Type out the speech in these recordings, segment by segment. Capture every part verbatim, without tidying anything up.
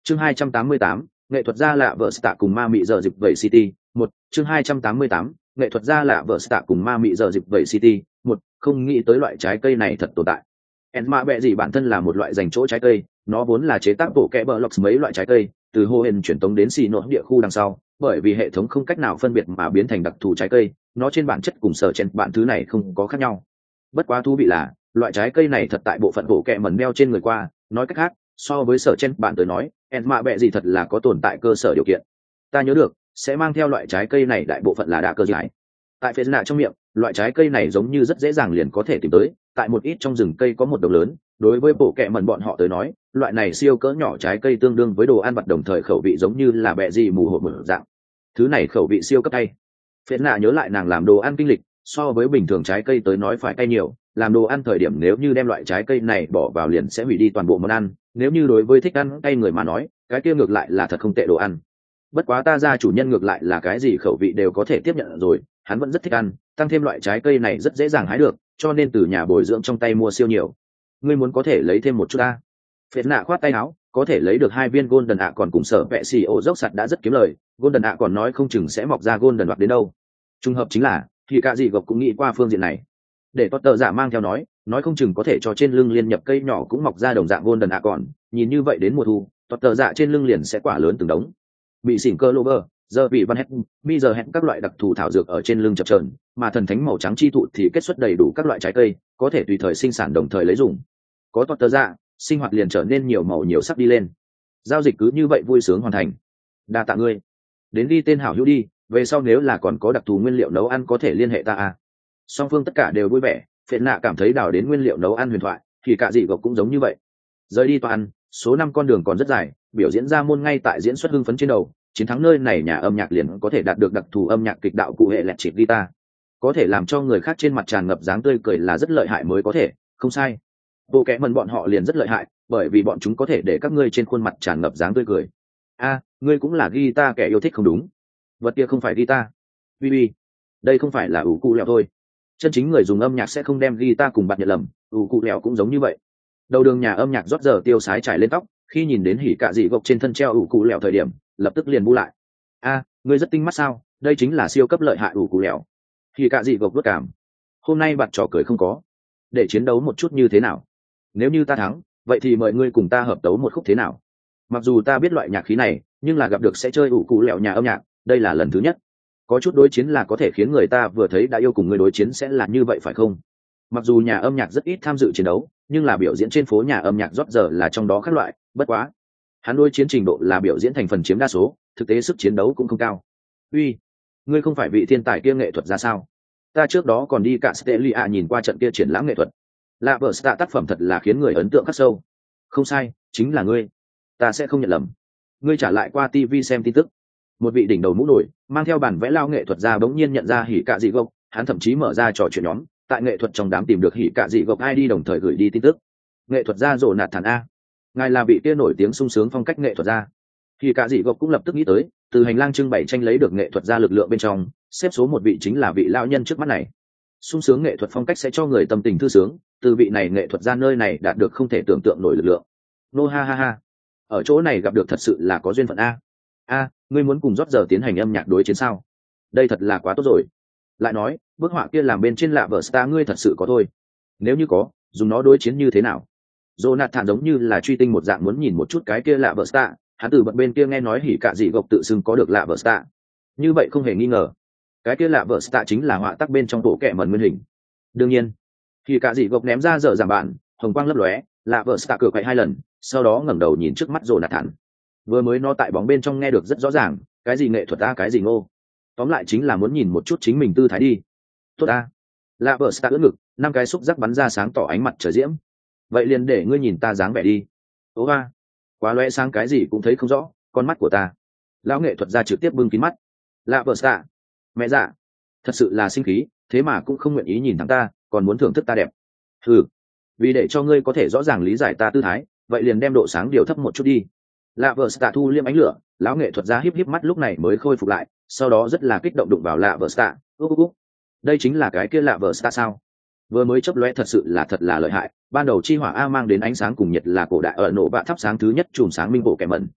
chương hai trăm tám mươi tám, nghệ thuật gia lạ vợ tạ cùng ma mị giờ dịp vẩy city một chương hai trăm tám mươi tám, nghệ thuật gia lạ vợ tạ cùng ma mị giờ dịp vẩy city một không nghĩ tới loại trái cây này thật tồn tại. En ma bẹ gì bản thân là một loại dành chỗ trái cây, nó vốn là chế tác bộ kẽ bờ locks mấy loại trái cây từ hô hên chuyển tống đến xì nội địa khu đằng sau, bởi vì hệ thống không cách nào phân biệt mà biến thành đặc thù trái cây, nó trên bản chất cùng sở chen bạn thứ này không có khác nhau. Bất quá thú vị là loại trái cây này thật tại bộ phận bộ kẹ mẩn đeo trên người qua, nói cách khác so với sở chen bạn tới nói en mạ bẹ gì thật là có tồn tại cơ sở điều kiện. Ta nhớ được sẽ mang theo loại trái cây này đại bộ phận là đa cơ giải. Tại phế nạ trong miệng loại trái cây này giống như rất dễ dàng liền có thể tìm tới, tại một ít trong rừng cây có một đồng lớn, đối với bộ kẹ mẩn bọn họ tới nói loại này siêu cỡ nhỏ trái cây tương đương với đồ ăn vặt, đồng thời khẩu vị giống như là bẹ gì mù hộp một dạng. Thứ này khẩu vị siêu cấp tay. Phế nạ nhớ lại nàng làm đồ ăn kinh lịch, so với bình thường trái cây tới nói phải cay nhiều, làm đồ ăn thời điểm nếu như đem loại trái cây này bỏ vào liền sẽ hủy đi toàn bộ món ăn, nếu như đối với thích ăn cay người mà nói cái kia ngược lại là thật không tệ đồ ăn. Bất quá ta ra chủ nhân ngược lại là cái gì khẩu vị đều có thể tiếp nhận rồi, hắn vẫn rất thích ăn, tăng thêm loại trái cây này rất dễ dàng hái được, cho nên từ nhà bồi dưỡng trong tay mua siêu nhiều. Ngươi muốn có thể lấy thêm một chút ta. Phết nạ khoát tay áo, có thể lấy được hai viên golden ạ còn cùng sở vẹ xì ô dốc sạt đã rất kiếm lời, golden ạ còn nói không chừng sẽ mọc ra golden hoặc đến đâu. Trùng hợp chính là thì cả gì gộc cũng nghĩ qua phương diện này. Để tốt tờ giả mang theo nói nói không chừng có thể cho trên lưng liên nhập cây nhỏ cũng mọc ra đồng dạng golden ạ còn, nhìn như vậy đến mùa thu tốt tờ giả trên lưng liền sẽ quả lớn từng đống. Bị xỉn cơ lover giờ bị văn hết mi giờ hẹn các loại đặc thù thảo dược ở trên lưng chập chờn, mà thần thánh màu trắng chi thụ thì kết xuất đầy đủ các loại trái cây có thể tùy thời sinh sản đồng thời lấy dùng. Có tốt tờ giả sinh hoạt liền trở nên nhiều màu nhiều sắc đi lên. Giao dịch cứ như vậy vui sướng hoàn thành. Đa tạ ngươi. Đến đi tên hảo hữu đi, về sau nếu là còn có đặc thù nguyên liệu nấu ăn có thể liên hệ ta à. Song phương tất cả đều vui vẻ, Phệ nạ cảm thấy đào đến nguyên liệu nấu ăn huyền thoại thì cả dị gộc cũng giống như vậy. Rời đi toàn số năm con đường còn rất dài, biểu diễn ra môn ngay tại diễn xuất hưng phấn trên đầu, chiến thắng nơi này nhà âm nhạc liền có thể đạt được đặc thù âm nhạc kịch đạo cụ hệ lẹt chịp guitar, có thể làm cho người khác trên mặt tràn ngập dáng tươi cười là rất lợi hại mới có thể, không sai. Bộ kẽ mần bọn họ liền rất lợi hại, bởi vì bọn chúng có thể để các ngươi trên khuôn mặt tràn ngập dáng tươi cười. A, ngươi cũng là guitar kẻ yêu thích không đúng? Vật kia không phải guitar. Bi bi, đây không phải là ủ cụ lẹo thôi. Chân chính người dùng âm nhạc sẽ không đem guitar cùng bạn nhận lầm, ủ cụ lẹo cũng giống như vậy. Đầu đường nhà âm nhạc rót giờ tiêu sái trải lên tóc, khi nhìn đến hỉ cạ dị gộc trên thân treo ủ cụ lẹo thời điểm lập tức liền bu lại. A, ngươi rất tinh mắt sao, đây chính là siêu cấp lợi hại ủ cụ lẹo. Hỉ cạ dị gộc vất cảm. Hôm nay bạt trò cười không có, để chiến đấu một chút như thế nào? Nếu như ta thắng vậy thì mời ngươi cùng ta hợp tấu một khúc thế nào? Mặc dù ta biết loại nhạc khí này nhưng là gặp được sẽ chơi ủ cụ lẹo nhà âm nhạc đây là lần thứ nhất, có chút đối chiến là có thể khiến người ta vừa thấy đã yêu cùng người đối chiến sẽ là như vậy phải không? Mặc dù nhà âm nhạc rất ít tham dự chiến đấu nhưng là biểu diễn trên phố nhà âm nhạc rót giờ là trong đó các loại, bất quá hắn đối chiến trình độ là biểu diễn thành phần chiếm đa số, thực tế sức chiến đấu cũng không cao. Uy, ngươi không phải vị thiên tài kia nghệ thuật ra sao? Ta trước đó còn đi cả Stelia nhìn qua trận kia triển lãm nghệ thuật, lạ vợ stạ tác phẩm thật là khiến người ấn tượng khắc sâu. Không sai, chính là ngươi, ta sẽ không nhận lầm. Ngươi trả lại qua ti vi xem tin tức, một vị đỉnh đầu mũ nổi mang theo bản vẽ lao nghệ thuật ra bỗng nhiên nhận ra hỉ cạ dị gộc, hắn thậm chí mở ra trò chuyện nhóm tại nghệ thuật trong đám tìm được hỉ cạ dị gộc i đê đồng thời gửi đi tin tức. Nghệ thuật gia rồ nạt thản a, ngài là vị kia nổi tiếng sung sướng phong cách nghệ thuật gia. Hỉ cạ dị gộc cũng lập tức nghĩ tới từ hành lang trưng bày tranh lấy được nghệ thuật gia lực lượng bên trong xếp số một vị chính là vị lao nhân trước mắt này. Sung sướng nghệ thuật phong cách sẽ cho người tâm tình thư sướng, từ vị này nghệ thuật gia nơi này đạt được không thể tưởng tượng nổi lực lượng. Nô ha ha ha, ở chỗ này gặp được thật sự là có duyên phận a. A, ngươi muốn cùng rót giờ tiến hành âm nhạc đối chiến sao? Đây thật là quá tốt rồi. Lại nói bức họa kia làm bên trên lạ vợ star ngươi thật sự có thôi? Nếu như có, dùng nó đối chiến như thế nào? Jonathan giống như là truy tinh một dạng muốn nhìn một chút cái kia lạ vợ star, hắn từ bận bên kia nghe nói hỉ cạ dị gộc tự xưng có được lạ vợ star, như vậy không hề nghi ngờ cái kia lạ vợ star chính là họa tác bên trong bộ kệ mẩn nguyên hình. Đương nhiên hỉ cạ dị gộc ném ra dở giảm bạn, hồng quang lấp lóe, lạ vợ star cửa quậy hai lần, sau đó ngẩng đầu nhìn trước mắt Jonathan. Vừa mới nó tại bóng bên trong nghe được rất rõ ràng cái gì nghệ thuật ta cái gì ngô, tóm lại chính là muốn nhìn một chút chính mình tư thái đi. Tốt ta. Lạ vợ star ưỡn ngực, năm cái xúc giác bắn ra sáng tỏ ánh mặt trời diễm. Vậy liền để ngươi nhìn ta dáng vẻ đi. Ố ba, quá loe sáng cái gì cũng thấy không rõ, con mắt của ta. Lão nghệ thuật ra trực tiếp bưng kín mắt. Lạ vợ star, mẹ dạ, thật sự là sinh khí, thế mà cũng không nguyện ý nhìn thẳng ta, còn muốn thưởng thức ta đẹp. Ừ, vì để cho ngươi có thể rõ ràng lý giải ta tư thái, vậy liền đem độ sáng điều thấp một chút đi. Lạ vợ star thu liêm ánh lửa, lão nghệ thuật ra híp híp mắt lúc này mới khôi phục lại, sau đó rất là kích động đụng vào lạ vợ star. Ú ú ú, đây chính là cái kia lạ vợ star sao? Vừa mới chớp lóe thật sự là thật là lợi hại, ban đầu chi hỏa a mang đến ánh sáng cùng nhiệt là cổ đại ở nổ bạ thắp sáng thứ nhất chùm sáng minh bộ kẻ mẩn.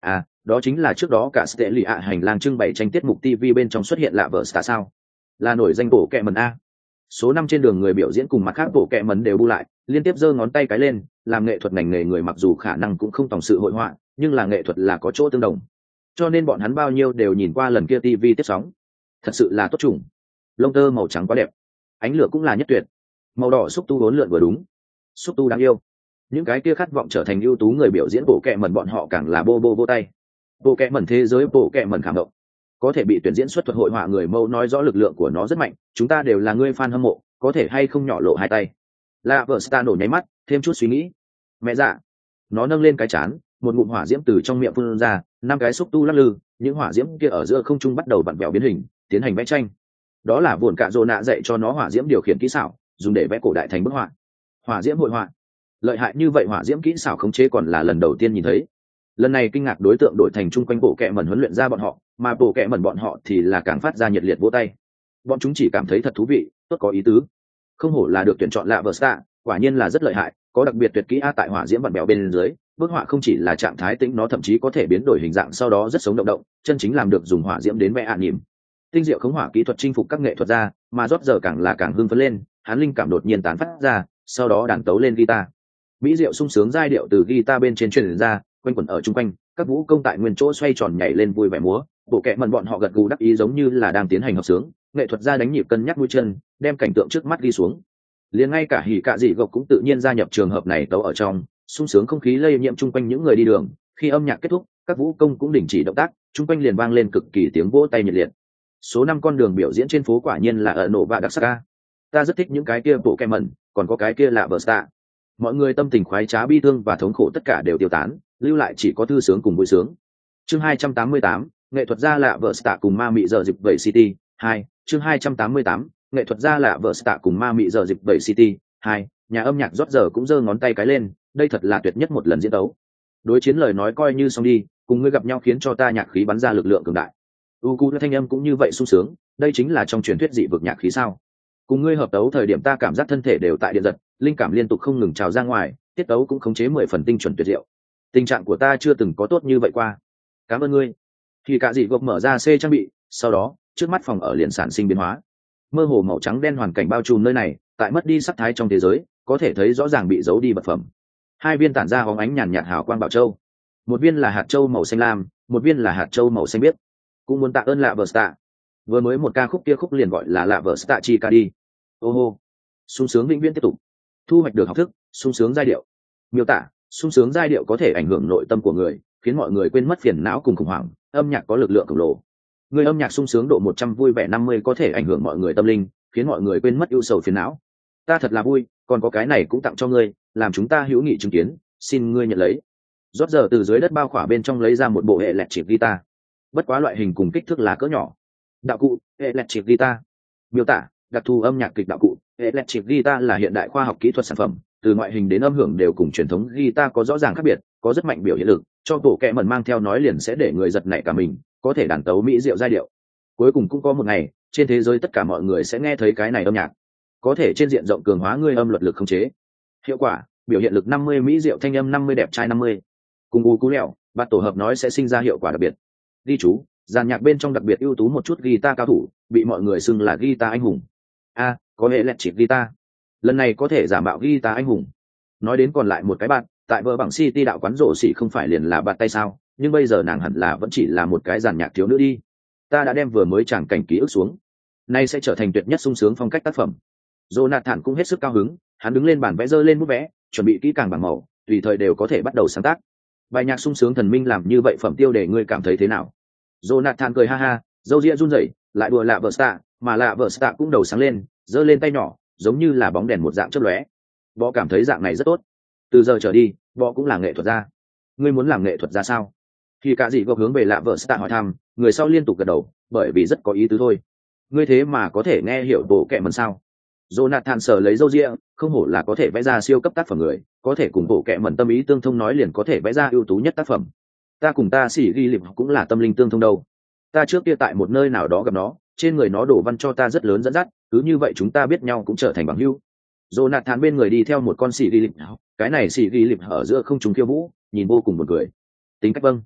À, đó chính là trước đó cả tệ lì ạ hành lang trưng bày tranh tiết mục ti vi bên trong xuất hiện lạ vợ Star sao? Là nổi danh bộ kẹ mần a. Số năm trên đường người biểu diễn cùng mặt khác bộ kẹ mần đều bu lại, liên tiếp giơ ngón tay cái lên, làm nghệ thuật ngành nghề người mặc dù khả năng cũng không tòng sự hội họa, nhưng là nghệ thuật là có chỗ tương đồng. Cho nên bọn hắn bao nhiêu đều nhìn qua lần kia ti vi tiếp sóng. Thật sự là tốt trùng. Lông tơ màu trắng quá đẹp, ánh lửa cũng là nhất tuyệt. Màu đỏ xúc tu vốn lượn vừa đúng. Xúc tu đáng yêu. Những cái kia khát vọng trở thành ưu tú người biểu diễn bộ kẹ mần bọn họ càng là bô bô vô tay. Bộ kẹ mần thế giới bộ kẹ mần cảm động. Có thể bị tuyển diễn xuất thuật hội họa người mâu nói rõ lực lượng của nó rất mạnh, chúng ta đều là người fan hâm mộ, có thể hay không nhỏ lộ hai tay. La vợ Star nổ nháy mắt, thêm chút suy nghĩ. Mẹ dạ. Nó nâng lên cái chán, một ngụm hỏa diễm từ trong miệng phun ra, năm cái xúc tu lắc lư, những hỏa diễm kia ở giữa không trung bắt đầu vặn vẹo biến hình, tiến hành vẽ tranh. Đó là buồn cạ rồ nạ dạy cho nó hỏa diễm điều khiển kỹ xảo, dùng để vẽ cổ đại thành bức họa. Hỏa diễm hội họa. Lợi hại như vậy hỏa diễm kỹ xảo khống chế còn là lần đầu tiên nhìn thấy. Lần này kinh ngạc đối tượng đổi thành chung quanh bộ kệ mẩn huấn luyện ra bọn họ, mà bộ kệ mẩn bọn họ thì là càng phát ra nhiệt liệt vỗ tay. Bọn chúng chỉ cảm thấy thật thú vị, tốt có ý tứ. Không hổ là được tuyển chọn lạ vợ Star, quả nhiên là rất lợi hại, có đặc biệt tuyệt kỹ a tại hỏa diễm vặn bèo bên dưới, bức họa không chỉ là trạng thái tĩnh, nó thậm chí có thể biến đổi hình dạng, sau đó rất sống động động, chân chính làm được dùng hỏa diễm đến vẽ ạ nhịp. Tinh diệu khống hỏa kỹ thuật chinh phục các nghệ thuật gia, mà rót giờ càng là càng hưng phấn lên, hắn linh cảm đột nhiên tán phát ra, sau đó đàn tấu lên guitar. Mỹ diệu sung sướng giai điệu từ guitar bên trên truyền ra, quanh quẩn ở chung quanh, các vũ công tại nguyên chỗ xoay tròn nhảy lên vui vẻ múa, bộ kệ mần bọn họ gật gù đắc ý giống như là đang tiến hành hợp sướng, nghệ thuật gia đánh nhịp cân nhắc mũi chân, đem cảnh tượng trước mắt ghi xuống. Liền ngay cả hỉ cạ dị gộc cũng tự nhiên gia nhập trường hợp này tấu ở trong, sung sướng không khí lây nhiễm chung quanh những người đi đường. Khi âm nhạc kết thúc, các vũ công cũng đình chỉ động tác, chung quanh liền vang lên cực kỳ tiếng vỗ tay nhiệt liệt. Số năm con đường biểu diễn trên phố quả nhiên là ở nổ và đặc sắc ca. Ta rất thích những cái kia bộ kệ mần, còn có cái kia là vợ Star. Mọi người tâm tình khoái trá bi thương và thống khổ tất cả đều tiêu tán, lưu lại chỉ có thư sướng cùng vui sướng. Chương hai trăm tám mươi tám, nghệ thuật gia lạ vợ Star cùng ma mị giờ dịp vậy City hai. Chương hai trăm tám mươi tám, nghệ thuật gia lạ vợ Star cùng ma mị giờ dịp vậy City hai. Nhà âm nhạc rót giờ cũng giơ ngón tay cái lên, đây thật là tuyệt nhất một lần diễn tấu. Đối chiến lời nói coi như xong đi, cùng ngươi gặp nhau khiến cho ta nhạc khí bắn ra lực lượng cường đại. U cu thanh âm cũng như vậy sung sướng, đây chính là trong truyền thuyết dị vực nhạc khí sao? Cùng ngươi hợp tấu thời điểm ta cảm giác thân thể đều tại điện giật, linh cảm liên tục không ngừng trào ra ngoài, tiết tấu cũng khống chế mười phần tinh chuẩn tuyệt diệu. Tình trạng của ta chưa từng có tốt như vậy qua. Cảm ơn ngươi. Khi cả dị gộp mở ra C trang bị, sau đó trước mắt phòng ở liền sản sinh biến hóa. Mơ hồ màu trắng đen hoàn cảnh bao trùm nơi này, tại mất đi sắc thái trong thế giới, có thể thấy rõ ràng bị giấu đi vật phẩm. Hai viên tản ra hóng ánh nhàn nhạt hào quang bảo châu, một viên là hạt châu màu xanh lam, một viên là hạt châu màu xanh biếc. Cũng muốn tạ ơn lạ vợ Star. Vừa mới một ca khúc kia khúc liền gọi là lạ vợ Star chi ca đi. Ô hô, sung sướng vĩnh viễn tiếp tục. Thu hoạch được học thức, sung sướng giai điệu. Miêu tả, sung sướng giai điệu có thể ảnh hưởng nội tâm của người, khiến mọi người quên mất phiền não cùng khủng hoảng. Âm nhạc có lực lượng khổng lồ. Người âm nhạc sung sướng độ một trăm vui vẻ năm mươi có thể ảnh hưởng mọi người tâm linh, khiến mọi người quên mất ưu sầu phiền não. Ta thật là vui, còn có cái này cũng tặng cho ngươi, làm chúng ta hữu nghị chứng kiến, xin ngươi nhận lấy. Rót giờ từ dưới đất bao khỏa bên trong lấy ra một bộ hệ electric guitar. Bất quá loại hình cùng kích thước lá cỡ nhỏ. Đạo cụ, electric guitar. Miêu tả, đặc thù âm nhạc kịch đạo cụ. Electric guitar là hiện đại khoa học kỹ thuật sản phẩm, từ ngoại hình đến âm hưởng đều cùng truyền thống guitar có rõ ràng khác biệt, có rất mạnh biểu hiện lực, cho tổ kẹ mẩn mang theo nói liền sẽ để người giật nảy cả mình, có thể đàn tấu mỹ diệu giai điệu. Cuối cùng cũng có một ngày, trên thế giới tất cả mọi người sẽ nghe thấy cái này âm nhạc, có thể trên diện rộng cường hóa ngươi âm luật lực khống chế. Hiệu quả, biểu hiện lực năm mươi mỹ diệu thanh âm năm mươi đẹp trai năm mươi. Cùng u cú lẹo, bạn tổ hợp nói sẽ sinh ra hiệu quả đặc biệt. Ghi chú, dàn nhạc bên trong đặc biệt ưu tú một chút guitar cao thủ, bị mọi người xưng là guitar anh hùng. A, à, có hệ lẹt chỉ guitar. Lần này có thể giả mạo guitar anh hùng. Nói đến còn lại một cái bạn, tại vợ bằng City đạo quán rổ xỉ không phải liền là bạn tay sao, nhưng bây giờ nàng hẳn là vẫn chỉ là một cái dàn nhạc thiếu nữ đi. Ta đã đem vừa mới tràng cảnh ký ức xuống. Nay sẽ trở thành tuyệt nhất sung sướng phong cách tác phẩm. Jonathan cũng hết sức cao hứng, hắn đứng lên bàn vẽ dơ lên bút vẽ, chuẩn bị kỹ càng bảng màu, tùy thời đều có thể bắt đầu sáng tác. Bài nhạc sung sướng thần minh làm như vậy phẩm tiêu để ngươi cảm thấy thế nào? Jonathan cười ha ha, râu ria run rẩy, lại đùa lạ vợ Star, mà lạ vợ Star cũng đầu sáng lên, giơ lên tay nhỏ, giống như là bóng đèn một dạng chớp lóe. Bọ cảm thấy dạng này rất tốt. Từ giờ trở đi, bọ cũng là nghệ thuật gia. Ngươi muốn làm nghệ thuật gia sao? Khi cả gì gộc hướng về lạ vợ Star hỏi thăm, người sau liên tục gật đầu, bởi vì rất có ý tứ thôi. Ngươi thế mà có thể nghe hiểu bộ kệ mần sao? Jonathan sờ lấy râu ria, không hổ là có thể vẽ ra siêu cấp tác phẩm người, có thể cùng bộ kệ mần tâm ý tương thông nói liền có thể vẽ ra ưu tú nhất tác phẩm. Ta cùng ta xỉ ghi lịp cũng là tâm linh tương thông đâu. Ta trước kia tại một nơi nào đó gặp nó, trên người nó đổ văn cho ta rất lớn dẫn dắt, cứ như vậy chúng ta biết nhau cũng trở thành bằng hữu. Jonathan bên người đi theo một con xỉ ghi lịp, cái này xỉ ghi lịp ở giữa không trung khiêu vũ, nhìn vô cùng buồn cười. Tính cách vâng.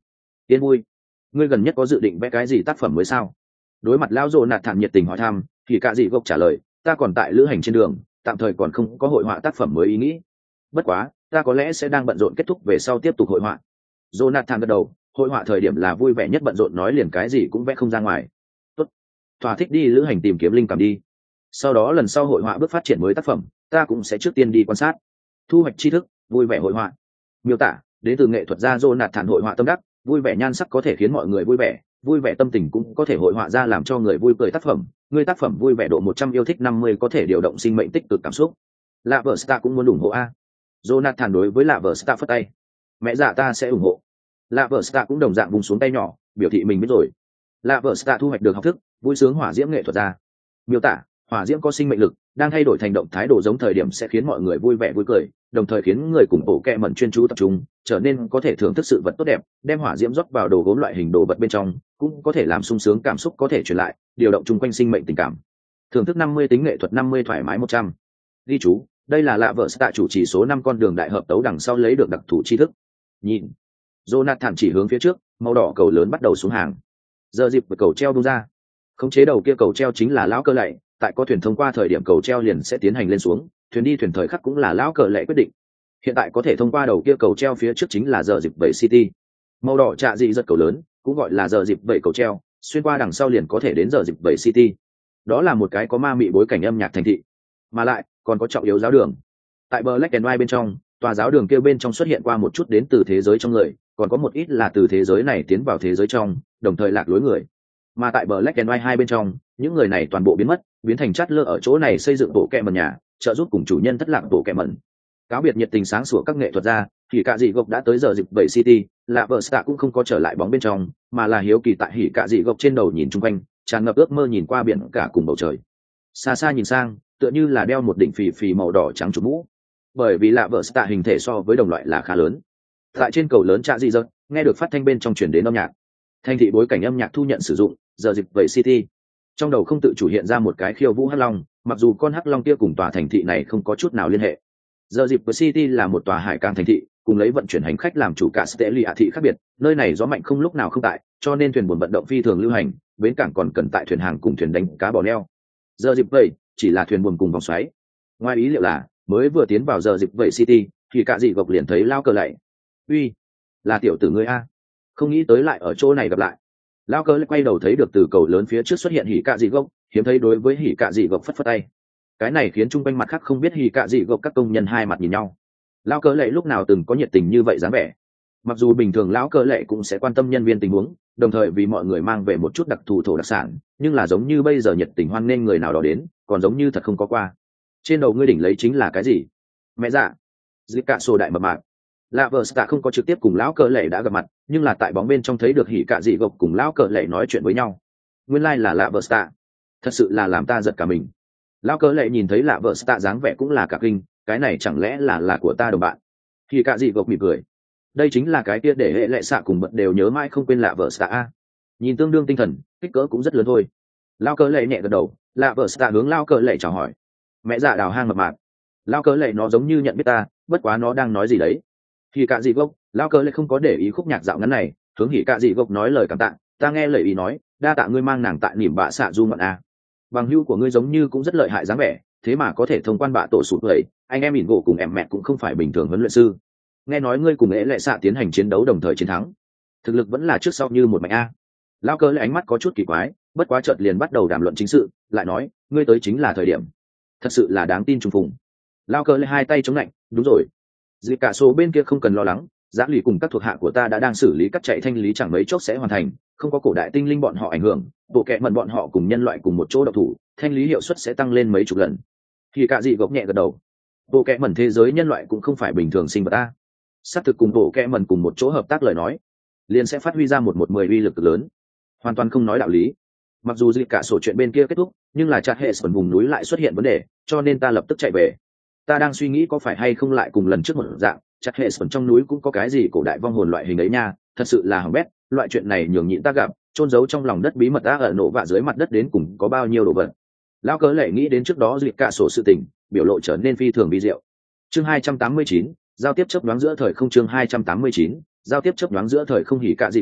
yên vui, ngươi gần nhất có dự định vẽ cái gì tác phẩm mới sao? Đối mặt lão rồ nạt thản nhiệt tình hỏi thăm, thì cả dị gốc trả lời, ta còn tại lữ hành trên đường, tạm thời còn không có hội họa tác phẩm mới ý nghĩ. Bất quá ta có lẽ sẽ đang bận rộn kết thúc về sau tiếp tục hội họa. Jonathan gật đầu, hội họa thời điểm là vui vẻ nhất, bận rộn nói liền cái gì cũng vẽ không ra ngoài. Tốt, thỏa thích đi lữ hành tìm kiếm linh cảm đi. Sau đó lần sau hội họa bước phát triển mới tác phẩm, ta cũng sẽ trước tiên đi quan sát, thu hoạch tri thức, vui vẻ hội họa. Miêu tả đến từ nghệ thuật gia Jonathan hội họa tâm đắc, vui vẻ nhan sắc có thể khiến mọi người vui vẻ, vui vẻ tâm tình cũng có thể hội họa ra làm cho người vui cười tác phẩm. Người tác phẩm vui vẻ độ một trăm, yêu thích năm mươi, có thể điều động sinh mệnh tích cực cảm xúc. Lạ vợ Star cũng muốn ủng hộ a. Jonathan đối với Lạ vợ Star phất tay, mẹ dạ ta sẽ ủng hộ. Lạ vợ Star cũng đồng dạng vùng xuống tay nhỏ, biểu thị mình biết rồi. Lạ vợ Star thu hoạch được học thức vui sướng hỏa diễm nghệ thuật ra. Miêu tả hỏa diễm có sinh mệnh lực, đang thay đổi thành động thái độ giống thời điểm sẽ khiến mọi người vui vẻ vui cười, đồng thời khiến người cùng bộ kẹ mẩn chuyên chú tập trung, trở nên có thể thưởng thức sự vật tốt đẹp. Đem hỏa diễm rót vào đồ gốm loại hình đồ vật bên trong, cũng có thể làm sung sướng cảm xúc, có thể truyền lại điều động chung quanh sinh mệnh tình cảm. Thưởng thức năm mươi, tính nghệ thuật năm mươi, thoải mái một trăm. Ghi chú, đây là Lạ vợ Star chủ trì số năm con đường đại hợp tấu đằng sau lấy được đặc thù tri thức. Nhìn, Jonathan chỉ hướng phía trước, màu đỏ cầu lớn bắt đầu xuống hàng. Giờ dịp cầu treo bung ra, khống chế đầu kia cầu treo chính là lão cơ lệ. Tại có thuyền thông qua thời điểm cầu treo liền sẽ tiến hành lên xuống, thuyền đi thuyền thời khắc cũng là lão cờ lệ quyết định. Hiện tại có thể thông qua đầu kia cầu treo phía trước chính là giờ dịp bảy city. Màu đỏ trạ dị giật cầu lớn cũng gọi là giờ dịp bảy cầu treo, xuyên qua đằng sau liền có thể đến giờ dịp bảy city. Đó là một cái có ma mị bối cảnh âm nhạc thành thị, mà lại còn có trọng yếu giáo đường. Tại Black and White bên trong, tòa giáo đường kia bên trong xuất hiện qua một chút đến từ thế giới trong người, còn có một ít là từ thế giới này tiến vào thế giới trong, đồng thời lạc lối người. Mà tại Black and White hai bên trong, những người này toàn bộ biến mất, biến thành chát lơ ở chỗ này xây dựng bộ kẹ mẩn nhà, trợ giúp cùng chủ nhân thất lạc bộ kẹ mẩn. Cáo biệt nhiệt tình sáng sủa các nghệ thuật gia, thì cả dị gộc đã tới giờ dịp bảy city. Lạ vợ Star cũng không có trở lại bóng bên trong, mà là hiếu kỳ tại hỉ cả dị gộc trên đầu nhìn chung quanh, tràn ngập ước mơ nhìn qua biển cả cùng bầu trời. Xa xa nhìn sang, tựa như là đeo một đỉnh phì phì màu đỏ trắng chụp mũ, bởi vì Lạ vợ Star hình thể so với đồng loại là khá lớn. Tại trên cầu lớn trạ dị giật, nghe được phát thanh bên trong truyền đến âm nhạc. Thành thị bối cảnh âm nhạc thu nhận sử dụng, giờ dịp bảy city. Trong đầu không tự chủ hiện ra một cái khiêu vũ hắc long, mặc dù con hắc long kia cùng tòa thành thị này không có chút nào liên hệ. Giờ dịp City là một tòa hải cảng thành thị, cùng lấy vận chuyển hành khách làm chủ cả Stelia thị khác biệt, nơi này gió mạnh không lúc nào không tại, cho nên thuyền buồm vận động phi thường lưu hành, bến cảng còn cần tại thuyền hàng cùng thuyền đánh cá bò neo. Giờ dịp vậy chỉ là thuyền buồm cùng vòng xoáy. Ngoài ý liệu là, mới vừa tiến vào giờ dịp vậy City, thì cả dị gộc liền thấy lao cờ lạy. Uy, là tiểu tử ngươi a? Không nghĩ tới lại ở chỗ này gặp lại. Lao cờ lại quay đầu thấy được từ cầu lớn phía trước xuất hiện hỉ cạ dị gộc, hiếm thấy đối với hỉ cạ dị gộc phất phất tay. Cái này khiến chung quanh mặt khác không biết hỉ cạ dị gộc các công nhân hai mặt nhìn nhau. Lao cờ lệ lúc nào từng có nhiệt tình như vậy dáng vẻ. Mặc dù bình thường lão cờ lệ cũng sẽ quan tâm nhân viên tình huống, đồng thời vì mọi người mang về một chút đặc thù thổ đặc sản, nhưng là giống như bây giờ nhiệt tình hoan nghênh người nào đó đến, còn giống như thật không có qua. Trên đầu ngươi đỉnh lấy chính là cái gì? Mẹ dạ, dịch cạ sổ đại mập mạp. Lạ vợ Star không có trực tiếp cùng lão cờ lệ đã gặp mặt, nhưng là tại bóng bên trong thấy được hỉ cạ dị gộc cùng lão cờ lệ nói chuyện với nhau. Nguyên lai like là lạ vợ Star, thật sự là làm ta giật cả mình. Lão cờ lệ nhìn thấy lạ vợ Star dáng vẻ cũng là cả kinh, cái này chẳng lẽ là là của ta đồng bạn? Hỉ cạ dị gộc mỉm cười. Đây chính là cái kia để hệ lệ xạ cùng bận đều nhớ mãi không quên lạ vợ Star a. Nhìn tương đương tinh thần, kích cỡ cũng rất lớn thôi. Lão cờ lệ nhẹ gật đầu, lạ vợ Star hướng lão cờ lệ chào hỏi. Mẹ dạ đào hang mập mạp. Lão cờ lệ nó giống như nhận biết ta, bất quá nó đang nói gì đấy. Hỉ cạ dị gộc, lão cờ lệ không có để ý khúc nhạc dạo ngắn này, hướng hỉ cạ dị gộc nói lời cảm tạ, ta nghe lời ý nói, đa tạ ngươi mang nàng tại niềm bạ xạ du mận a. Bằng hữu của ngươi giống như cũng rất lợi hại dáng vẻ, thế mà có thể thông quan bạ tổ sụt vậy, anh em ỉn gỗ cùng em mẹ cũng không phải bình thường huấn luyện sư. Nghe nói ngươi cùng ế lệ xạ tiến hành chiến đấu đồng thời chiến thắng, thực lực vẫn là trước sau như một mạnh a. Lão cờ lệ ánh mắt có chút kỳ quái, bất quá chợt liền bắt đầu đàm luận chính sự, lại nói, ngươi tới chính là thời điểm, thật sự là đáng tin trùng phùng. Lão cờ lệ hai tay chống lạnh, đúng rồi, dị cả số bên kia không cần lo lắng, giã lì cùng các thuộc hạ của ta đã đang xử lý cắt chạy thanh lý, chẳng mấy chốc sẽ hoàn thành, không có cổ đại tinh linh bọn họ ảnh hưởng, bộ kệ mẩn bọn họ cùng nhân loại cùng một chỗ độc thủ, thanh lý hiệu suất sẽ tăng lên mấy chục lần. Thì cả dị gộc nhẹ gật đầu, bộ kệ mẩn thế giới nhân loại cũng không phải bình thường sinh vật ta, xác thực cùng bộ kệ mẩn cùng một chỗ hợp tác lời nói, liền sẽ phát huy ra một một mười uy lực lớn, hoàn toàn không nói đạo lý. Mặc dù dị cả sổ chuyện bên kia kết thúc, nhưng là chặt hệ sườn vùng núi lại xuất hiện vấn đề, cho nên ta lập tức chạy về. Ta đang suy nghĩ có phải hay không lại cùng lần trước một dạng, chặt hệ sườn trong núi cũng có cái gì cổ đại vong hồn loại hình ấy nha, thật sự là hỏng bét. Loại chuyện này nhường nhịn ta gặp, trôn giấu trong lòng đất bí mật ta ở nổ vạ dưới mặt đất đến cùng có bao nhiêu đồ vật. Lão cớ lệ nghĩ đến trước đó duyệt cả sổ sự tình, biểu lộ trở nên phi thường vi diệu. Chương hai trăm tám mươi chín, giao tiếp chớp nhoáng giữa thời không. Chương hai trăm tám mươi chín, giao tiếp chớp nhoáng giữa thời không. Hỉ cạ dị gốc,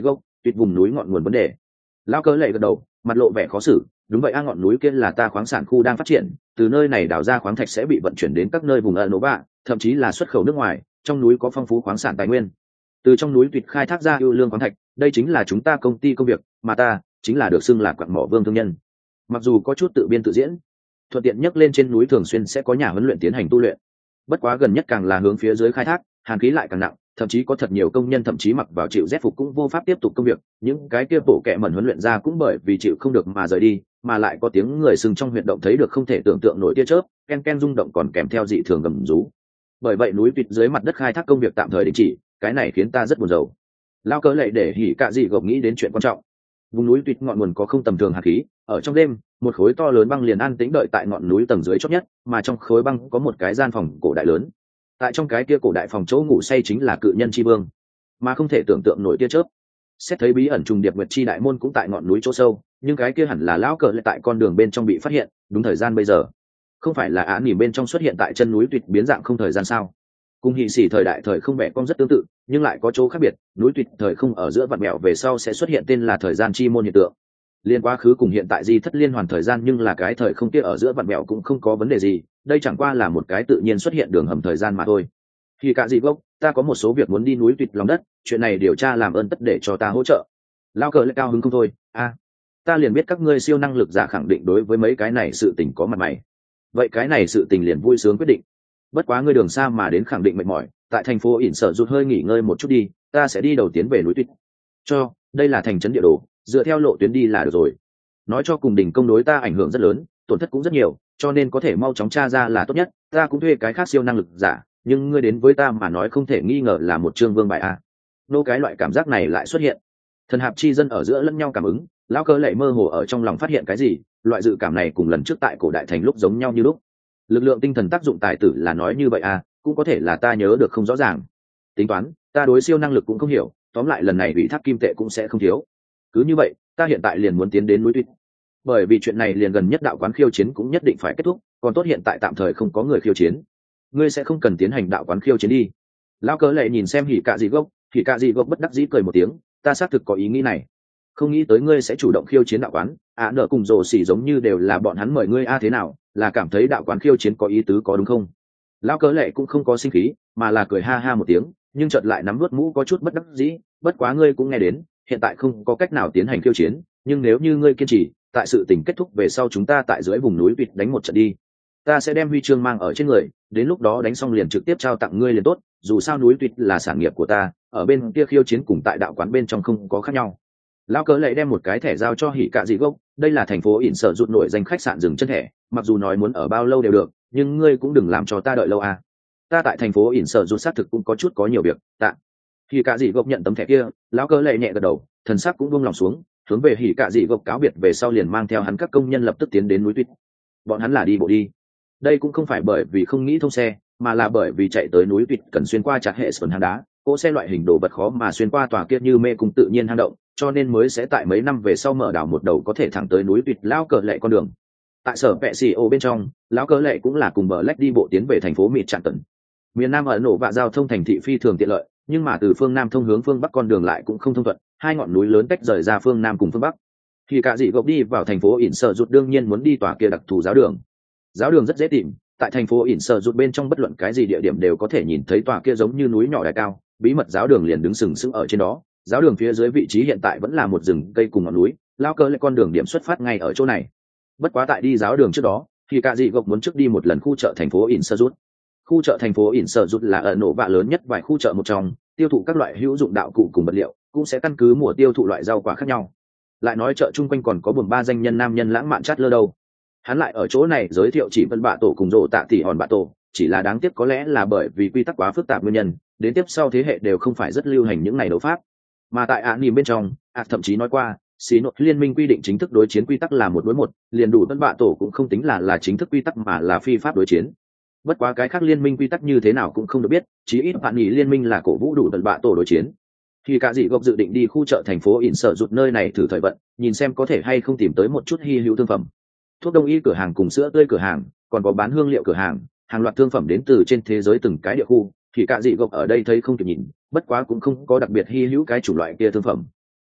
tuyệt vùng núi ngọn nguồn vấn đề. Lao cớ lệ gật đầu, mặt lộ vẻ khó xử. Đúng vậy, a ngọn núi kia là ta khoáng sản khu đang phát triển, từ nơi này đào ra khoáng thạch sẽ bị vận chuyển đến các nơi vùng Nova, thậm chí là xuất khẩu nước ngoài. Trong núi có phong phú khoáng sản tài nguyên, từ trong núi tuyệt khai thác ra ưu lương khoáng thạch, đây chính là chúng ta công ty công việc, mà ta chính là được xưng là quặng mỏ vương thương nhân. Mặc dù có chút tự biên tự diễn, thuận tiện nhắc lên trên núi thường xuyên sẽ có nhà huấn luyện tiến hành tu luyện. Bất quá gần nhất càng là hướng phía dưới khai thác, hàn khí lại càng nặng, thậm chí có thật nhiều công nhân thậm chí mặc vào chịu rét phục cũng vô pháp tiếp tục công việc. Những cái kia bộ kệ mẩn huấn luyện ra cũng bởi vì chịu không được mà rời đi, mà lại có tiếng người sừng trong huyệt động thấy được không thể tưởng tượng nổi tia chớp, ken ken rung động còn kèm theo dị thường gầm rú. Bởi vậy núi tuyệt dưới mặt đất khai thác công việc tạm thời đình chỉ, cái này khiến ta rất buồn rầu. Lao cớ lệ để hỉ cạ dị gộp nghĩ đến chuyện quan trọng. Vùng núi tuyệt ngọn nguồn có không tầm thường hạt khí, ở trong đêm một khối to lớn băng liền an tĩnh đợi tại ngọn núi tầng dưới chót nhất, mà trong khối băng có một cái gian phòng cổ đại lớn. Tại trong cái kia cổ đại phòng chỗ ngủ say chính là cự nhân chi vương, mà không thể tưởng tượng nổi tia chớp. Xét thấy bí ẩn trùng điệp nguyệt chi đại môn cũng tại ngọn núi chỗ sâu, nhưng cái kia hẳn là lão cờ lại tại con đường bên trong bị phát hiện, đúng thời gian bây giờ. Không phải là án nỉm bên trong xuất hiện tại chân núi tuyệt biến dạng không thời gian sao? Cùng hỉ xỉ thời đại thời không bẻ cong rất tương tự, nhưng lại có chỗ khác biệt. Núi tuyệt thời không ở giữa vặn mẹo về sau sẽ xuất hiện tên là thời gian chi môn hiện tượng. Liên quá khứ cùng hiện tại di thất liên hoàn thời gian, nhưng là cái thời không kia ở giữa vặn mẹo cũng không có vấn đề gì, đây chẳng qua là một cái tự nhiên xuất hiện đường hầm thời gian mà thôi. Khi cả gì gốc, ta có một số việc muốn đi núi tuyệt lòng đất, chuyện này điều tra làm ơn tất để cho ta hỗ trợ. Lao cờ lại cao hứng không thôi. A, ta liền biết các ngươi siêu năng lực giả khẳng định đối với mấy cái này sự tình có mặt mày. Vậy cái này sự tình liền vui sướng quyết định. Bất quá ngươi đường xa mà đến khẳng định mệt mỏi, tại thành phố ỉn sở rụt hơi nghỉ ngơi một chút đi, ta sẽ đi đầu tiến về núi tuyệt. Cho, đây là thành trấn địa đồ, dựa theo lộ tuyến đi là được rồi. Nói cho cùng đình công đối ta ảnh hưởng rất lớn, tổn thất cũng rất nhiều, cho nên có thể mau chóng tra ra là tốt nhất. Ta cũng thuê cái khác siêu năng lực giả, nhưng ngươi đến với ta mà nói không thể nghi ngờ là một trương vương bài a. Nô cái loại cảm giác này lại xuất hiện. Thần hạp chi dân ở giữa lẫn nhau cảm ứng, lão cơ lệ mơ hồ ở trong lòng phát hiện cái gì, loại dự cảm này cùng lần trước tại cổ đại thành lúc giống nhau như lúc. Lực lượng tinh thần tác dụng tài tử là nói như vậy à, cũng có thể là ta nhớ được không rõ ràng. Tính toán, ta đối siêu năng lực cũng không hiểu, tóm lại lần này ủy thác kim tệ cũng sẽ không thiếu. Cứ như vậy, ta hiện tại liền muốn tiến đến núi tuyệt. Bởi vì chuyện này liền gần nhất đạo quán khiêu chiến cũng nhất định phải kết thúc, còn tốt hiện tại tạm thời không có người khiêu chiến. Ngươi sẽ không cần tiến hành đạo quán khiêu chiến đi. Lão cớ lệ nhìn xem hỉ cạ dị gốc, hỉ cạ dị gốc bất đắc dĩ cười một tiếng, ta xác thực có ý nghĩ này. Không nghĩ tới ngươi sẽ chủ động khiêu chiến đạo quán, à nợ cùng rồ xỉ giống như đều là bọn hắn mời ngươi a thế nào, là cảm thấy đạo quán khiêu chiến có ý tứ có đúng không? Lão cớ lệ cũng không có sinh khí, mà là cười ha ha một tiếng, nhưng chợt lại nắm vớt mũ có chút bất đắc dĩ, bất quá ngươi cũng nghe đến, hiện tại không có cách nào tiến hành khiêu chiến, nhưng nếu như ngươi kiên trì, tại sự tình kết thúc về sau chúng ta tại dưới vùng núi vịt đánh một trận đi. Ta sẽ đem huy chương mang ở trên người, đến lúc đó đánh xong liền trực tiếp trao tặng ngươi liền tốt, dù sao núi tuyệt là sản nghiệp của ta, ở bên kia khiêu chiến cùng tại đạo quán bên trong không có khác nhau. Lão cớ lệ đem một cái thẻ giao cho hỉ cạ dị gốc, đây là thành phố ỉn sở rụt nổi danh khách sạn dừng chân thẻ, mặc dù nói muốn ở bao lâu đều được, nhưng ngươi cũng đừng làm cho ta đợi lâu à. Ta tại thành phố ỉn sở rụt xác thực cũng có chút có nhiều việc, tạ. Hỉ cạ dị gốc nhận tấm thẻ kia, lão cớ lệ nhẹ gật đầu, thần sắc cũng buông lòng xuống, hướng về hỉ cạ dị gốc cáo biệt về sau liền mang theo hắn các công nhân lập tức tiến đến núi tuyệt. Bọn hắn là đi bộ đi. Đây cũng không phải bởi vì không nghĩ thông xe, mà là bởi vì chạy tới núi tuyệt cần xuyên qua chặt hệ sườn hang đá, cỗ xe loại hình đồ vật khó mà xuyên qua tòa kia như mê cung tự nhiên hang động, cho nên mới sẽ tại mấy năm về sau mở đảo một đầu có thể thẳng tới núi tuyệt lão cờ lệ con đường. Tại sở vệ xì ô bên trong, lão cờ lệ cũng là cùng bờ lách đi bộ tiến về thành phố mịt trạn tần. Miền Nam ở nổ vạ giao thông thành thị phi thường tiện lợi, nhưng mà từ phương Nam thông hướng phương Bắc con đường lại cũng không thông thuận, hai ngọn núi lớn tách rời ra phương Nam cùng phương Bắc. Khi cả dị gộc đi vào thành phố ỉn sở rụt đương nhiên muốn đi tòa kia đặc thù giáo đường. Giáo đường rất dễ tìm, tại thành phố ỉn sở rụt bên trong bất luận cái gì địa điểm đều có thể nhìn thấy tòa kia giống như núi nhỏ đài cao, bí mật giáo đường liền đứng sừng sững ở trên đó. Giáo đường phía dưới vị trí hiện tại vẫn là một rừng cây cùng ngọn núi, lao cơ lại con đường điểm xuất phát ngay ở chỗ này. Bất quá tại đi giáo đường trước đó, thì cả dị gộc muốn trước đi một lần khu chợ thành phố ỉn sở rụt. Khu chợ thành phố ỉn sở rụt là ở nổ vạ lớn nhất vài khu chợ một trong, tiêu thụ các loại hữu dụng đạo cụ cùng vật liệu, cũng sẽ căn cứ mùa tiêu thụ loại rau quả khác nhau. Lại nói chợ chung quanh còn có buồn ba danh nhân nam nhân lãng mạn chát lơ đâu. Hắn lại ở chỗ này giới thiệu chỉ vân bạ tổ cùng rộ tạ tỷ hòn bạ tổ, chỉ là đáng tiếc có lẽ là bởi vì quy tắc quá phức tạp nguyên nhân, đến tiếp sau thế hệ đều không phải rất lưu hành những này đấu pháp. Mà tại án nỉm bên trong, ạc thậm chí nói qua, xí nội liên minh quy định chính thức đối chiến quy tắc là một đối một, liền đủ vân bạ tổ cũng không tính là là chính thức quy tắc mà là phi pháp đối chiến. Bất quá cái khác liên minh quy tắc như thế nào cũng không được biết, chí ít bạn nghỉ liên minh là cổ vũ đủ vân bạ tổ đối chiến. Khi cả dị gộc dự định đi khu chợ thành phố ỉn sở rụt nơi này thử thời vận, nhìn xem có thể hay không tìm tới một chút hy hữu thương phẩm. Thuốc đông y cửa hàng cùng sữa tươi cửa hàng, còn có bán hương liệu cửa hàng, hàng loạt thương phẩm đến từ trên thế giới từng cái địa khu, thì cả dị gộc ở đây thấy không kịp nhìn, bất quá cũng không có đặc biệt hy hữu cái chủ loại kia thương phẩm.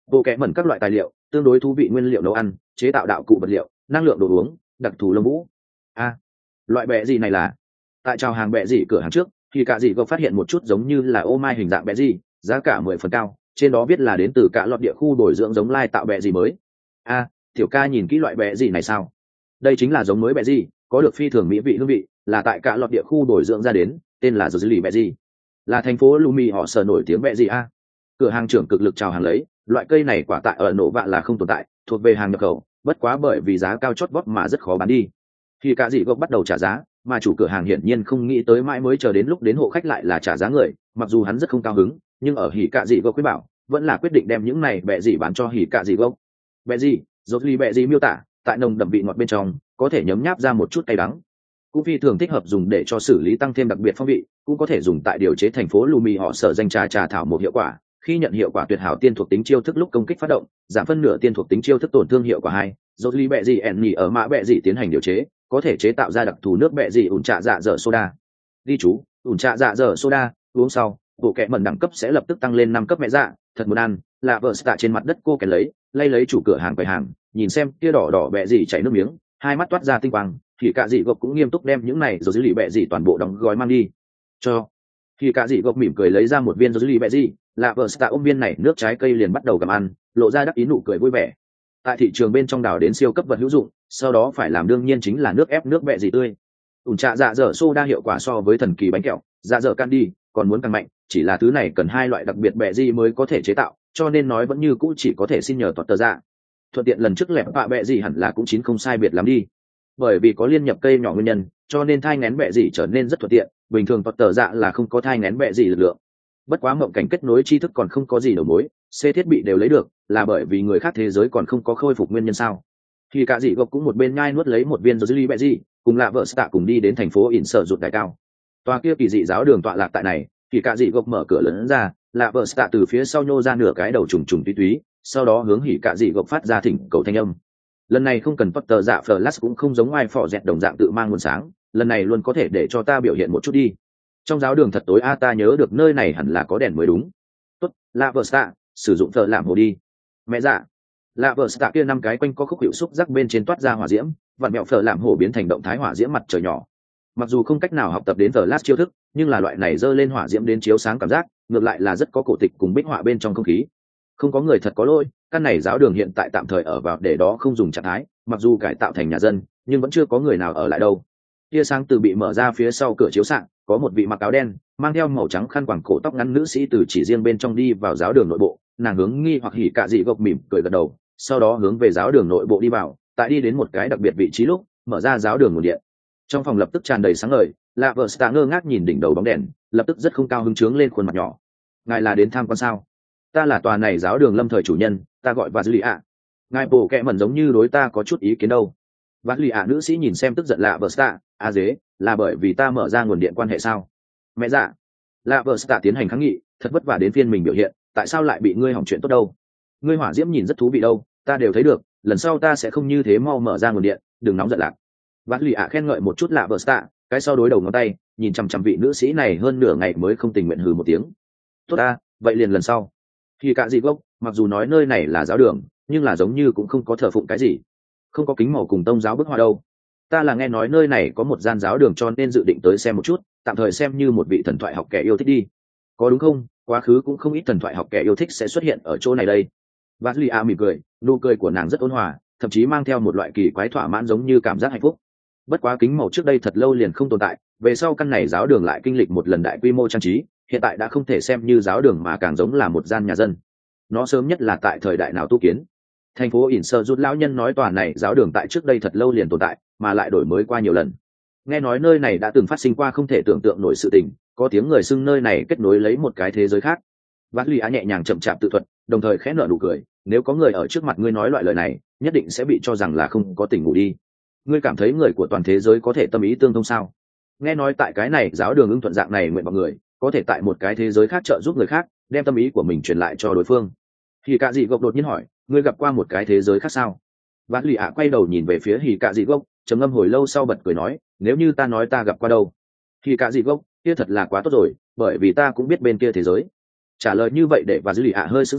bộ kẽ mẩn các loại tài liệu, tương đối thú vị nguyên liệu nấu ăn, chế tạo đạo cụ vật liệu, năng lượng đồ uống, đặc thù lông vũ. A, loại bẹ gì này là? Tại chào hàng bẹ gì cửa hàng trước thì cả gì có phát hiện một chút giống như là ô mai hình dạng bẹ gì, giá cả mười phần cao, trên đó viết là đến từ cả lọt địa khu bồi dưỡng giống lai tạo bẹ gì mới. A, tiểu ca nhìn kỹ loại bẹ gì này sao? Đây chính là giống mới bẹ gì, có được phi thường mỹ vị hương vị, là tại cả lọt địa khu bồi dưỡng ra đến, tên là dầu dư lì bẹ gì, là thành phố Lumi họ sở nổi tiếng bẹ gì a. Cửa hàng trưởng cực lực chào hàng lấy, loại cây này quả tại ở nổ vạ là không tồn tại, thuộc về hàng nhập khẩu, bất quá bởi vì giá cao chót vót mà rất khó bán đi. Khi cả dị gốc bắt đầu trả giá, mà chủ cửa hàng hiển nhiên không nghĩ tới mãi mới chờ đến lúc đến hộ khách lại là trả giá người, mặc dù hắn rất không cao hứng, nhưng ở hỉ cả dị gốc quyết bảo, vẫn là quyết định đem những này bẹ dị bán cho hỉ cả dị gốc. Bẹ dị, dầu ly bẹ dị miêu tả, tại nồng đậm vị ngọt bên trong, có thể nhấm nháp ra một chút cay đắng. Cũng phi thường thích hợp dùng để cho xử lý tăng thêm đặc biệt phong vị, cũng có thể dùng tại điều chế thành phố Lumi họ sở danh trà trà thảo một hiệu quả. Khi nhận hiệu quả tuyệt hảo tiên thuộc tính chiêu thức lúc công kích phát động, giảm phân nửa tiên thuộc tính chiêu thức tổn thương hiệu quả hai. Dầu ly bẹ dị ẻn nhỉ ở mã bẹ dị tiến hành điều chế, có thể chế tạo ra đặc thù nước bẹ dị ủn trạ dạ dở soda. Ghi chú, ủn trạ dạ dở soda, uống sau, bộ kẹ mẩn đẳng cấp sẽ lập tức tăng lên năm cấp mẹ dạ, thật muốn ăn. Là vợ stạ trên mặt đất cô kèn lấy, lay lấy chủ cửa hàng quầy hàng, nhìn xem kia đỏ đỏ bẹ dị chảy nước miếng, hai mắt toát ra tinh quang, thì cả dị gộc cũng nghiêm túc đem những này rồi dư lì bẹ dị toàn bộ đóng gói mang đi. Cho. Thì cả dị gộc mỉm cười lấy ra một viên rồi dư lì bẹ dị, là vợ stạ ôm viên này nước trái cây liền bắt đầu gặm ăn, lộ ra đắc ý nụ cười vui vẻ. Tại thị trường bên trong đào đến siêu cấp vật hữu dụng, sau đó phải làm đương nhiên chính là nước ép nước bẹ dị tươi. Ủn trạ dạ dở soda hiệu quả so với thần kỳ bánh kẹo dạ dở candy còn muốn càng mạnh, chỉ là thứ này cần hai loại đặc biệt bẹ dị mới có thể chế tạo, cho nên nói vẫn như cũ chỉ có thể xin nhờ tuật tờ dạ. Thuận tiện lần trước lẹp bạ bẹ dị hẳn là cũng chín không sai biệt lắm đi. Bởi vì có liên nhập cây nhỏ nguyên nhân, cho nên thai nghén bẹ dị trở nên rất thuận tiện, bình thường tuật tờ dạ là không có thai nghén bẹ dị lực lượng. Bất quá mộng cảnh kết nối tri thức còn không có gì đầu mối, C thiết bị đều lấy được, là bởi vì người khác thế giới còn không có khôi phục nguyên nhân sao? Thì cả dị gộc cũng một bên nhai nuốt lấy một viên rồi bẹ dị, cùng lạ vợ stạ cùng đi đến thành phố ỉn sở rụt đại cao. Tòa kia kỳ dị giáo đường tọa lạc tại này, thì cả dị gộc mở cửa lớn ra, lạ vợ stạ từ phía sau nhô ra nửa cái đầu trùng trùng túy túy, sau đó hướng hỉ cả dị gộc phát ra thỉnh cầu thanh âm. Lần này không cần Potter dạ Flash cũng không giống ai phò dẹt đồng dạng tự mang nguồn sáng, lần này luôn có thể để cho ta biểu hiện một chút đi. Trong giáo đường thật tối a, ta nhớ được nơi này hẳn là có đèn mới đúng. Tốt, lạ vợ stạ, sử dụng thợ làm hồ đi. Mẹ dạ. Lạ vợ stạ kia năm cái quanh có khúc hiệu xúc rắc bên trên toát ra hỏa diễm, vặn mẹo phở làm hổ biến thành động thái hỏa diễm mặt trời nhỏ. Mặc dù không cách nào học tập đến giờ lát chiêu thức, nhưng là loại này dơ lên hỏa diễm đến chiếu sáng cảm giác, ngược lại là rất có cổ tịch cùng bích họa bên trong không khí. Không có người thật có lỗi, căn này giáo đường hiện tại tạm thời ở vào để đó không dùng trạng thái, mặc dù cải tạo thành nhà dân, nhưng vẫn chưa có người nào ở lại đâu. Tia sáng từ bị mở ra phía sau cửa chiếu xạ, có một vị mặc áo đen, mang theo màu trắng khăn quàng cổ tóc ngắn nữ sĩ từ chỉ riêng bên trong đi vào giáo đường nội bộ, nàng hướng nghi hoặc hỉ cả dị gộc mỉm cười gật đầu, sau đó hướng về giáo đường nội bộ đi vào, tại đi đến một cái đặc biệt vị trí lúc, mở ra giáo đường nguồn điện. Trong phòng lập tức tràn đầy sáng ngời, lạ vợ stạ ngơ ngác nhìn đỉnh đầu bóng đèn, lập tức rất không cao hứng trướng lên khuôn mặt nhỏ. Ngài là đến tham quan sao? Ta là tòa này giáo đường lâm thời chủ nhân, ta gọi và dư lì ạ. Ngài bổ kẹ mẩn giống như đối ta có chút ý kiến đâu. Và lì ạ nữ sĩ nhìn xem tức giận lạ vợ stạ, à dế, là bởi vì ta mở ra nguồn điện quan hệ sao? Mẹ dạ. Lạ vợ stạ tiến hành kháng nghị, thật vất vả đến phiên mình biểu hiện, tại sao lại bị ngươi hỏng chuyện tốt đâu? Ngươi hỏa diễm nhìn rất thú vị đâu, ta đều thấy được, lần sau ta sẽ không như thế mau mở ra nguồn điện, đừng nóng giận lạc. Vã lì ạ khen ngợi một chút lạ vợ stạ, cái sau đối đầu ngón tay, nhìn chằm chằm vị nữ sĩ này hơn nửa ngày mới không tình nguyện hừ một tiếng. Tốt ta, vậy liền lần sau. Thì cả dị gốc, mặc dù nói nơi này là giáo đường, nhưng là giống như cũng không có thờ phụng cái gì, không có kính màu cùng tông giáo bức họa đâu. Ta là nghe nói nơi này có một gian giáo đường cho nên dự định tới xem một chút, tạm thời xem như một vị thần thoại học kẻ yêu thích đi. Có đúng không? Quá khứ cũng không ít thần thoại học kẻ yêu thích sẽ xuất hiện ở chỗ này đây. Vã lì ạ mỉm cười, nụ cười của nàng rất ôn hòa, thậm chí mang theo một loại kỳ quái thỏa mãn giống như cảm giác hạnh phúc. Bất quá kính màu trước đây thật lâu liền không tồn tại, về sau căn này giáo đường lại kinh lịch một lần đại quy mô trang trí, hiện tại đã không thể xem như giáo đường mà càng giống là một gian nhà dân. Nó sớm nhất là tại thời đại nào tu kiến? Thành phố ỉn sơ rút lão nhân nói tòa này giáo đường tại trước đây thật lâu liền tồn tại, mà lại đổi mới qua nhiều lần. Nghe nói nơi này đã từng phát sinh qua không thể tưởng tượng nổi sự tình, có tiếng người xưng nơi này kết nối lấy một cái thế giới khác. Vác Ly Á nhẹ nhàng chậm chạp tự thuật, đồng thời khẽ nở nụ cười, nếu có người ở trước mặt ngươi nói loại lời này, nhất định sẽ bị cho rằng là không có tỉnh ngủ đi. Ngươi cảm thấy người của toàn thế giới có thể tâm ý tương thông sao? Nghe nói tại cái này giáo đường ưng thuận dạng này nguyện vọng người, có thể tại một cái thế giới khác trợ giúp người khác, đem tâm ý của mình truyền lại cho đối phương. Hỉ Cạ Dị Gộc đột nhiên hỏi, ngươi gặp qua một cái thế giới khác sao? Vác Ly Á quay đầu nhìn về phía Hỉ Cạ Dị Gộc, trầm ngâm hồi lâu sau bật cười nói, nếu như ta nói ta gặp qua đâu? Hỉ Cạ Dị Gộc, kia thật là quá tốt rồi, bởi vì ta cũng biết bên kia thế giới. Trả lời như vậy để và dư lì ạ hơi sững sờ,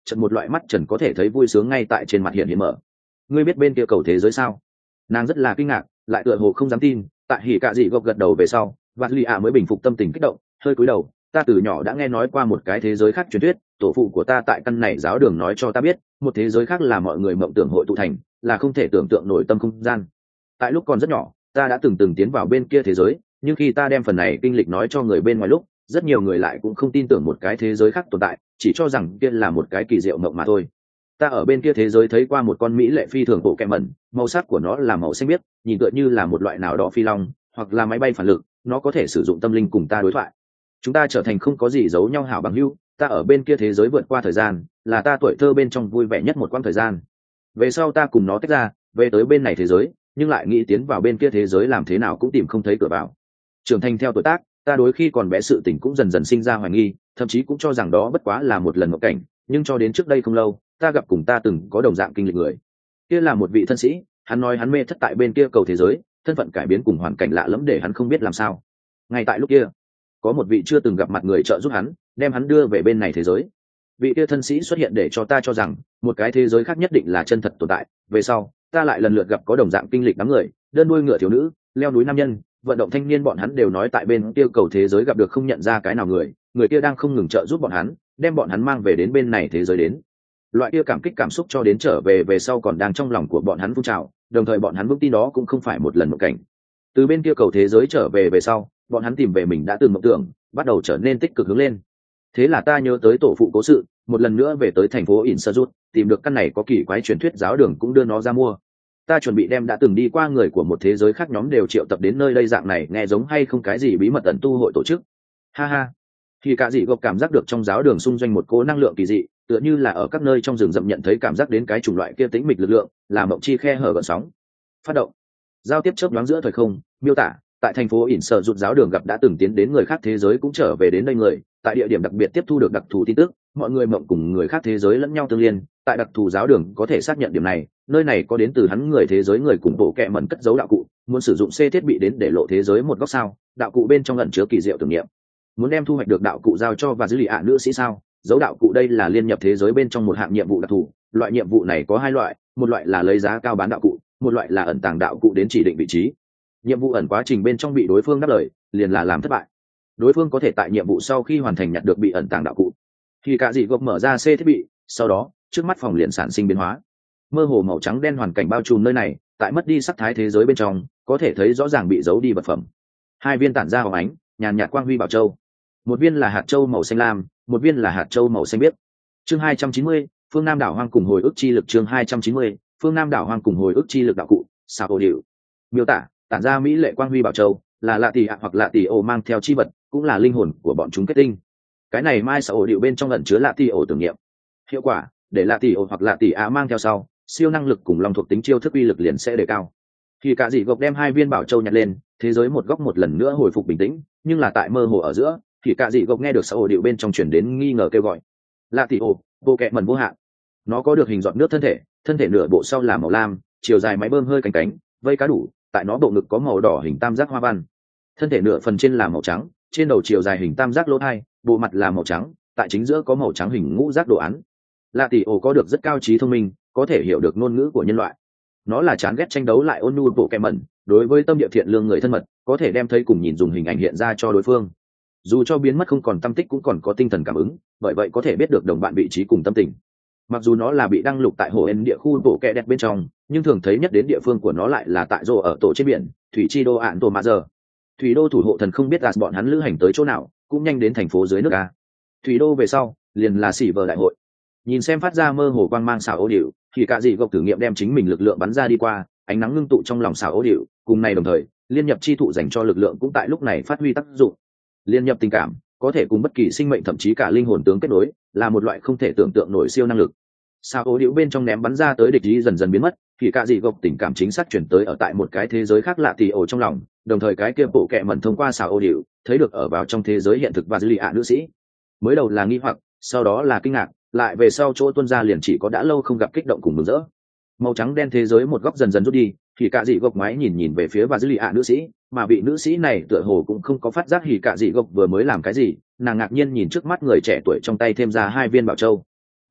chợt một loại mắt trần có thể thấy vui sướng ngay tại trên mặt hiện hiện mở. Ngươi biết bên kia cầu thế giới sao? Nàng rất là kinh ngạc, lại tựa hồ không dám tin. Tại hỉ cạ dị gộc gật đầu về sau, vạt lì ạ mới bình phục tâm tình kích động, hơi cúi đầu. Ta từ nhỏ đã nghe nói qua một cái thế giới khác truyền thuyết, tổ phụ của ta tại căn này giáo đường nói cho ta biết, một thế giới khác là mọi người mộng tưởng hội tụ thành, là không thể tưởng tượng nổi tâm không gian. Tại lúc còn rất nhỏ, ta đã từng từng tiến vào bên kia thế giới, nhưng khi ta đem phần này kinh lịch nói cho người bên ngoài lúc, rất nhiều người lại cũng không tin tưởng một cái thế giới khác tồn tại, chỉ cho rằng kia là một cái kỳ diệu mộng mà thôi. Ta ở bên kia thế giới thấy qua một con mỹ lệ phi thường bộ kẹm mẩn, màu sắc của nó là màu xanh biếc, nhìn tựa như là một loại nào đó phi long hoặc là máy bay phản lực, nó có thể sử dụng tâm linh cùng ta đối thoại. Chúng ta trở thành không có gì giấu nhau hảo bằng hữu. Ta ở bên kia thế giới vượt qua thời gian, là ta tuổi thơ bên trong vui vẻ nhất một quãng thời gian. Về sau ta cùng nó tách ra, về tới bên này thế giới, nhưng lại nghĩ tiến vào bên kia thế giới làm thế nào cũng tìm không thấy cửa vào. Trưởng thành theo tuổi tác, ta đối khi còn bé sự tình cũng dần dần sinh ra hoài nghi, thậm chí cũng cho rằng đó bất quá là một lần ngộ cảnh, nhưng cho đến trước đây không lâu, ta gặp cùng ta từng có đồng dạng kinh lịch người. Kia là một vị thân sĩ, hắn nói hắn mê thất tại bên kia cầu thế giới, thân phận cải biến cùng hoàn cảnh lạ lẫm để hắn không biết làm sao. Ngay tại lúc kia, có một vị chưa từng gặp mặt người trợ giúp hắn, đem hắn đưa về bên này thế giới. Vị kia thân sĩ xuất hiện để cho ta cho rằng một cái thế giới khác nhất định là chân thật tồn tại. Về sau, ta lại lần lượt gặp có đồng dạng kinh lịch đám người, đơn đuôi ngựa thiếu nữ, leo núi nam nhân, vận động thanh niên, bọn hắn đều nói tại bên kia cầu thế giới gặp được không nhận ra cái nào người, người kia đang không ngừng trợ giúp bọn hắn, đem bọn hắn mang về đến bên này thế giới đến. Loại kia cảm kích cảm xúc cho đến trở về về sau còn đang trong lòng của bọn hắn phun trào, đồng thời bọn hắn vững tin đó cũng không phải một lần một cảnh. Từ bên kia cầu thế giới trở về về sau, bọn hắn tìm về mình đã từng mộng tưởng, bắt đầu trở nên tích cực hướng lên. Thế là ta nhớ tới tổ phụ cố sự, một lần nữa về tới thành phố Innsbruck, tìm được căn này có kỳ quái truyền thuyết giáo đường cũng đưa nó ra mua. Ta chuẩn bị đem đã từng đi qua người của một thế giới khác nhóm đều triệu tập đến nơi đây, dạng này nghe giống hay không cái gì bí mật ẩn tu hội tổ chức. Ha ha. Khi cả dị gộc cảm giác được trong giáo đường xung doanh một cỗ năng lượng kỳ dị, tựa như là ở các nơi trong rừng rậm nhận thấy cảm giác đến cái chủng loại kia tĩnh mịch lực lượng, là mộng chi khe hở gợn sóng. Phát động. Giao tiếp chớp nhoáng giữa thời không, miêu tả, tại thành phố Innsbruck giáo đường gặp đã từng tiến đến người khác thế giới cũng trở về đến đây người, tại địa điểm đặc biệt tiếp thu được đặc thù tin tức, mọi người mộng cùng người khác thế giới lẫn nhau tương liên, tại đặc thù giáo đường có thể xác nhận điểm này, nơi này có đến từ hắn người thế giới người cùng bộ kệ mẩn cất giấu đạo cụ, muốn sử dụng C thiết bị đến để lộ thế giới một góc sao, đạo cụ bên trong ẩn chứa kỳ diệu tưởng niệm. Muốn đem thu hoạch được đạo cụ giao cho và dữ lì ạ nữ sĩ sao, dấu đạo cụ đây là liên nhập thế giới bên trong một hạng nhiệm vụ đặc thù, loại nhiệm vụ này có hai loại, một loại là lấy giá cao bán đạo cụ, một loại là ẩn tàng đạo cụ đến chỉ định vị trí. Nhiệm vụ ẩn quá trình bên trong bị đối phương đáp lời, liền là làm thất bại. Đối phương có thể tại nhiệm vụ sau khi hoàn thành nhặt được bị ẩn tàng đạo cụ. Khi cả dị gộc mở ra C thiết bị, sau đó trước mắt phòng liền sản sinh biến hóa, mơ hồ màu trắng đen hoàn cảnh bao trùm nơi này, tại mất đi sắc thái thế giới bên trong có thể thấy rõ ràng bị giấu đi vật phẩm. Hai viên tản ra hồng ánh nhàn nhạt quang huy bảo châu, một viên là hạt châu màu xanh lam, một viên là hạt châu màu xanh biếc. Chương hai trăm chín mươi, phương Nam đảo hoang cùng hồi ức chi lực. Chương hai trăm chín mươi, phương Nam đảo hoang cùng hồi ức chi lực đạo cụ, sao ô điệu. Miêu tả, tản ra mỹ lệ quang huy bảo châu là lạ tỷ ạ hoặc lạ tỷ ổ mang theo chi vật, cũng là linh hồn của bọn chúng kết tinh. Cái này mai sao ổ điệu bên trong ẩn chứa lạ tỷ ổ tưởng niệm. Hiệu quả, để lạ tỷ ổ hoặc lạ tỷ ạ mang theo sau, siêu năng lực cùng long thuộc tính chiêu thức uy lực liền sẽ đề cao. Khi cả dị gộc đem hai viên bảo châu nhặt lên, thế giới một góc một lần nữa hồi phục bình tĩnh, nhưng là tại mơ hồ ở giữa, thì cả dị gộc nghe được sao ổ điệu bên trong chuyển đến nghi ngờ kêu gọi. Lạ tỷ ổ, vô kệ mẩn vô hạn. Nó có được hình giọt nước thân thể, thân thể nửa bộ sau là màu lam, chiều dài máy bơm hơi cánh cánh, vây cá đủ, tại nó bộ ngực có màu đỏ hình tam giác hoa văn. Thân thể nửa phần trên là màu trắng, trên đầu chiều dài hình tam giác lỗ thai, bộ mặt là màu trắng, tại chính giữa có màu trắng hình ngũ giác đồ án. Lạ tỷ ổ có được rất cao trí thông minh, có thể hiểu được ngôn ngữ của nhân loại. Nó là chán ghét tranh đấu lại ôn nhu bộ kẹ mẩn, đối với tâm địa thiện lương người thân mật, có thể đem thấy cùng nhìn dùng hình ảnh hiện ra cho đối phương. Dù cho biến mất không còn tâm tích cũng còn có tinh thần cảm ứng, bởi vậy có thể biết được đồng bạn vị trí cùng tâm tình. Mặc dù nó là bị đăng lục tại hồ ên địa khu bộ kẹ đẹp bên trong, nhưng thường thấy nhất đến địa phương của nó lại là tại rô ở tổ trên biển thủy chi đô ạn tổ mạ giờ. Thủy đô thủ hộ thần không biết là bọn hắn lữ hành tới chỗ nào, cũng nhanh đến thành phố dưới nước a. Thủy đô về sau liền là xỉ vờ đại hội. Nhìn xem phát ra mơ hồ quang mang xảo ô điệu, thì cả dị gộc thử nghiệm đem chính mình lực lượng bắn ra đi qua, ánh nắng ngưng tụ trong lòng xảo ô điệu, cùng này đồng thời liên nhập chi thụ dành cho lực lượng cũng tại lúc này phát huy tác dụng. Liên nhập tình cảm có thể cùng bất kỳ sinh mệnh thậm chí cả linh hồn tướng kết nối, là một loại không thể tưởng tượng nổi siêu năng lực. Sao ô điệu bên trong ném bắn ra tới địch ý dần dần biến mất, thì cả dị gộc tình cảm chính xác chuyển tới ở tại một cái thế giới khác lạ tì ổ trong lòng, đồng thời cái kia bộ kệ mẩn thông qua sao ô điệu thấy được ở vào trong thế giới hiện thực và dư lì ạ nữ sĩ. Mới đầu là nghi hoặc, sau đó là kinh ngạc, lại về sau chỗ tuân ra liền chỉ có đã lâu không gặp kích động cùng mừng rỡ. Màu trắng đen thế giới một góc dần dần rút đi, thì cả dị gộc ngoái nhìn nhìn về phía và dư lì ạ nữ sĩ, mà vị nữ sĩ này tựa hồ cũng không có phát giác thì cả dị gộc vừa mới làm cái gì, nàng ngạc nhiên nhìn trước mắt người trẻ tuổi trong tay thêm ra hai viên bảo châu.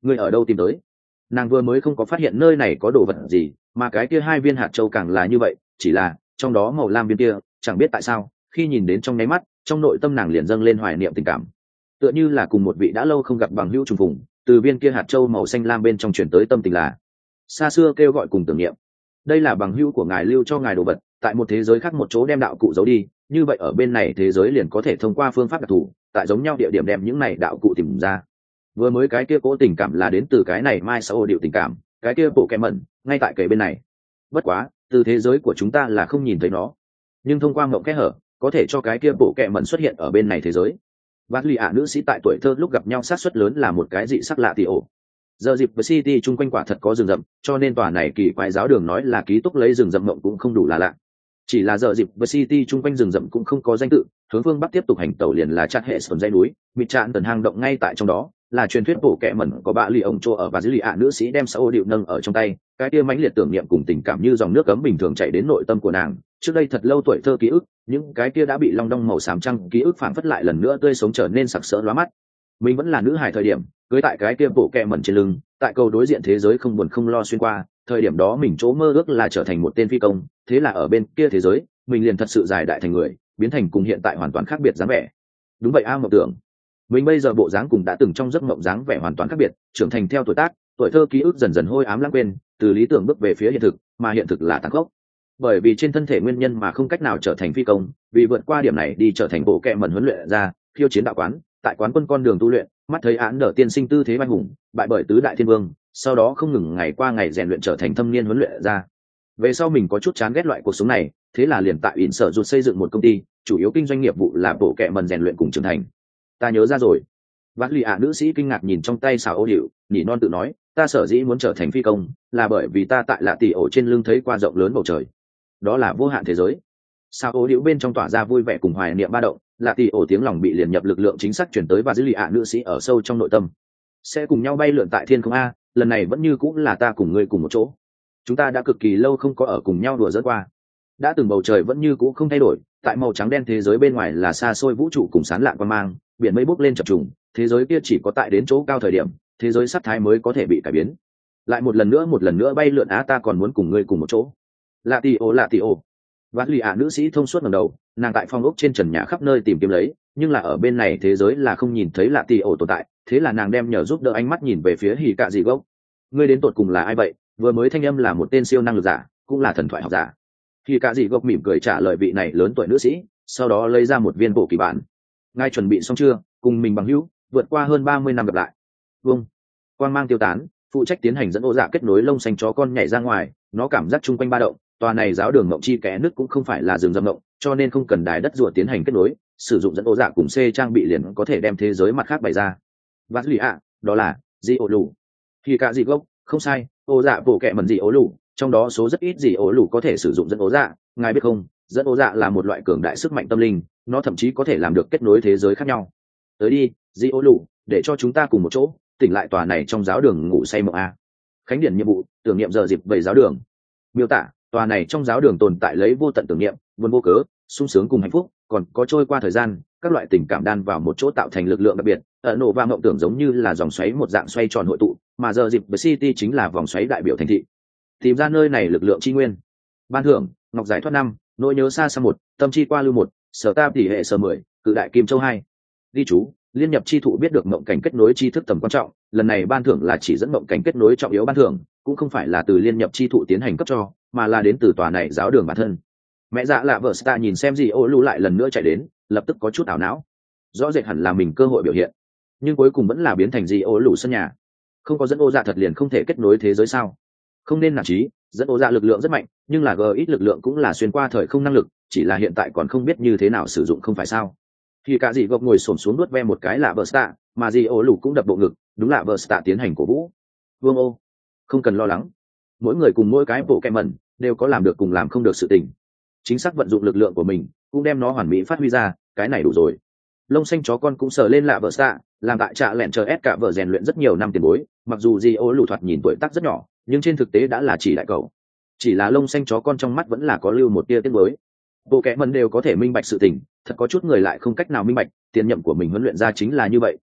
Ngươi ở đâu tìm tới? Nàng vừa mới không có phát hiện nơi này có đồ vật gì, mà cái kia hai viên hạt châu càng là như vậy, chỉ là trong đó màu lam viên kia chẳng biết tại sao khi nhìn đến trong nháy mắt, trong nội tâm nàng liền dâng lên hoài niệm tình cảm, tựa như là cùng một vị đã lâu không gặp bằng hữu trùng phùng. Từ viên kia hạt châu màu xanh lam bên trong truyền tới tâm tình là xa xưa kêu gọi cùng tưởng niệm. Đây là bằng hữu của ngài lưu cho ngài đồ vật, tại một thế giới khác một chỗ đem đạo cụ giấu đi, như vậy ở bên này thế giới liền có thể thông qua phương pháp đặc thù tại giống nhau địa điểm đem những này đạo cụ tìm ra. Vừa mới cái kia cố tình cảm là đến từ cái này mai sau điệu tình cảm, cái kia bộ kẹ mẩn ngay tại kề bên này. Bất quá từ thế giới của chúng ta là không nhìn thấy nó, nhưng thông qua mộng kẽ hở có thể cho cái kia bộ kẹ mẩn xuất hiện ở bên này thế giới. Vát lì ạ nữ sĩ tại tuổi thơ lúc gặp nhau sát suất lớn là một cái dị sắc lạ tì ổ. Giờ dịp với city chung quanh quả thật có rừng rậm, cho nên tòa này kỳ quái giáo đường nói là ký túc lấy rừng rậm mộng cũng không đủ là lạ. Chỉ là giờ dịp với city chung quanh rừng rậm cũng không có danh tự, hướng phương bắc tiếp tục hành tẩu liền là chặt hệ sườn dãy núi, mịt trạn tần hang động ngay tại trong đó, là truyền thuyết bộ kệ mẩn có bạ lì ông chỗ ở và dữ lì ạ nữ sĩ đem sao điệu nâng ở trong tay, cái kia mãnh liệt tưởng niệm cùng tình cảm như dòng nước cấm bình thường chảy đến nội tâm của nàng. Trước đây thật lâu tuổi thơ ký ức, những cái kia đã bị long đong màu xám trăng ký ức phảng phất lại lần nữa tươi sống trở nên sặc sỡ lóa mắt. Mình vẫn là nữ hài thời điểm, cưới tại cái kia bộ kệ mẩn trên lưng, tại cầu đối diện thế giới không buồn không lo xuyên qua, thời điểm đó mình chỗ mơ ước là trở thành một tên phi công, thế là ở bên kia thế giới, mình liền thật sự dài đại thành người, biến thành cùng hiện tại hoàn toàn khác biệt dáng vẻ. Đúng vậy a, mộng tưởng. Mình bây giờ bộ dáng cùng đã từng trong giấc mộng dáng vẻ hoàn toàn khác biệt, trưởng thành theo tuổi tác, tuổi thơ ký ức dần dần hôi ám lãng quên, từ lý tưởng bước về phía hiện thực, mà hiện thực là tàn khốc. Bởi vì trên thân thể nguyên nhân mà không cách nào trở thành phi công, vì vượt qua điểm này đi trở thành bộ kệ mẩn huấn luyện ra, khiêu chiến đạo quán, tại quán quân con đường tu luyện, mắt thấy án đỡ tiên sinh tư thế vai hùng, bại bởi tứ đại thiên vương, sau đó không ngừng ngày qua ngày rèn luyện trở thành thâm niên huấn luyện ra. Về sau mình có chút chán ghét loại cuộc sống này, thế là liền tại ỉn sở rụt xây dựng một công ty, chủ yếu kinh doanh nghiệp vụ là bộ kệ mẩn rèn luyện cùng trưởng thành. Ta nhớ ra rồi. Vát lì ạ nữ sĩ kinh ngạc nhìn trong tay xào ô điệu, nhỉ non tự nói, ta sở dĩ muốn trở thành phi công, là bởi vì ta tại lạ tỷ ổ trên lưng thấy qua rộng lớn bầu trời. Đó là vô hạn thế giới. Xào ô điệu bên trong tỏa ra vui vẻ cùng hoài niệm ba động, lạ tỷ ổ tiếng lòng bị liền nhập lực lượng chính xác chuyển tới và dữ lì ạ nữ sĩ ở sâu trong nội tâm. Sẽ cùng nhau bay lượn tại thiên không a, lần này vẫn như cũng là ta cùng ngươi cùng một chỗ. Chúng ta đã cực kỳ lâu không có ở cùng nhau đùa giỡn qua. Đã từng bầu trời vẫn như cũ không thay đổi, tại màu trắng đen thế giới bên ngoài là xa xôi vũ trụ cùng sán lạng quang mang, biển mây bốc lên chập trùng, thế giới kia chỉ có tại đến chỗ cao thời điểm, thế giới sắc thái mới có thể bị cải biến. Lại một lần nữa một lần nữa bay lượn á, ta còn muốn cùng ngươi cùng một chỗ. Lạ tỷ ổ lạ tỷ ổ. Vát lì ạ nữ sĩ thông suốt ngẩng đầu, nàng tại phòng ốc trên trần nhà khắp nơi tìm kiếm lấy, nhưng là ở bên này thế giới là không nhìn thấy lạ tỷ ổ tồn tại, thế là nàng đem nhờ giúp đỡ ánh mắt nhìn về phía hỉ cạ dị gốc. Ngươi đến tột cùng là ai vậy? Vừa mới thanh âm là một tên siêu năng lực giả, cũng là thần thoại học giả. Hỉ cạ dị gốc mỉm cười trả lời vị này lớn tuổi nữ sĩ, sau đó lấy ra một viên bộ kỳ bản. Ngài chuẩn bị xong chưa? Cùng mình bằng hữu vượt qua hơn ba mươi năm gặp lại. Vâng. Quang mang tiêu tán, phụ trách tiến hành dẫn ô dạ kết nối lông xanh chó con nhảy ra ngoài, nó cảm giác chung quanh ba động, tòa này giáo đường mộng chi kẽ nước cũng không phải là rừng rậm mộng, cho nên không cần đài đất rùa tiến hành kết nối, sử dụng dẫn ô dạ cùng C trang bị liền có thể đem thế giới mặt khác bày ra. Vát lì ạ, đó là dị ổ lù. Thì cả dị gốc, không sai, ô dạ bộ kệ mẩn dị ổ lù, trong đó số rất ít dị ổ lù có thể sử dụng dẫn ô dạ, ngài biết không, dẫn ô dạ là một loại cường đại sức mạnh tâm linh, nó thậm chí có thể làm được kết nối thế giới khác nhau. Tới đi, dị ổ lù, để cho chúng ta cùng một chỗ tỉnh lại tòa này trong giáo đường ngủ say mộng a. Khánh điển nhiệm vụ, tưởng niệm giờ dịp về giáo đường. Miêu tả, tòa này trong giáo đường tồn tại lấy vô tận tưởng niệm, buồn vô cớ, sung sướng cùng hạnh phúc, còn có trôi qua thời gian, các loại tình cảm đan vào một chỗ tạo thành lực lượng đặc biệt. Ở nổ và mộng tưởng giống như là dòng xoáy một dạng xoay tròn hội tụ, mà giờ dịp The City chính là vòng xoáy đại biểu thành thị. Tìm ra nơi này lực lượng chi nguyên. Ban thưởng, ngọc giải thoát năm, nỗi nhớ xa xa một, tâm chi qua lưu một, sở ta tỷ hệ sở mười, cự đại kim châu hai. Ghi chú, liên nhập chi thụ biết được mộng cảnh kết nối tri thức tầm quan trọng, lần này ban thưởng là chỉ dẫn mộng cảnh kết nối trọng yếu ban thưởng, cũng không phải là từ liên nhập chi thụ tiến hành cấp cho, mà là đến từ tòa này giáo đường bản thân. Mẹ dạ lạ vợ Star nhìn xem gì ô lưu lại lần nữa chạy đến, lập tức có chút ảo não. Rõ rệt hẳn là mình cơ hội biểu hiện, nhưng cuối cùng vẫn là biến thành gì ô lù sân nhà. Không có dẫn ô dạ thật liền không thể kết nối thế giới sao? Không nên nản chí, dẫn ô dạ lực lượng rất mạnh, nhưng là g ít lực lượng cũng là xuyên qua thời không năng lực, chỉ là hiện tại còn không biết như thế nào sử dụng không phải sao? Khi cả dì gộc ngồi xổm xuống nuốt ve một cái lạ vợ Star, mà dì ô lù cũng đập bộ ngực, đúng lạ vợ Star tiến hành cổ vũ. Vương ô, không cần lo lắng, mỗi người cùng mỗi cái bộ kẹm mẩn đều có làm được cùng làm không được sự tình. Chính xác vận dụng lực lượng của mình, cũng đem nó hoàn mỹ phát huy ra, cái này đủ rồi. Lông xanh chó con cũng sờ lên lạ vợ Star, làm tại trạ lẹn chờ ép cả vợ rèn luyện rất nhiều năm tiền bối, mặc dù dì ô lù thoạt nhìn tuổi tác rất nhỏ, nhưng trên thực tế đã là chỉ đại cầu. Chỉ là lông xanh chó con trong mắt vẫn là có lưu một tia tiếc nuối. Bộ kẻ mẩn đều có thể minh bạch sự tình, thật có chút người lại không cách nào minh bạch, tiền nhậm của mình huấn luyện ra chính là như vậy,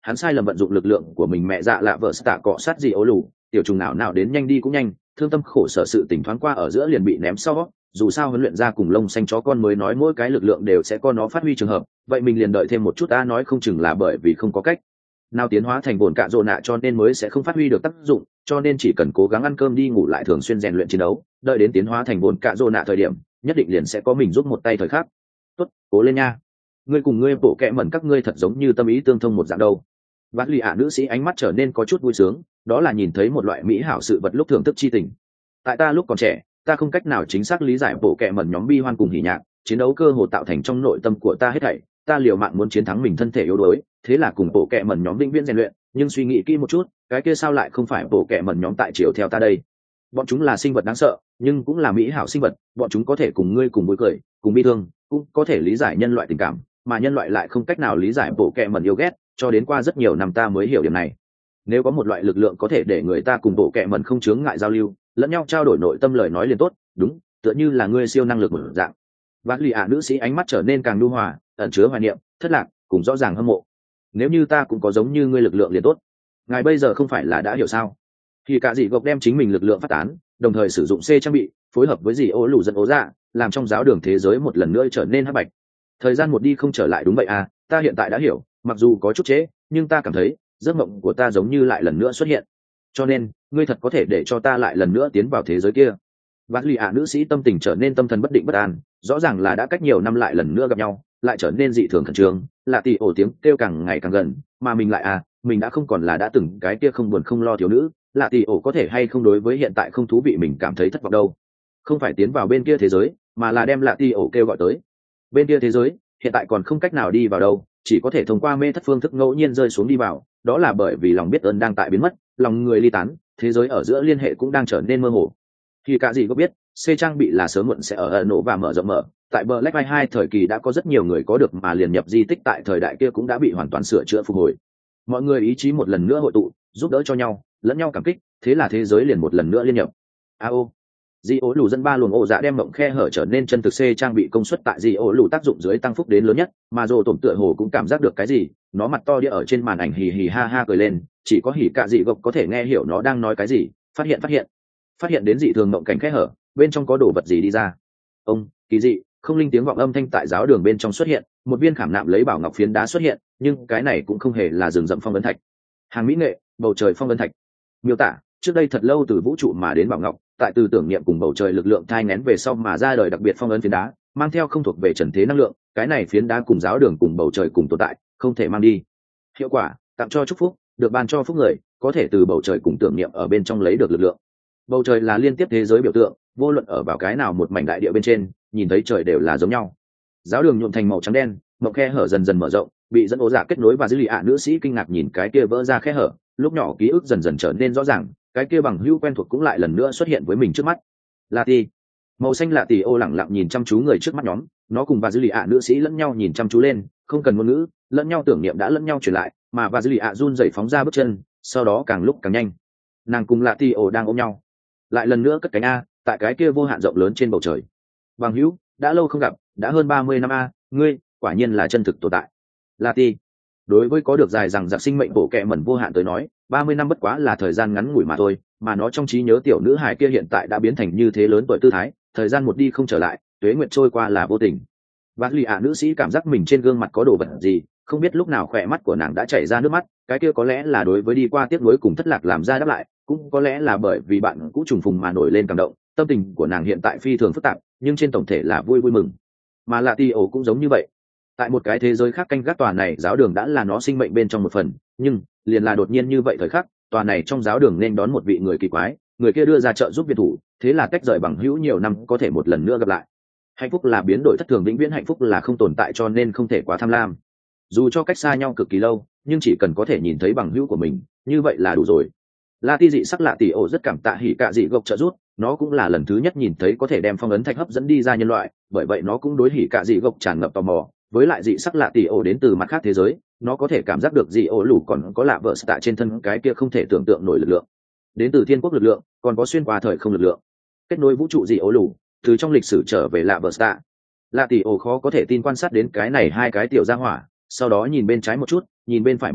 hắn sai lầm vận dụng lực lượng của mình mẹ dạ lạ vợ tạ cọ sát gì ố lù, tiểu trùng nào nào đến nhanh đi cũng nhanh, thương tâm khổ sở sự tỉnh thoáng qua ở giữa liền bị ném sau. Dù sao huấn luyện ra cùng lông xanh chó con mới nói mỗi cái lực lượng đều sẽ có nó phát huy trường hợp, vậy mình liền đợi thêm một chút ta nói không chừng là bởi vì không có cách nào tiến hóa thành bồn cạ rồ nạ cho nên mới sẽ không phát huy được tác dụng, cho nên chỉ cần cố gắng ăn cơm đi ngủ lại thường xuyên rèn luyện chiến đấu, đợi đến tiến hóa thành bồn cạ rồ nạ thời điểm nhất định liền sẽ có mình giúp một tay thời khắc. Tốt, cố lên nha, ngươi cùng ngươi bộ kẹ mẩn các ngươi thật giống như tâm ý tương thông một dạng đâu. Vát lì ạ nữ sĩ ánh mắt trở nên có chút vui sướng, đó là nhìn thấy một loại mỹ hảo sự vật lúc thưởng thức chi tình. Tại ta lúc còn trẻ, ta không cách nào chính xác lý giải bộ kẹ mẩn nhóm bi hoan cùng hỉ nhạc, chiến đấu cơ hồ tạo thành trong nội tâm của ta hết thảy, ta liều mạng muốn chiến thắng mình thân thể yếu đuối, thế là cùng bộ kẹ mẩn nhóm vĩnh viễn rèn luyện, nhưng suy nghĩ kỹ một chút, cái kia sao lại không phải bộ kẹ mẩn nhóm tại chiều theo ta đây? Bọn chúng là sinh vật đáng sợ, nhưng cũng là mỹ hảo sinh vật, bọn chúng có thể cùng ngươi cùng vui cười, cùng bi thương, cũng có thể lý giải nhân loại tình cảm, mà nhân loại lại không cách nào lý giải bộ kẹ mẩn yêu ghét, cho đến qua rất nhiều năm ta mới hiểu điểm này. Nếu có một loại lực lượng có thể để người ta cùng bộ kẹ mẩn không chướng ngại giao lưu, lẫn nhau trao đổi nội tâm lời nói liền tốt, đúng, tựa như là ngươi siêu năng lực một dạng. Vát lì ạ nữ sĩ ánh mắt trở nên càng nhu hòa, ẩn chứa hoài niệm, thất lạc, cùng rõ ràng hâm mộ. Nếu như ta cũng có giống như ngươi lực lượng liền tốt. Ngài bây giờ không phải là đã hiểu sao? Thì cả dị gộc đem chính mình lực lượng phát tán, đồng thời sử dụng C trang bị, phối hợp với dị ố lù dẫn ố dạ, làm trong giáo đường thế giới một lần nữa trở nên hắc bạch. Thời gian một đi không trở lại, đúng vậy à, ta hiện tại đã hiểu, mặc dù có chút trễ, nhưng ta cảm thấy giấc mộng của ta giống như lại lần nữa xuất hiện. Cho nên, ngươi thật có thể để cho ta lại lần nữa tiến vào thế giới kia. Vát lì ạ nữ sĩ tâm tình trở nên tâm thần bất định bất an, rõ ràng là đã cách nhiều năm lại lần nữa gặp nhau, lại trở nên dị thường khẩn trương, lạ tì ổ tiếng kêu càng ngày càng gần, mà mình lại à, mình đã không còn là đã từng cái kia không buồn không lo thiếu nữ, lạ tì ổ có thể hay không đối với hiện tại không thú vị mình cảm thấy thất vọng đâu. Không phải tiến vào bên kia thế giới, mà là đem lạ tì ổ kêu gọi tới. Bên kia thế giới, hiện tại còn không cách nào đi vào đâu, chỉ có thể thông qua mê thất phương thức ngẫu nhiên rơi xuống đi vào, đó là bởi vì lòng biết ơn đang tại biến mất, lòng người ly tán, thế giới ở giữa liên hệ cũng đang trở nên mơ hồ. Khi cả gì có biết, C trang bị là sớm muộn sẽ ở nổ và mở rộng mở, tại Black Eye hai thời kỳ đã có rất nhiều người có được mà liền nhập di tích tại thời đại kia cũng đã bị hoàn toàn sửa chữa phục hồi. Mọi người ý chí một lần nữa hội tụ, giúp đỡ cho nhau, lẫn nhau cảm kích, thế là thế giới liền một lần nữa liên nhập. A O. Di ố lù dân ba luồng ổ dạ đem mộng khe hở trở nên chân thực C trang bị công suất tại di ố lù tác dụng dưới tăng phúc đến lớn nhất, mà Dồ tổm tựa hồ cũng cảm giác được cái gì, nó mặt to đĩa ở trên màn ảnh hì hì ha ha cười lên, chỉ có hỉ cạ dị gộc có thể nghe hiểu nó đang nói cái gì. Phát hiện phát hiện phát hiện đến dị thường mộng cảnh khe hở, bên trong có đồ vật gì đi ra. Ông kỳ dị không linh tiếng vọng âm thanh tại giáo đường bên trong xuất hiện, một viên khảm nạm lấy bảo ngọc phiến đá xuất hiện, nhưng cái này cũng không hề là rừng rậm phong ấn thạch. Hàng mỹ nghệ, bầu trời phong ấn thạch. Miêu tả, trước đây thật lâu từ vũ trụ mà đến bảo ngọc, tại từ tưởng niệm cùng bầu trời lực lượng thai nén về sau mà ra đời đặc biệt phong ấn phiến đá, mang theo không thuộc về trần thế năng lượng, cái này phiến đá cùng giáo đường cùng bầu trời cùng tồn tại, không thể mang đi. Hiệu quả, tặng cho chúc phúc, được ban cho phúc người, có thể từ bầu trời cùng tưởng niệm ở bên trong lấy được lực lượng. Bầu trời là liên tiếp thế giới biểu tượng, vô luận ở vào cái nào một mảnh đại địa bên trên, nhìn thấy trời đều là giống nhau. Giáo đường nhuộm thành màu trắng đen, mộng khe hở dần dần mở rộng, bị dẫn ố giả kết nối và dữ lì ạ nữ sĩ kinh ngạc nhìn cái kia vỡ ra khe hở, lúc nhỏ ký ức dần dần trở nên rõ ràng, cái kia bằng hữu quen thuộc cũng lại lần nữa xuất hiện với mình trước mắt. Lạ Ti, màu xanh lạ tì ô lẳng lặng nhìn chăm chú người trước mắt nhóm, nó cùng và dữ lì ạ nữ sĩ lẫn nhau nhìn chăm chú lên, không cần ngôn ngữ, lẫn nhau tưởng niệm đã lẫn nhau truyền lại, mà và dữ lì ạ run rẩy phóng ra bước chân, sau đó càng lúc càng nhanh. Nàng cùng lạ tì ô đang ôm nhau, lại lần nữa cất cánh a, tại cái kia vô hạn rộng lớn trên bầu trời. Bằng hữu, đã lâu không gặp, đã hơn ba mươi năm a, ngươi quả nhiên là chân thực tồn tại. Lạ Ti, đối với có được dài rằng giặc sinh mệnh bổ kẹ mẩn vô hạn tới nói, ba mươi năm bất quá là thời gian ngắn ngủi mà thôi, mà nó trong trí nhớ tiểu nữ hài kia hiện tại đã biến thành như thế lớn tuổi tư thái, thời gian một đi không trở lại, tuế nguyệt trôi qua là vô tình. Vát lì ạ nữ sĩ cảm giác mình trên gương mặt có đồ vật gì, không biết lúc nào khỏe mắt của nàng đã chảy ra nước mắt, cái kia có lẽ là đối với đi qua tiếc nuối cùng thất lạc làm ra đáp lại, cũng có lẽ là bởi vì bạn cũ trùng phùng mà nổi lên cảm động, tâm tình của nàng hiện tại phi thường phức tạp, nhưng trên tổng thể là vui vui mừng. Mà Lạ Ti ổ cũng giống như vậy. Tại một cái thế giới khác canh gác tòa này giáo đường đã là nó sinh mệnh bên trong một phần, nhưng liền là đột nhiên như vậy thời khắc, tòa này trong giáo đường nên đón một vị người kỳ quái, người kia đưa ra trợ giúp viện thủ, thế là tách rời bằng hữu nhiều năm có thể một lần nữa gặp lại. Hạnh phúc là biến đổi thất thường, vĩnh viễn hạnh phúc là không tồn tại, cho nên không thể quá tham lam. Dù cho cách xa nhau cực kỳ lâu, nhưng chỉ cần có thể nhìn thấy bằng hữu của mình, như vậy là đủ rồi. La Ti dị sắc Lạ Tỷ ổ rất cảm tạ hỉ cạ dị gộc trợ giúp, nó cũng là lần thứ nhất nhìn thấy có thể đem phong ấn thạch hấp dẫn đi ra nhân loại, bởi vậy nó cũng đối hỉ cạ dị gộc tràn ngập tò mò. Với lại dị sắc Lạ Tỷ ổ đến từ mặt khác thế giới, nó có thể cảm giác được dị ổ lù còn có lạ vợ tạ trên thân cái kia không thể tưởng tượng nổi lực lượng, đến từ thiên quốc lực lượng, còn có xuyên qua thời không lực lượng, kết nối vũ trụ dị ổ lù từ trong lịch sử trở về lạ vợ tạ. Lạ Tỷ ổ khó có thể tin quan sát đến cái này hai cái tiểu gia hỏa, sau đó nhìn bên trái một chút, nhìn bên phải một chút,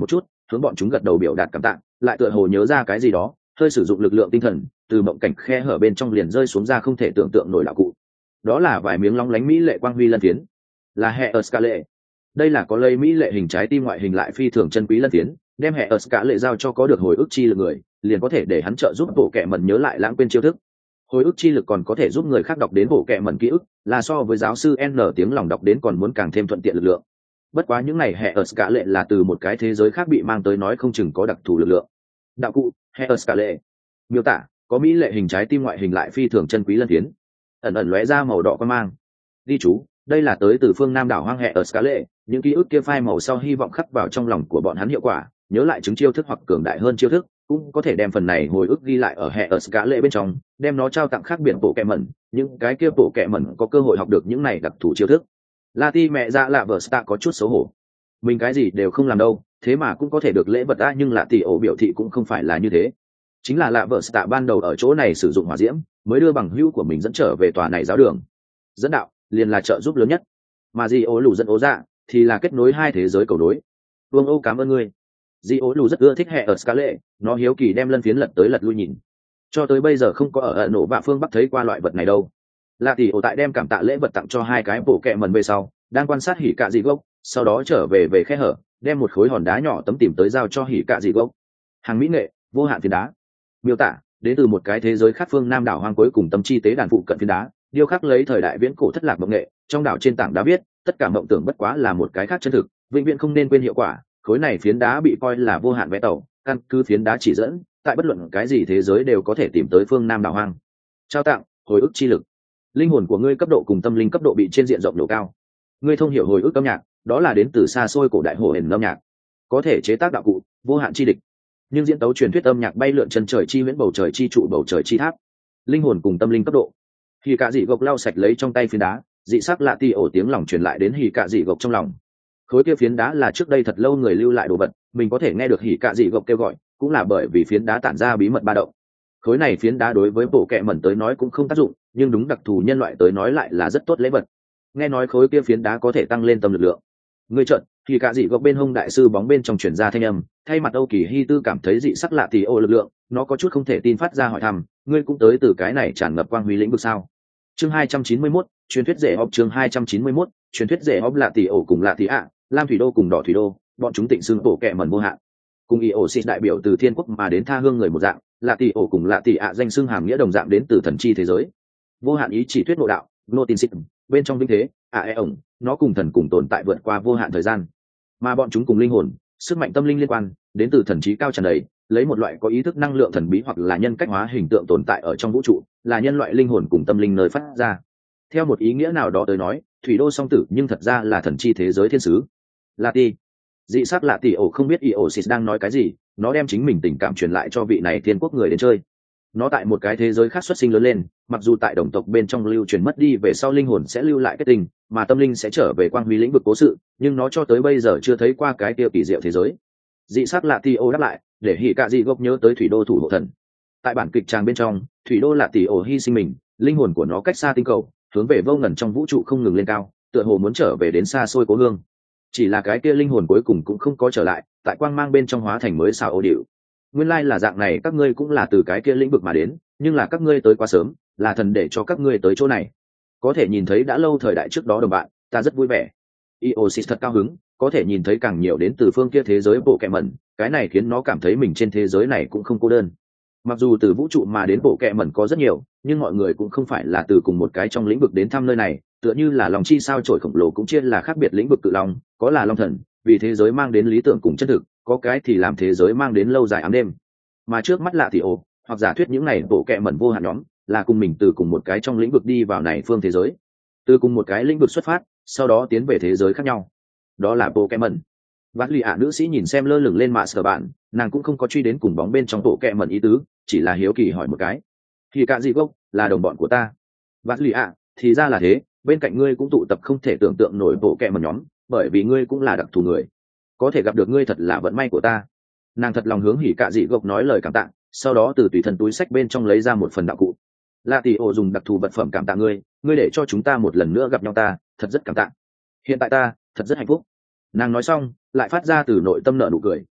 hướng bọn chúng gật đầu biểu đạt cảm tạ, lại tựa hồ nhớ ra cái gì đó, hơi sử dụng lực lượng tinh thần, từ mộng cảnh khe hở bên trong liền rơi xuống ra không thể tưởng tượng nổi đạo cụ. Đó là vài miếng long lánh mỹ lệ quang huy lân phiến, là hệ ở Scarlet. Đây là có lấy mỹ lệ hình trái tim ngoại hình lại phi thường chân quý lân phiến, đem hệ ở Scarlet giao cho có được hồi ức chi lực người, liền có thể để hắn trợ giúp bộ kệ mẩn nhớ lại lãng quên chiêu thức. Hồi ức chi lực còn có thể giúp người khác đọc đến bộ kệ mẩn ký ức, là so với giáo sư N tiếng lòng đọc đến còn muốn càng thêm thuận tiện lực lượng. Bất quá những này hệ ở Scarlet là từ một cái thế giới khác bị mang tới, nói không chừng có đặc thù lực lượng. Đạo cụ hệ ở Scarlet miêu tả có mỹ lệ hình trái tim ngoại hình lại phi thường chân quý lân phiến, ẩn ẩn lóe ra màu đỏ quan mang. Ghi chú, đây là tới từ phương Nam đảo hoang hệ ở Scarlet, những ký ức kia phai màu sau hy vọng khắc vào trong lòng của bọn hắn hiệu quả, nhớ lại chứng chiêu thức hoặc cường đại hơn chiêu thức, cũng có thể đem phần này hồi ức ghi lại ở hệ ở Scarlet bên trong, đem nó trao tặng khác biệt bộ kệ mẩn, những cái kia bộ kệ mẩn có cơ hội học được những này đặc thù chiêu thức. Lati mẹ dạ lạ vợ Star có chút xấu hổ, mình cái gì đều không làm đâu, thế mà cũng có thể được lễ vật a, nhưng lạ tỷ ổ biểu thị cũng không phải là như thế. Chính là lạ vợ Star ban đầu ở chỗ này sử dụng hỏa diễm, mới đưa bằng hữu của mình dẫn trở về tòa này giáo đường. Dẫn đạo liền là trợ giúp lớn nhất, mà di ố lù dẫn ố dạ thì là kết nối hai thế giới cầu nối. Vương Ô cảm ơn ngươi. Di ố lù rất ưa thích hệ ở Scarlet, nó hiếu kỳ đem lân phiến lật tới lật lui nhìn. Cho tới bây giờ không có ở ẩn nổ bạ phương bắc thấy qua loại vật này đâu. Lạ tỷ ổ tại đem cảm tạ lễ vật tặng cho hai cái bộ kệ mần về sau, đang quan sát hỉ cạ dị gốc, sau đó trở về về khe hở, đem một khối hòn đá nhỏ tấm tìm tới giao cho hỉ cạ dị gốc. Hàng mỹ nghệ, vô hạn phiến đá. Miêu tả đến từ một cái thế giới khác phương Nam đảo hoang cuối cùng tâm chi tế đàn phụ cận phiến đá, điêu khắc lấy thời đại viễn cổ thất lạc mộng nghệ, trong đảo trên tảng đá viết, tất cả mộng tưởng bất quá là một cái khác chân thực, vĩnh viễn không nên quên hiệu quả. Khối này phiến đá bị coi là vô hạn vé tàu, căn cứ phiến đá chỉ dẫn, tại bất luận cái gì thế giới đều có thể tìm tới phương Nam đảo hoang. Trao tặng hồi ức chi lực. Linh hồn của ngươi cấp độ cùng tâm linh cấp độ bị trên diện rộng nổ cao. Ngươi thông hiểu hồi ức âm nhạc, đó là đến từ xa xôi cổ đại hồ hển âm nhạc, có thể chế tác đạo cụ vô hạn chi địch, nhưng diễn tấu truyền thuyết âm nhạc bay lượn chân trời chi huyễn bầu trời chi trụ bầu trời chi tháp. Linh hồn cùng tâm linh cấp độ. Hỉ cạ dị gộc lau sạch lấy trong tay phiến đá, dị sắc lạ ti ổ tiếng lòng truyền lại đến hỉ cạ dị gộc trong lòng. Khối kia phiến đá là trước đây thật lâu người lưu lại đồ vật, mình có thể nghe được hỉ cạ dị gộc kêu gọi, cũng là bởi vì phiến đá tản ra bí mật ba động. Khối này phiến đá đối với bộ kệ mẩn tới nói cũng không tác dụng, nhưng đúng đặc thù nhân loại tới nói lại là rất tốt lễ vật. Nghe nói khối kia phiến đá có thể tăng lên tâm lực lượng. Ngươi trợn, thì cả dị gộc bên hông đại sư bóng bên trong truyền ra thanh âm, thay mặt Âu Kỳ Hi Tư cảm thấy dị sắc lạ thì ô lực lượng, nó có chút không thể tin phát ra hỏi thăm, ngươi cũng tới từ cái này tràn ngập quang huy lĩnh vực sao? Chương hai trăm chín mươi mốt, truyền thuyết rể họp chương hai trăm chín mươi mốt, truyền thuyết rể họp lạ tỷ ổ cùng lạ tỷ ạ, lam thủy đô cùng đỏ thủy đô, bọn chúng tịnh xưng bộ kệ mẩn vô hạn. Cùng ý ổ xịt đại biểu từ thiên quốc mà đến tha hương người một dạng, lạ tỷ ổ cùng lạ tỷ ạ danh xưng hàm nghĩa đồng dạng đến từ thần chi thế giới. Vô hạn ý chỉ thuyết ngộ đạo, gnosticism, bên trong vinh thế, à e ổng, nó cùng thần cùng tồn tại vượt qua vô hạn thời gian, mà bọn chúng cùng linh hồn, sức mạnh tâm linh liên quan, đến từ thần trí cao tràn đầy, lấy một loại có ý thức năng lượng thần bí hoặc là nhân cách hóa hình tượng tồn tại ở trong vũ trụ, là nhân loại linh hồn cùng tâm linh nơi phát ra. Theo một ý nghĩa nào đó tới nói, thủy đô song tử nhưng thật ra là thần chi thế giới thiên sứ. Lạ tỷ, dị sắc lạ tỷ ổ không biết Iosis đang nói cái gì, nó đem chính mình tình cảm truyền lại cho vị này thiên quốc người đến chơi. Nó tại một cái thế giới khác xuất sinh lớn lên, mặc dù tại đồng tộc bên trong lưu truyền mất đi, về sau linh hồn sẽ lưu lại kết tình, mà tâm linh sẽ trở về quang huy lĩnh vực cố sự, nhưng nó cho tới bây giờ chưa thấy qua cái tiêu kỳ diệu thế giới. Dị sắc lạ tỷ ổ đáp lại, để hỉ cạ dị gốc nhớ tới thủy đô thủ hộ thần. Tại bản kịch tràng bên trong, thủy đô lạ tỷ ổ hy sinh mình, linh hồn của nó cách xa tinh cầu, hướng về vô ngần trong vũ trụ không ngừng lên cao, tựa hồ muốn trở về đến xa xôi cố hương. Chỉ là cái kia linh hồn cuối cùng cũng không có trở lại, tại quang mang bên trong hóa thành mới xào ô điệu. Nguyên lai là dạng này, các ngươi cũng là từ cái kia lĩnh vực mà đến, nhưng là các ngươi tới quá sớm, là thần để cho các ngươi tới chỗ này. Có thể nhìn thấy đã lâu thời đại trước đó đồng bạn, ta rất vui vẻ. Iosis thật cao hứng, có thể nhìn thấy càng nhiều đến từ phương kia thế giới bộ kệ mẩn, cái này khiến nó cảm thấy mình trên thế giới này cũng không cô đơn. Mặc dù từ vũ trụ mà đến bộ kệ mẩn có rất nhiều, nhưng mọi người cũng không phải là từ cùng một cái trong lĩnh vực đến thăm nơi này, tựa như là lòng chi sao chổi khổng lồ cũng chia là khác biệt lĩnh vực cự long, có là long thần, vì thế giới mang đến lý tưởng cùng chân thực, có cái thì làm thế giới mang đến lâu dài ám đêm. Mà trước mắt lạ thì ồ, hoặc giả thuyết những này bộ kệ mẩn vô hạn nhóm, là cùng mình từ cùng một cái trong lĩnh vực đi vào này phương thế giới, từ cùng một cái lĩnh vực xuất phát, sau đó tiến về thế giới khác nhau. Đó là bộ kệ mẩn. Vát lì ạ nữ sĩ nhìn xem lơ lửng lên mạ sở bạn, nàng cũng không có truy đến cùng bóng bên trong bộ kệ mẩn ý tứ, chỉ là hiếu kỳ hỏi một cái. Thì cả gì gốc là đồng bọn của ta. Vát lì ạ, thì ra là thế, bên cạnh ngươi cũng tụ tập không thể tưởng tượng nổi bộ kệ mẩn nhóm, bởi vì ngươi cũng là đặc thù người, có thể gặp được ngươi thật là vận may của ta. Nàng thật lòng hướng hỉ cạ dị gộc nói lời cảm tạ, sau đó từ tùy thân túi sách bên trong lấy ra một phần đạo cụ. Lạ tỷ ổ dùng đặc thù vật phẩm cảm tạ ngươi, ngươi để cho chúng ta một lần nữa gặp nhau, ta thật rất cảm tạ. Hiện tại ta thật rất hạnh phúc. Nàng nói xong lại phát ra từ nội tâm nở nụ cười,